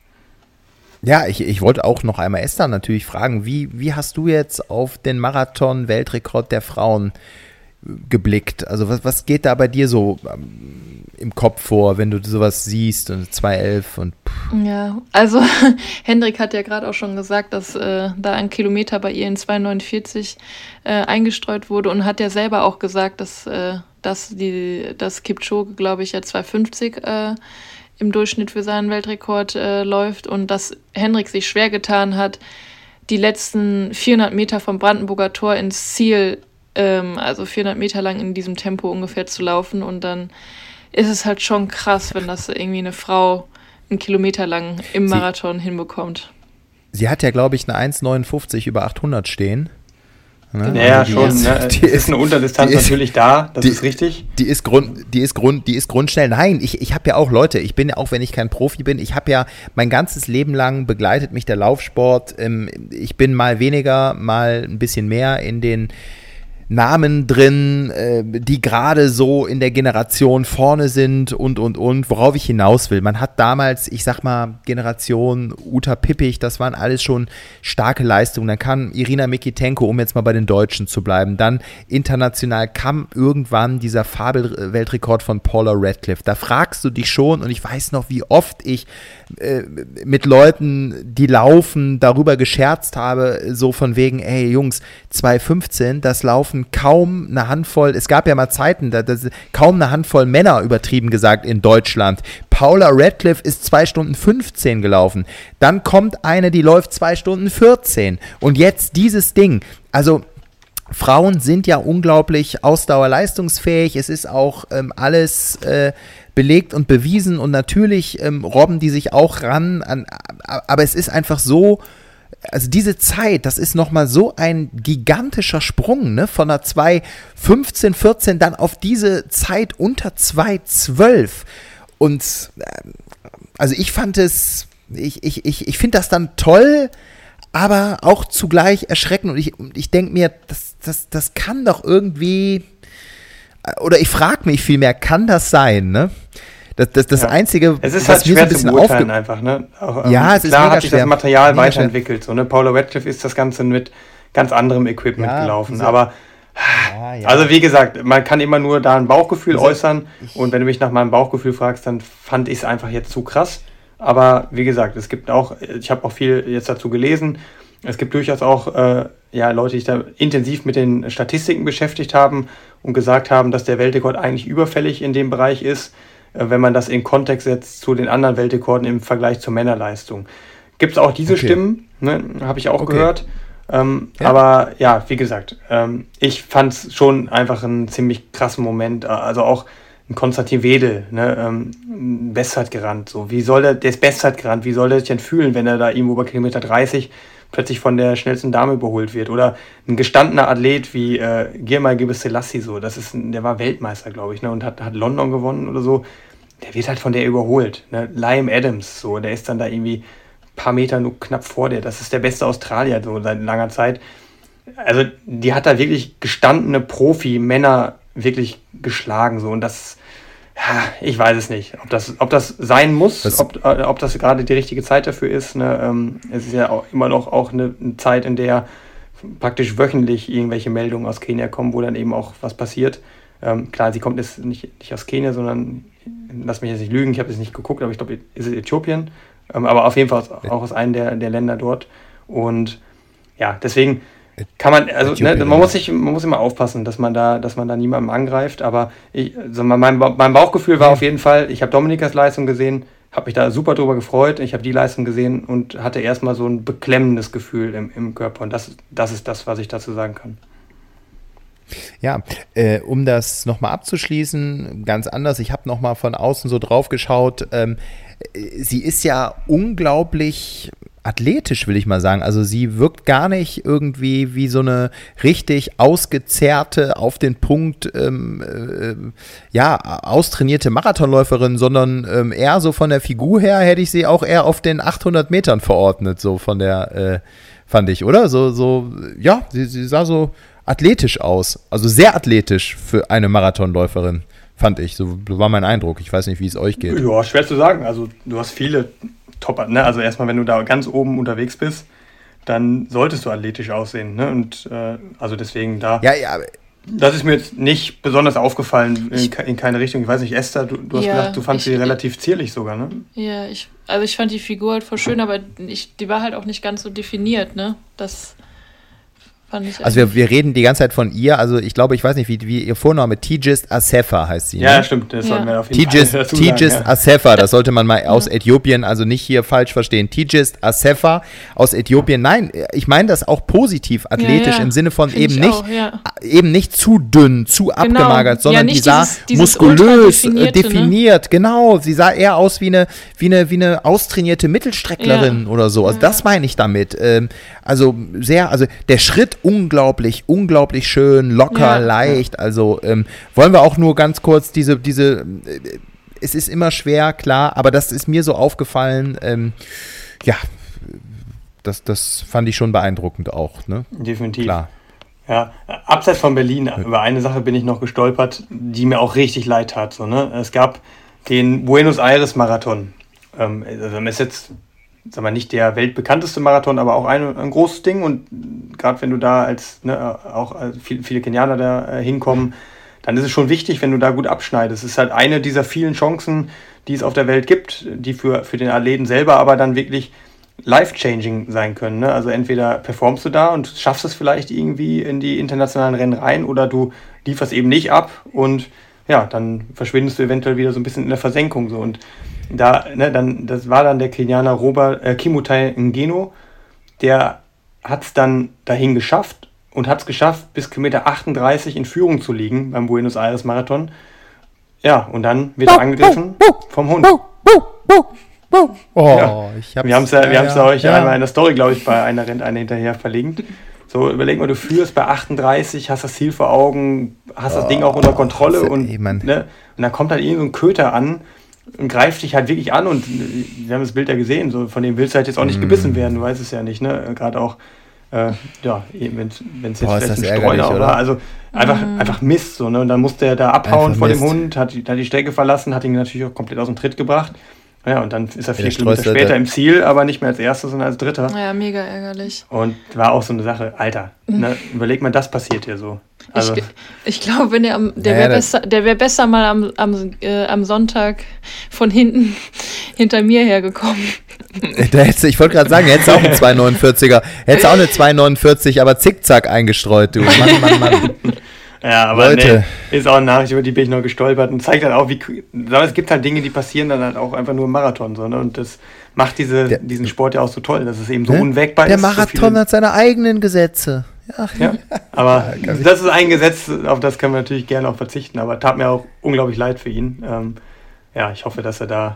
Ja, ich, ich wollte auch noch einmal Esther natürlich fragen, wie, wie hast du jetzt auf den Marathon-Weltrekord der Frauen geblickt? Also was, was geht da bei dir so ähm, im Kopf vor, wenn du sowas siehst und zwei elf und pff. Ja, also Hendrik hat ja gerade auch schon gesagt, dass äh, da ein Kilometer bei ihr in zwei neunundvierzig äh, eingestreut wurde und hat ja selber auch gesagt, dass, äh, dass, die, dass Kipchoge, glaube ich, ja zwei fünfzig äh, im Durchschnitt für seinen Weltrekord äh, läuft und dass Hendrik sich schwer getan hat, die letzten vierhundert Meter vom Brandenburger Tor ins Ziel, ähm, also vierhundert Meter lang in diesem Tempo ungefähr zu laufen und dann ist es halt schon krass, wenn das irgendwie eine Frau einen Kilometer lang im Marathon sie, hinbekommt. Sie hat ja, glaube ich, eine eins neunundfünfzig über achthundert stehen. Ne? Ja, also schon. Ist, ne? Die ist eine Unterdistanz ist, natürlich da, das die, ist richtig. Die ist, Grund, die, ist Grund, die ist grundschnell. Nein, ich, ich habe ja auch Leute, ich bin ja auch, wenn ich kein Profi bin, ich habe ja mein ganzes Leben lang begleitet mich der Laufsport. Ich bin mal weniger, mal ein bisschen mehr in den Namen drin, äh, die gerade so in der Generation vorne sind und, und, und, worauf ich hinaus will. Man hat damals, ich sag mal, Generation Uta Pippich, das waren alles schon starke Leistungen. Dann kam Irina Mikitenko, um jetzt mal bei den Deutschen zu bleiben. Dann international kam irgendwann dieser Fabelweltrekord von Paula Radcliffe. Da fragst du dich schon, und ich weiß noch, wie oft ich äh, mit Leuten, die laufen, darüber gescherzt habe, so von wegen, ey Jungs, zwei fünfzehn, das Laufen kaum eine Handvoll, es gab ja mal Zeiten, da das, kaum eine Handvoll Männer, übertrieben gesagt, in Deutschland. Paula Radcliffe ist zwei Stunden fünfzehn gelaufen. Dann kommt eine, die läuft zwei Stunden vierzehn. Und jetzt dieses Ding. Also Frauen sind ja unglaublich ausdauerleistungsfähig. Es ist auch ähm, alles äh, belegt und bewiesen und natürlich ähm, robben die sich auch ran, an, aber es ist einfach so, also diese Zeit, das ist nochmal so ein gigantischer Sprung, ne, von einer zwei fünfzehn, vierzehn dann auf diese Zeit unter zwei zwölf und äh, also ich fand es, ich, ich, ich, ich finde das dann toll, aber auch zugleich erschreckend und ich, ich denke mir, das, das, das kann doch irgendwie, oder ich frage mich vielmehr, kann das sein, ne? Das, das, das ja. Einzige, es ist halt schwer zu beurteilen einfach, ne? Auch, ähm, ja, es ist klar mega hat sich schwer. das Material mega weiterentwickelt, so, ne? Paula Radcliffe ist das Ganze mit ganz anderem Equipment ja, gelaufen, so. aber ja, ja. also wie gesagt, man kann immer nur da ein Bauchgefühl also, äußern und wenn du mich nach meinem Bauchgefühl fragst, dann fand ich es einfach jetzt zu krass, aber wie gesagt, es gibt auch, ich habe auch viel jetzt dazu gelesen, es gibt durchaus auch äh, ja, Leute, die sich da intensiv mit den Statistiken beschäftigt haben und gesagt haben, dass der Weltrekord eigentlich überfällig in dem Bereich ist, wenn man das in Kontext setzt zu den anderen Weltrekorden im Vergleich zur Männerleistung. Gibt es auch diese okay. Stimmen, ne? Habe ich auch okay. gehört. Ähm, ja. Aber ja, wie gesagt, ähm, ich fand es schon einfach einen ziemlich krassen Moment. Also auch ein Konstantin Wedel, ne? ähm, Bestzeit gerannt. So. Wie soll der, der ist Bestzeit gerannt, wie soll der sich denn fühlen, wenn er da irgendwo bei Kilometer dreißig plötzlich von der schnellsten Dame überholt wird? Oder ein gestandener Athlet wie äh, Girmay Gebrselassie, so, das ist ein, der war Weltmeister, glaube ich, ne, und hat, hat London gewonnen oder so. Der wird halt von der überholt. Ne? Liam Adams, so, der ist dann da irgendwie ein paar Meter nur knapp vor der. Das ist der beste Australier so seit langer Zeit. Also die hat da wirklich gestandene Profi-Männer wirklich geschlagen. So, und das, ja, ich weiß es nicht, ob das, ob das sein muss, das ob, äh, ob das gerade die richtige Zeit dafür ist. Ne? Ähm, es ist ja auch immer noch auch eine, eine Zeit, in der praktisch wöchentlich irgendwelche Meldungen aus Kenia kommen, wo dann eben auch was passiert. Ähm, klar, sie kommt jetzt nicht, nicht aus Kenia, sondern, lass mich jetzt nicht lügen, ich habe es nicht geguckt, aber ich glaube, ist es Äthiopien. Ähm, aber auf jeden Fall aus, auch aus einem der, der Länder dort. Und ja, deswegen kann man, also ne, man muss sich, man muss immer aufpassen, dass man da, dass man da niemandem angreift. Aber ich, also mein, mein Bauchgefühl war auf jeden Fall, ich habe Dominikas Leistung gesehen, habe mich da super drüber gefreut, ich habe die Leistung gesehen und hatte erstmal so ein beklemmendes Gefühl im, im Körper. Und das, das ist das, was ich dazu sagen kann. Ja, äh, um das nochmal abzuschließen, ganz anders, ich habe nochmal von außen so drauf geschaut, ähm, sie ist ja unglaublich athletisch, will ich mal sagen, also sie wirkt gar nicht irgendwie wie so eine richtig ausgezerrte, auf den Punkt, ähm, äh, ja, austrainierte Marathonläuferin, sondern ähm, eher so von der Figur her hätte ich sie auch eher auf den achthundert Metern verordnet, so von der, äh, fand ich, oder? So, so, ja, sie, sie sah so athletisch aus, also sehr athletisch für eine Marathonläuferin, fand ich. So war mein Eindruck. Ich weiß nicht, wie es euch geht. Ja, schwer zu sagen. Also du hast viele Topper, ne? Also erstmal, wenn du da ganz oben unterwegs bist, dann solltest du athletisch aussehen, ne? Und äh, also deswegen da. Ja, ja. Das ist mir jetzt nicht besonders aufgefallen in, in keine Richtung. Ich weiß nicht, Esther, du, du hast ja, gesagt, du fandst ich, sie relativ zierlich sogar, ne? Ja, ich, also ich fand die Figur halt voll schön, aber ich, die war halt auch nicht ganz so definiert, ne? Das Also wir, wir reden die ganze Zeit von ihr, also ich glaube, ich weiß nicht, wie, wie ihr Vorname, Tigist Assefa heißt sie. Ja, ne? stimmt, das ja. sollten wir auf jeden Tigist, Fall dazu Tigist sagen. Ja. Assefa, das sollte man mal aus Äthiopien, also nicht hier falsch verstehen. Tigist Assefa aus Äthiopien, nein, ich meine das auch positiv, athletisch, ja, ja. im Sinne von eben nicht, auch, ja. eben nicht zu dünn, zu genau. abgemagert, sondern ja, die sah dieses, dieses muskulös, definiert, ne? Genau, sie sah eher aus wie eine, wie eine, wie eine austrainierte Mittelstrecklerin ja. oder so, also ja. das meine ich damit. Ähm, also sehr, also der Schritt unglaublich, unglaublich schön, locker, ja. leicht. Also ähm, wollen wir auch nur ganz kurz diese, diese, äh, es ist immer schwer, klar, aber das ist mir so aufgefallen, ähm, ja, das, das fand ich schon beeindruckend auch, ne? Definitiv. Klar. Ja, abseits von Berlin, ja. über eine Sache bin ich noch gestolpert, die mir auch richtig leid tat. So, ne? Es gab den Buenos Aires Marathon. Ähm, also ist jetzt, sagen wir, nicht der weltbekannteste Marathon, aber auch ein, ein großes Ding. Und gerade wenn du da als, ne, auch als viele, viele Kenianer da äh, hinkommen, dann ist es schon wichtig, wenn du da gut abschneidest. Es ist halt eine dieser vielen Chancen, die es auf der Welt gibt, die für, für den Athleten selber aber dann wirklich life-changing sein können. Ne? Also entweder performst du da und schaffst es vielleicht irgendwie in die internationalen Rennen rein oder du lieferst eben nicht ab und ja, dann verschwindest du eventuell wieder so ein bisschen in der Versenkung. So. Und da, ne, dann, das war dann der Kenianer Robert äh, Kimutai Ngeno, der hat es dann dahin geschafft und hat es geschafft, bis Kilometer achtunddreißig in Führung zu liegen beim Buenos Aires Marathon. Ja, und dann wird er angegriffen vom Hund. Oh, ja. ich hab's, wir haben es ja, ja, ja euch ja. einmal in der Story, glaube ich, bei einer rennt eine hinterher verlinkt. So, überleg mal, du führst bei achtunddreißig, hast das Ziel vor Augen, hast das oh, Ding auch unter Kontrolle und, ne, und dann kommt halt irgend so ein Köter an und greift dich halt wirklich an und wir haben das Bild ja gesehen, so von dem willst du halt jetzt auch nicht gebissen werden, du weißt es ja nicht, ne? Gerade auch, äh, ja, wenn es jetzt Boah, vielleicht ein Streuner oder? Also einfach, mm. einfach Mist, so, ne? Und dann musste er da abhauen einfach vor Mist. Dem Hund, hat, hat die Strecke verlassen, hat ihn natürlich auch komplett aus dem Tritt gebracht. Ja, und dann ist er vier Kilometer später im Ziel, aber nicht mehr als Erster, sondern als Dritter. Ja, mega ärgerlich. Und war auch so eine Sache, Alter, ne, überleg mal, das passiert hier so. Also, ich ich glaube, wenn der, am, der wäre ja, besser, der wär besser mal am, am, äh, am Sonntag von hinten hinter mir hergekommen. Da hättest, ich wollte gerade sagen, hättest du auch einen zwei neunundvierziger, hättest auch eine zwei neunundvierzig, aber zickzack eingestreut, du. Mann, Mann, Mann. Ja, aber nee, ist auch eine Nachricht, über die bin ich noch gestolpert und zeigt halt auch, wie, es gibt halt Dinge, die passieren dann halt auch einfach nur im Marathon, so, ne? Und das macht diese, der, diesen Sport ja auch so toll, dass es eben so ne? unwägbar der ist. Der Marathon so hat seine eigenen Gesetze. Ja, ja aber ja, das ist ein Gesetz, auf das können wir natürlich gerne auch verzichten, aber tat mir auch unglaublich leid für ihn. Ähm, ja, ich hoffe, dass er da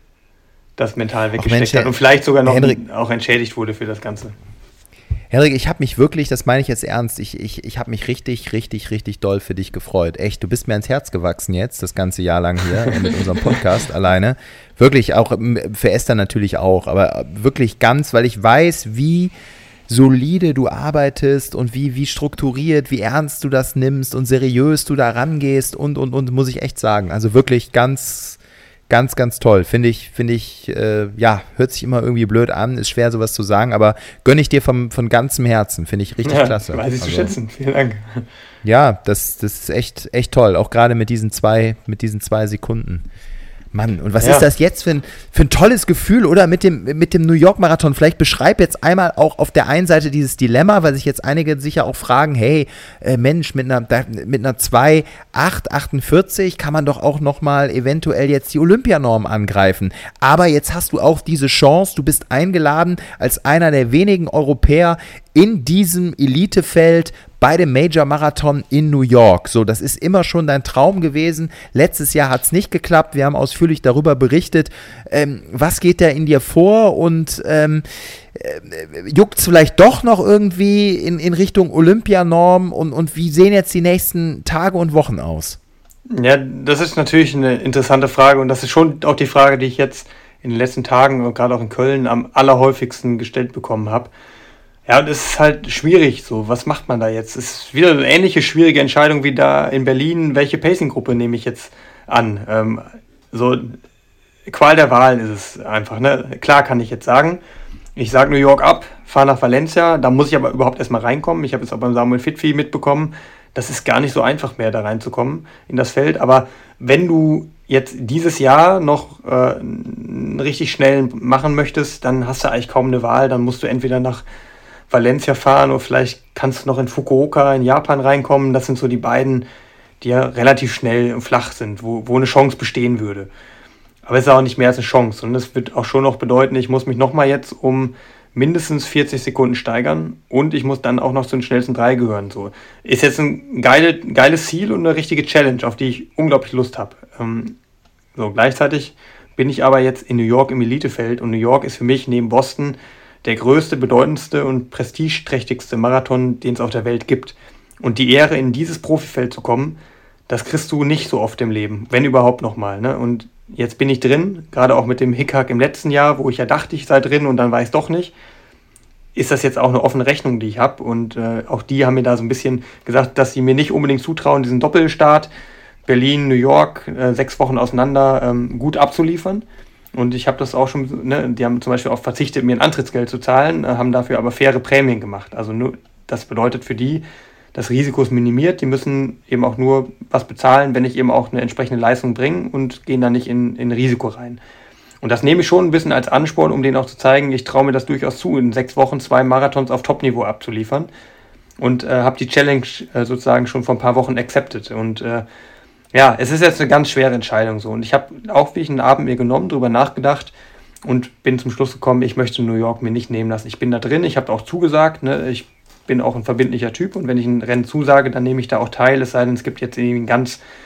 das mental weggesteckt Mensch, hat und vielleicht sogar noch Henrik, auch entschädigt wurde für das Ganze. Henrik, ich habe mich wirklich, das meine ich jetzt ernst, ich, ich, ich habe mich richtig, richtig, richtig doll für dich gefreut. Echt, du bist mir ans Herz gewachsen jetzt, das ganze Jahr lang hier mit unserem Podcast alleine. Wirklich, auch für Esther natürlich auch, aber wirklich ganz, weil ich weiß, wie solide du arbeitest und wie, wie strukturiert, wie ernst du das nimmst und seriös du da rangehst und, und, und, muss ich echt sagen. Also wirklich ganz... Ganz, ganz toll. Finde ich, finde ich, äh, ja, hört sich immer irgendwie blöd an, ist schwer sowas zu sagen, aber gönne ich dir vom, von ganzem Herzen. Finde ich richtig ja, klasse. Weiß ich also, zu schätzen. Vielen Dank. Ja, das, das ist echt, echt toll. Auch gerade mit diesen zwei, mit diesen zwei Sekunden. Mann, und was ja. ist das jetzt für ein, für ein tolles Gefühl, oder? Mit dem, mit dem New York Marathon. Vielleicht beschreib jetzt einmal auch auf der einen Seite dieses Dilemma, weil sich jetzt einige sicher auch fragen, hey, äh, Mensch, mit einer, mit einer zwei acht achtundvierzig kann man doch auch nochmal eventuell jetzt die Olympianorm angreifen. Aber jetzt hast du auch diese Chance, du bist eingeladen als einer der wenigen Europäer in diesem Elitefeld bei dem Major Marathon in New York. So, das ist immer schon dein Traum gewesen. Letztes Jahr hat es nicht geklappt. Wir haben ausführlich darüber berichtet. Ähm, was geht da in dir vor und ähm, äh, juckt es vielleicht doch noch irgendwie in, in Richtung Olympianorm und, und wie sehen jetzt die nächsten Tage und Wochen aus? Ja, das ist natürlich eine interessante Frage und das ist schon auch die Frage, die ich jetzt in den letzten Tagen und gerade auch in Köln am allerhäufigsten gestellt bekommen habe. Ja, und es ist halt schwierig so. Was macht man da jetzt? Es ist wieder eine ähnliche schwierige Entscheidung wie da in Berlin. Welche Pacing-Gruppe nehme ich jetzt an? Ähm, so, Qual der Wahl ist es einfach. Ne? Klar kann ich jetzt sagen, ich sage New York ab, fahre nach Valencia. Da muss ich aber überhaupt erstmal reinkommen. Ich habe es auch beim Samuel Fitfi mitbekommen. Das ist gar nicht so einfach mehr, da reinzukommen in das Feld. Aber wenn du jetzt dieses Jahr noch äh, einen richtig schnellen machen möchtest, dann hast du eigentlich kaum eine Wahl. Dann musst du entweder nach Valencia fahren oder vielleicht kannst du noch in Fukuoka in Japan reinkommen. Das sind so die beiden, die ja relativ schnell und flach sind, wo, wo eine Chance bestehen würde. Aber es ist auch nicht mehr als eine Chance. Und das wird auch schon noch bedeuten, ich muss mich nochmal jetzt um mindestens vierzig Sekunden steigern und ich muss dann auch noch zu den schnellsten drei gehören. So. Ist jetzt ein geile, geiles Ziel und eine richtige Challenge, auf die ich unglaublich Lust habe. Ähm, so, gleichzeitig bin ich aber jetzt in New York im Elitefeld und New York ist für mich neben Boston der größte, bedeutendste und prestigeträchtigste Marathon, den es auf der Welt gibt. Und die Ehre, in dieses Profifeld zu kommen, das kriegst du nicht so oft im Leben, wenn überhaupt nochmal. Ne? Und jetzt bin ich drin, gerade auch mit dem Hickhack im letzten Jahr, wo ich ja dachte, ich sei drin und dann war ich es doch nicht. Ist das jetzt auch eine offene Rechnung, die ich habe. Und äh, auch die haben mir da so ein bisschen gesagt, dass sie mir nicht unbedingt zutrauen, diesen Doppelstart Berlin, New York, äh, sechs Wochen auseinander ähm, gut abzuliefern. Und ich habe das auch schon, ne, die haben zum Beispiel auch verzichtet, mir ein Antrittsgeld zu zahlen, äh, haben dafür aber faire Prämien gemacht. Also nur, das bedeutet für die, das Risiko ist minimiert, die müssen eben auch nur was bezahlen, wenn ich eben auch eine entsprechende Leistung bringe und gehen dann nicht in, in Risiko rein. Und das nehme ich schon ein bisschen als Ansporn, um denen auch zu zeigen, ich traue mir das durchaus zu, in sechs Wochen zwei Marathons auf Top-Niveau abzuliefern. Und äh, habe die Challenge äh, sozusagen schon vor ein paar Wochen accepted. Und äh, ja, es ist jetzt eine ganz schwere Entscheidung so. Und ich habe auch wie ich einen Abend mir genommen, darüber nachgedacht und bin zum Schluss gekommen, ich möchte New York mir nicht nehmen lassen. Ich bin da drin, ich habe auch zugesagt, ne? Ich bin auch ein verbindlicher Typ und wenn ich ein Rennen zusage, dann nehme ich da auch teil, es sei denn, es gibt jetzt irgendwie einen ganz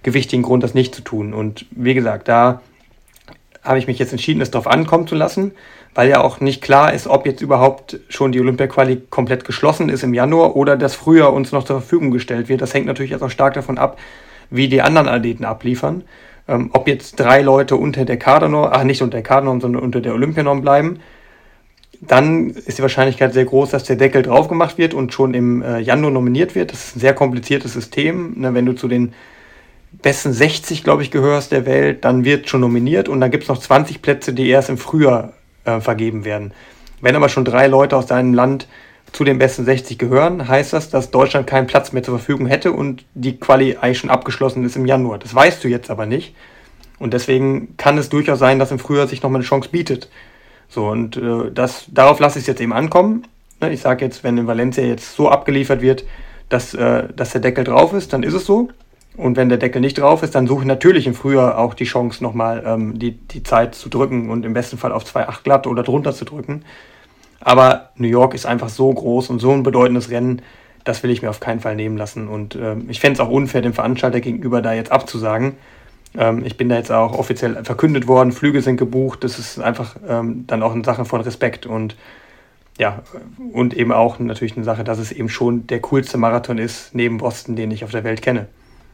gewichtigen Grund, das nicht zu tun. Und wie gesagt, da habe ich mich jetzt entschieden, es darauf ankommen zu lassen, weil ja auch nicht klar ist, ob jetzt überhaupt schon die Olympia-Quali komplett geschlossen ist im Januar oder das früher uns noch zur Verfügung gestellt wird. Das hängt natürlich jetzt auch stark davon ab, wie die anderen Athleten abliefern. Ähm, ob jetzt drei Leute unter der Kadernorm, ach nicht unter der Kadernorm, sondern unter der Olympianorm bleiben, dann ist die Wahrscheinlichkeit sehr groß, dass der Deckel drauf gemacht wird und schon im äh, Januar nominiert wird. Das ist ein sehr kompliziertes System. Ne, wenn du zu den besten sechzig, glaube ich, gehörst der Welt, dann wird schon nominiert und dann gibt es noch zwanzig Plätze, die erst im Frühjahr äh, vergeben werden. Wenn aber schon drei Leute aus deinem Land zu den besten sechzig gehören, heißt das, dass Deutschland keinen Platz mehr zur Verfügung hätte und die Quali eigentlich schon abgeschlossen ist im Januar. Das weißt du jetzt aber nicht. Und deswegen kann es durchaus sein, dass im Frühjahr sich nochmal eine Chance bietet. So, und äh, das, darauf lasse ich es jetzt eben ankommen. Ne, ich sage jetzt, wenn in Valencia jetzt so abgeliefert wird, dass, äh, dass der Deckel drauf ist, dann ist es so. Und wenn der Deckel nicht drauf ist, dann suche ich natürlich im Frühjahr auch die Chance, nochmal ähm, die, die Zeit zu drücken und im besten Fall auf zwei Komma acht glatt oder drunter zu drücken. Aber New York ist einfach so groß und so ein bedeutendes Rennen, das will ich mir auf keinen Fall nehmen lassen. Und ähm, ich fände es auch unfair, dem Veranstalter gegenüber da jetzt abzusagen. Ähm, ich bin da jetzt auch offiziell verkündet worden, Flüge sind gebucht. Das ist einfach ähm, dann auch eine Sache von Respekt. Und ja, und eben auch natürlich eine Sache, dass es eben schon der coolste Marathon ist, neben Boston, den ich auf der Welt kenne.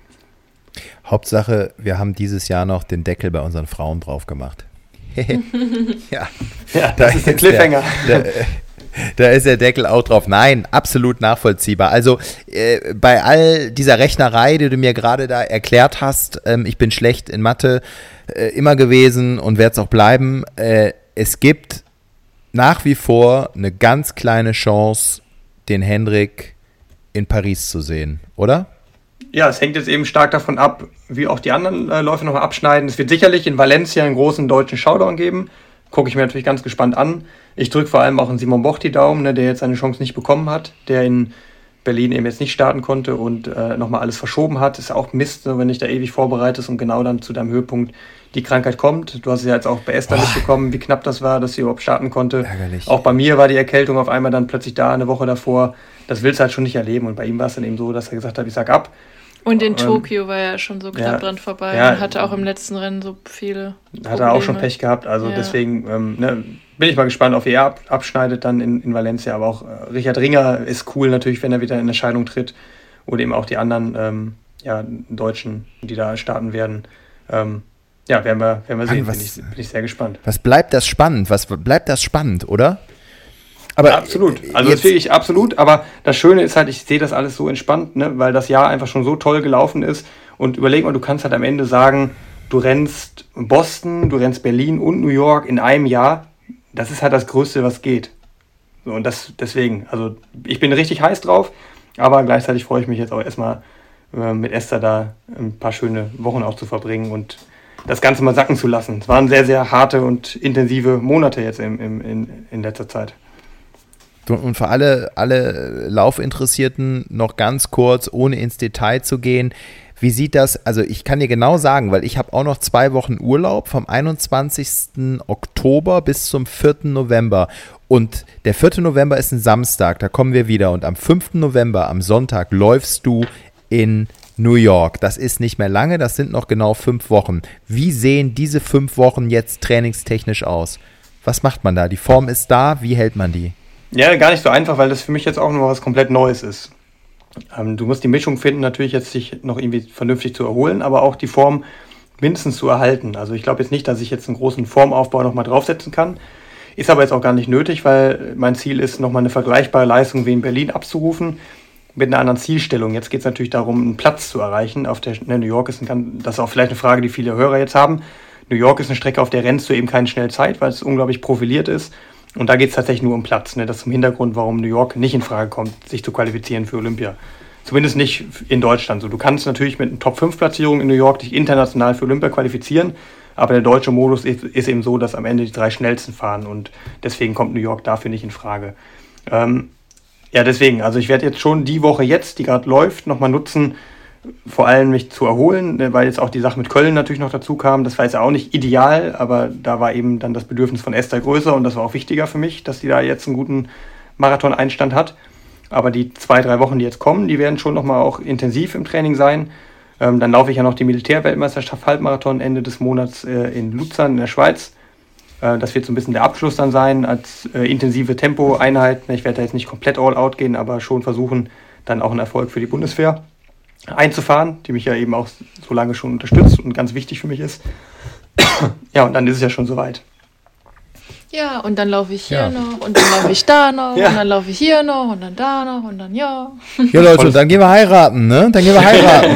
Hauptsache, wir haben dieses Jahr noch den Deckel bei unseren Frauen drauf gemacht. ja. ja, das da ist der Cliffhanger. Der, der, da ist der Deckel auch drauf. Nein, absolut nachvollziehbar. Also äh, bei all dieser Rechnerei, die du mir gerade da erklärt hast, ähm, ich bin schlecht in Mathe äh, immer gewesen und werde es auch bleiben. Äh, es gibt nach wie vor eine ganz kleine Chance, den Hendrik in Paris zu sehen, oder? Ja, es hängt jetzt eben stark davon ab, wie auch die anderen äh, Läufe nochmal abschneiden. Es wird sicherlich in Valencia einen großen deutschen Showdown geben. Gucke ich mir natürlich ganz gespannt an. Ich drücke vor allem auch in Simon Boch die Daumen, ne, der jetzt seine Chance nicht bekommen hat, der in Berlin eben jetzt nicht starten konnte und äh, nochmal alles verschoben hat. Ist ja auch Mist, wenn dich da ewig vorbereitest und genau dann zu deinem Höhepunkt die Krankheit kommt. Du hast es ja jetzt auch bei Esther mitbekommen, wie knapp das war, dass sie überhaupt starten konnte. Ärgerlich. Auch bei mir war die Erkältung auf einmal dann plötzlich da, eine Woche davor. Das willst du halt schon nicht erleben. Und bei ihm war es dann eben so, dass er gesagt hat, ich sag ab. Und in Tokio ähm, war er schon so knapp ja, dran vorbei ja, und hatte auch im letzten Rennen so viele Probleme. Hat er auch schon Pech gehabt, also ja. deswegen ähm, ne, bin ich mal gespannt, ob er ab, abschneidet dann in, in Valencia, aber auch äh, Richard Ringer ist cool natürlich, wenn er wieder in Erscheinung tritt oder eben auch die anderen ähm, ja, Deutschen, die da starten werden. Ähm, ja, werden wir, werden wir sehen, was, bin, ich, bin ich sehr gespannt. Was bleibt das spannend, was bleibt das spannend, oder? Aber absolut, also das finde ich absolut, aber das Schöne ist halt, ich sehe das alles so entspannt, ne, weil das Jahr einfach schon so toll gelaufen ist und überleg mal, du kannst halt am Ende sagen, du rennst Boston, du rennst Berlin und New York in einem Jahr, das ist halt das Größte, was geht. So, und das deswegen, also ich bin richtig heiß drauf, aber gleichzeitig freue ich mich jetzt auch erstmal äh, mit Esther da ein paar schöne Wochen auch zu verbringen und das Ganze mal sacken zu lassen. Es waren sehr, sehr harte und intensive Monate jetzt im, im, in, in letzter Zeit. Und für alle, alle Laufinteressierten noch ganz kurz, ohne ins Detail zu gehen, wie sieht das, also ich kann dir genau sagen, weil ich habe auch noch zwei Wochen Urlaub vom einundzwanzigsten Oktober bis zum vierten November und der vierte November ist ein Samstag, da kommen wir wieder und am fünften November, am Sonntag, läufst du in New York. Das ist nicht mehr lange, das sind noch genau fünf Wochen. Wie sehen diese fünf Wochen jetzt trainingstechnisch aus? Was macht man da? Die Form ist da, wie hält man die? Ja, gar nicht so einfach, weil das für mich jetzt auch noch was komplett Neues ist. Ähm, du musst die Mischung finden, natürlich jetzt sich noch irgendwie vernünftig zu erholen, aber auch die Form mindestens zu erhalten. Also ich glaube jetzt nicht, dass ich jetzt einen großen Formaufbau nochmal draufsetzen kann. Ist aber jetzt auch gar nicht nötig, weil mein Ziel ist, nochmal eine vergleichbare Leistung wie in Berlin abzurufen mit einer anderen Zielstellung. Jetzt geht es natürlich darum, einen Platz zu erreichen. Auf der ne, New York ist ein, das ist auch vielleicht eine Frage, die viele Hörer jetzt haben. New York ist eine Strecke, auf der rennst du eben keine schnelle Zeit, weil es unglaublich profiliert ist. Und da geht es tatsächlich nur um Platz. Ne? Das ist im Hintergrund, warum New York nicht in Frage kommt, sich zu qualifizieren für Olympia. Zumindest nicht in Deutschland. So, du kannst natürlich mit einer Top fünf Platzierung in New York dich international für Olympia qualifizieren, aber der deutsche Modus ist, ist eben so, dass am Ende die drei schnellsten fahren und deswegen kommt New York dafür nicht in Frage. Ähm, ja, deswegen, also ich werde jetzt schon die Woche jetzt, die gerade läuft, nochmal nutzen, vor allem mich zu erholen, weil jetzt auch die Sache mit Köln natürlich noch dazu kam. Das war jetzt auch nicht ideal, aber da war eben dann das Bedürfnis von Esther größer und das war auch wichtiger für mich, dass sie da jetzt einen guten Marathon-Einstand hat. Aber die zwei, drei Wochen, die jetzt kommen, die werden schon nochmal auch intensiv im Training sein. Ähm, dann laufe ich ja noch die Militärweltmeisterschaft Halbmarathon Ende des Monats äh, in Luzern in der Schweiz. Äh, das wird so ein bisschen der Abschluss dann sein als äh, intensive Tempoeinheit. Ich werde da jetzt nicht komplett all out gehen, aber schon versuchen, dann auch einen Erfolg für die Bundeswehr einzufahren, die mich ja eben auch so lange schon unterstützt und ganz wichtig für mich ist. Ja, und dann ist es ja schon soweit. Ja, und dann laufe ich hier Ja. noch und dann laufe ich da noch Ja. und dann laufe ich hier noch und dann da noch und dann ja. Ja, Leute, dann gehen wir heiraten, ne? Dann gehen wir heiraten.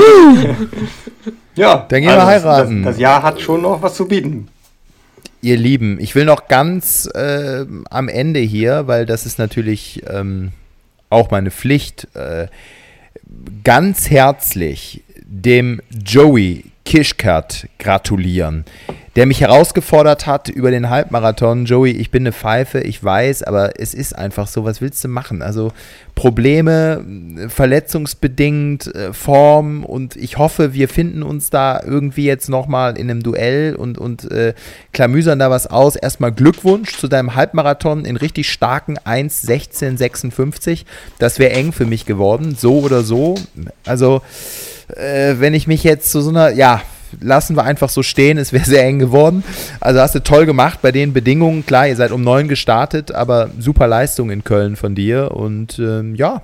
Ja, Dann gehen wir also das- heiraten. Das, das Jahr hat schon noch was zu bieten. Ihr Lieben, ich will noch ganz äh, am Ende hier, weil das ist natürlich ähm, auch meine Pflicht, äh, ganz herzlich dem Joey Kischkert gratulieren, der mich herausgefordert hat über den Halbmarathon. Joey, ich bin eine Pfeife, ich weiß, aber es ist einfach so, was willst du machen? Also Probleme, verletzungsbedingt, äh, Form und ich hoffe, wir finden uns da irgendwie jetzt nochmal in einem Duell und, und äh, klamüsern da was aus. Erstmal Glückwunsch zu deinem Halbmarathon in richtig starken eins sechzehn sechsundfünfzig. Das wäre eng für mich geworden, so oder so. Also äh, wenn ich mich jetzt zu so einer, ja, lassen wir einfach so stehen, es wäre sehr eng geworden. Also hast du toll gemacht bei den Bedingungen. Klar, ihr seid um neun gestartet, aber super Leistung in Köln von dir und ähm, ja,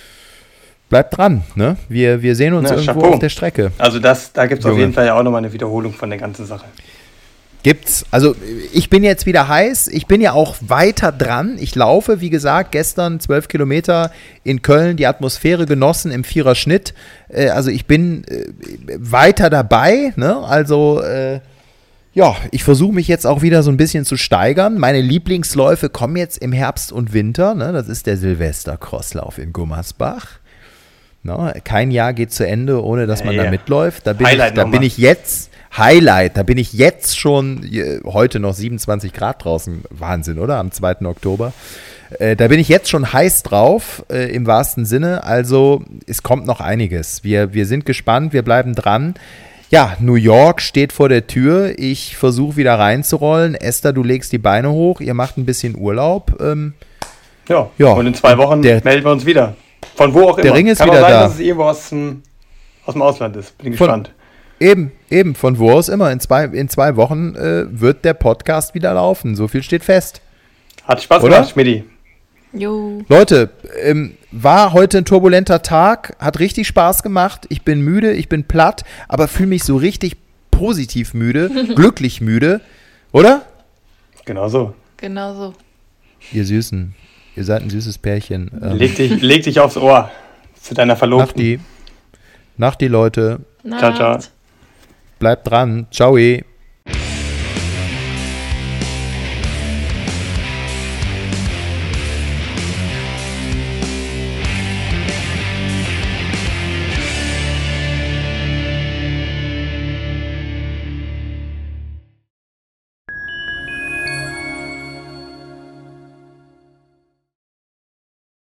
bleibt dran. Ne? Wir, wir sehen uns Ja, irgendwo Chapeau. auf der Strecke. Also das, da gibt es auf Junge. jeden Fall ja auch nochmal eine Wiederholung von der ganzen Sache. Gibt's. Also ich bin jetzt wieder heiß. Ich bin ja auch weiter dran. Ich laufe, wie gesagt, gestern zwölf Kilometer in Köln, die Atmosphäre genossen im Viererschnitt. Äh, also ich bin äh, weiter dabei. Ne? Also äh, ja, ich versuche mich jetzt auch wieder so ein bisschen zu steigern. Meine Lieblingsläufe kommen jetzt im Herbst und Winter. Ne? Das ist der Silvester-Crosslauf in Gummersbach. No, kein Jahr geht zu Ende, ohne dass man Ja, da ja. mitläuft. Da bin, ich, Highlight da noch bin mal. ich jetzt, Highlight, da bin ich jetzt schon, äh, heute noch siebenundzwanzig Grad draußen, Wahnsinn, oder? Am zweiten Oktober. Äh, da bin ich jetzt schon heiß drauf, äh, im wahrsten Sinne. Also es kommt noch einiges. Wir, wir sind gespannt, wir bleiben dran. Ja, New York steht vor der Tür. Ich versuche wieder reinzurollen. Esther, du legst die Beine hoch, ihr macht ein bisschen Urlaub. Ähm, Ja, Ja. und in zwei Wochen Der- melden wir uns wieder. Von wo auch immer. Der Ring ist Kann wieder auch sein, da. dass es irgendwo aus dem, aus dem Ausland ist. Bin Von- gespannt. Eben, eben, von wo aus immer. In zwei, in zwei Wochen äh, wird der Podcast wieder laufen. So viel steht fest. Hat Spaß Oder? gemacht, Schmidti. Jo. Leute, ähm, war heute ein turbulenter Tag, hat richtig Spaß gemacht. Ich bin müde, ich bin platt, aber fühle mich so richtig positiv müde, glücklich müde. Oder? Genau so. Genau so. Ihr Süßen, ihr seid ein süßes Pärchen. Ähm, Leg dich, leg dich aufs Ohr zu deiner Nacht Verlobten. die, Nacht die Leute, Ciao, ciao. Nacht. bleibt dran. Ciao.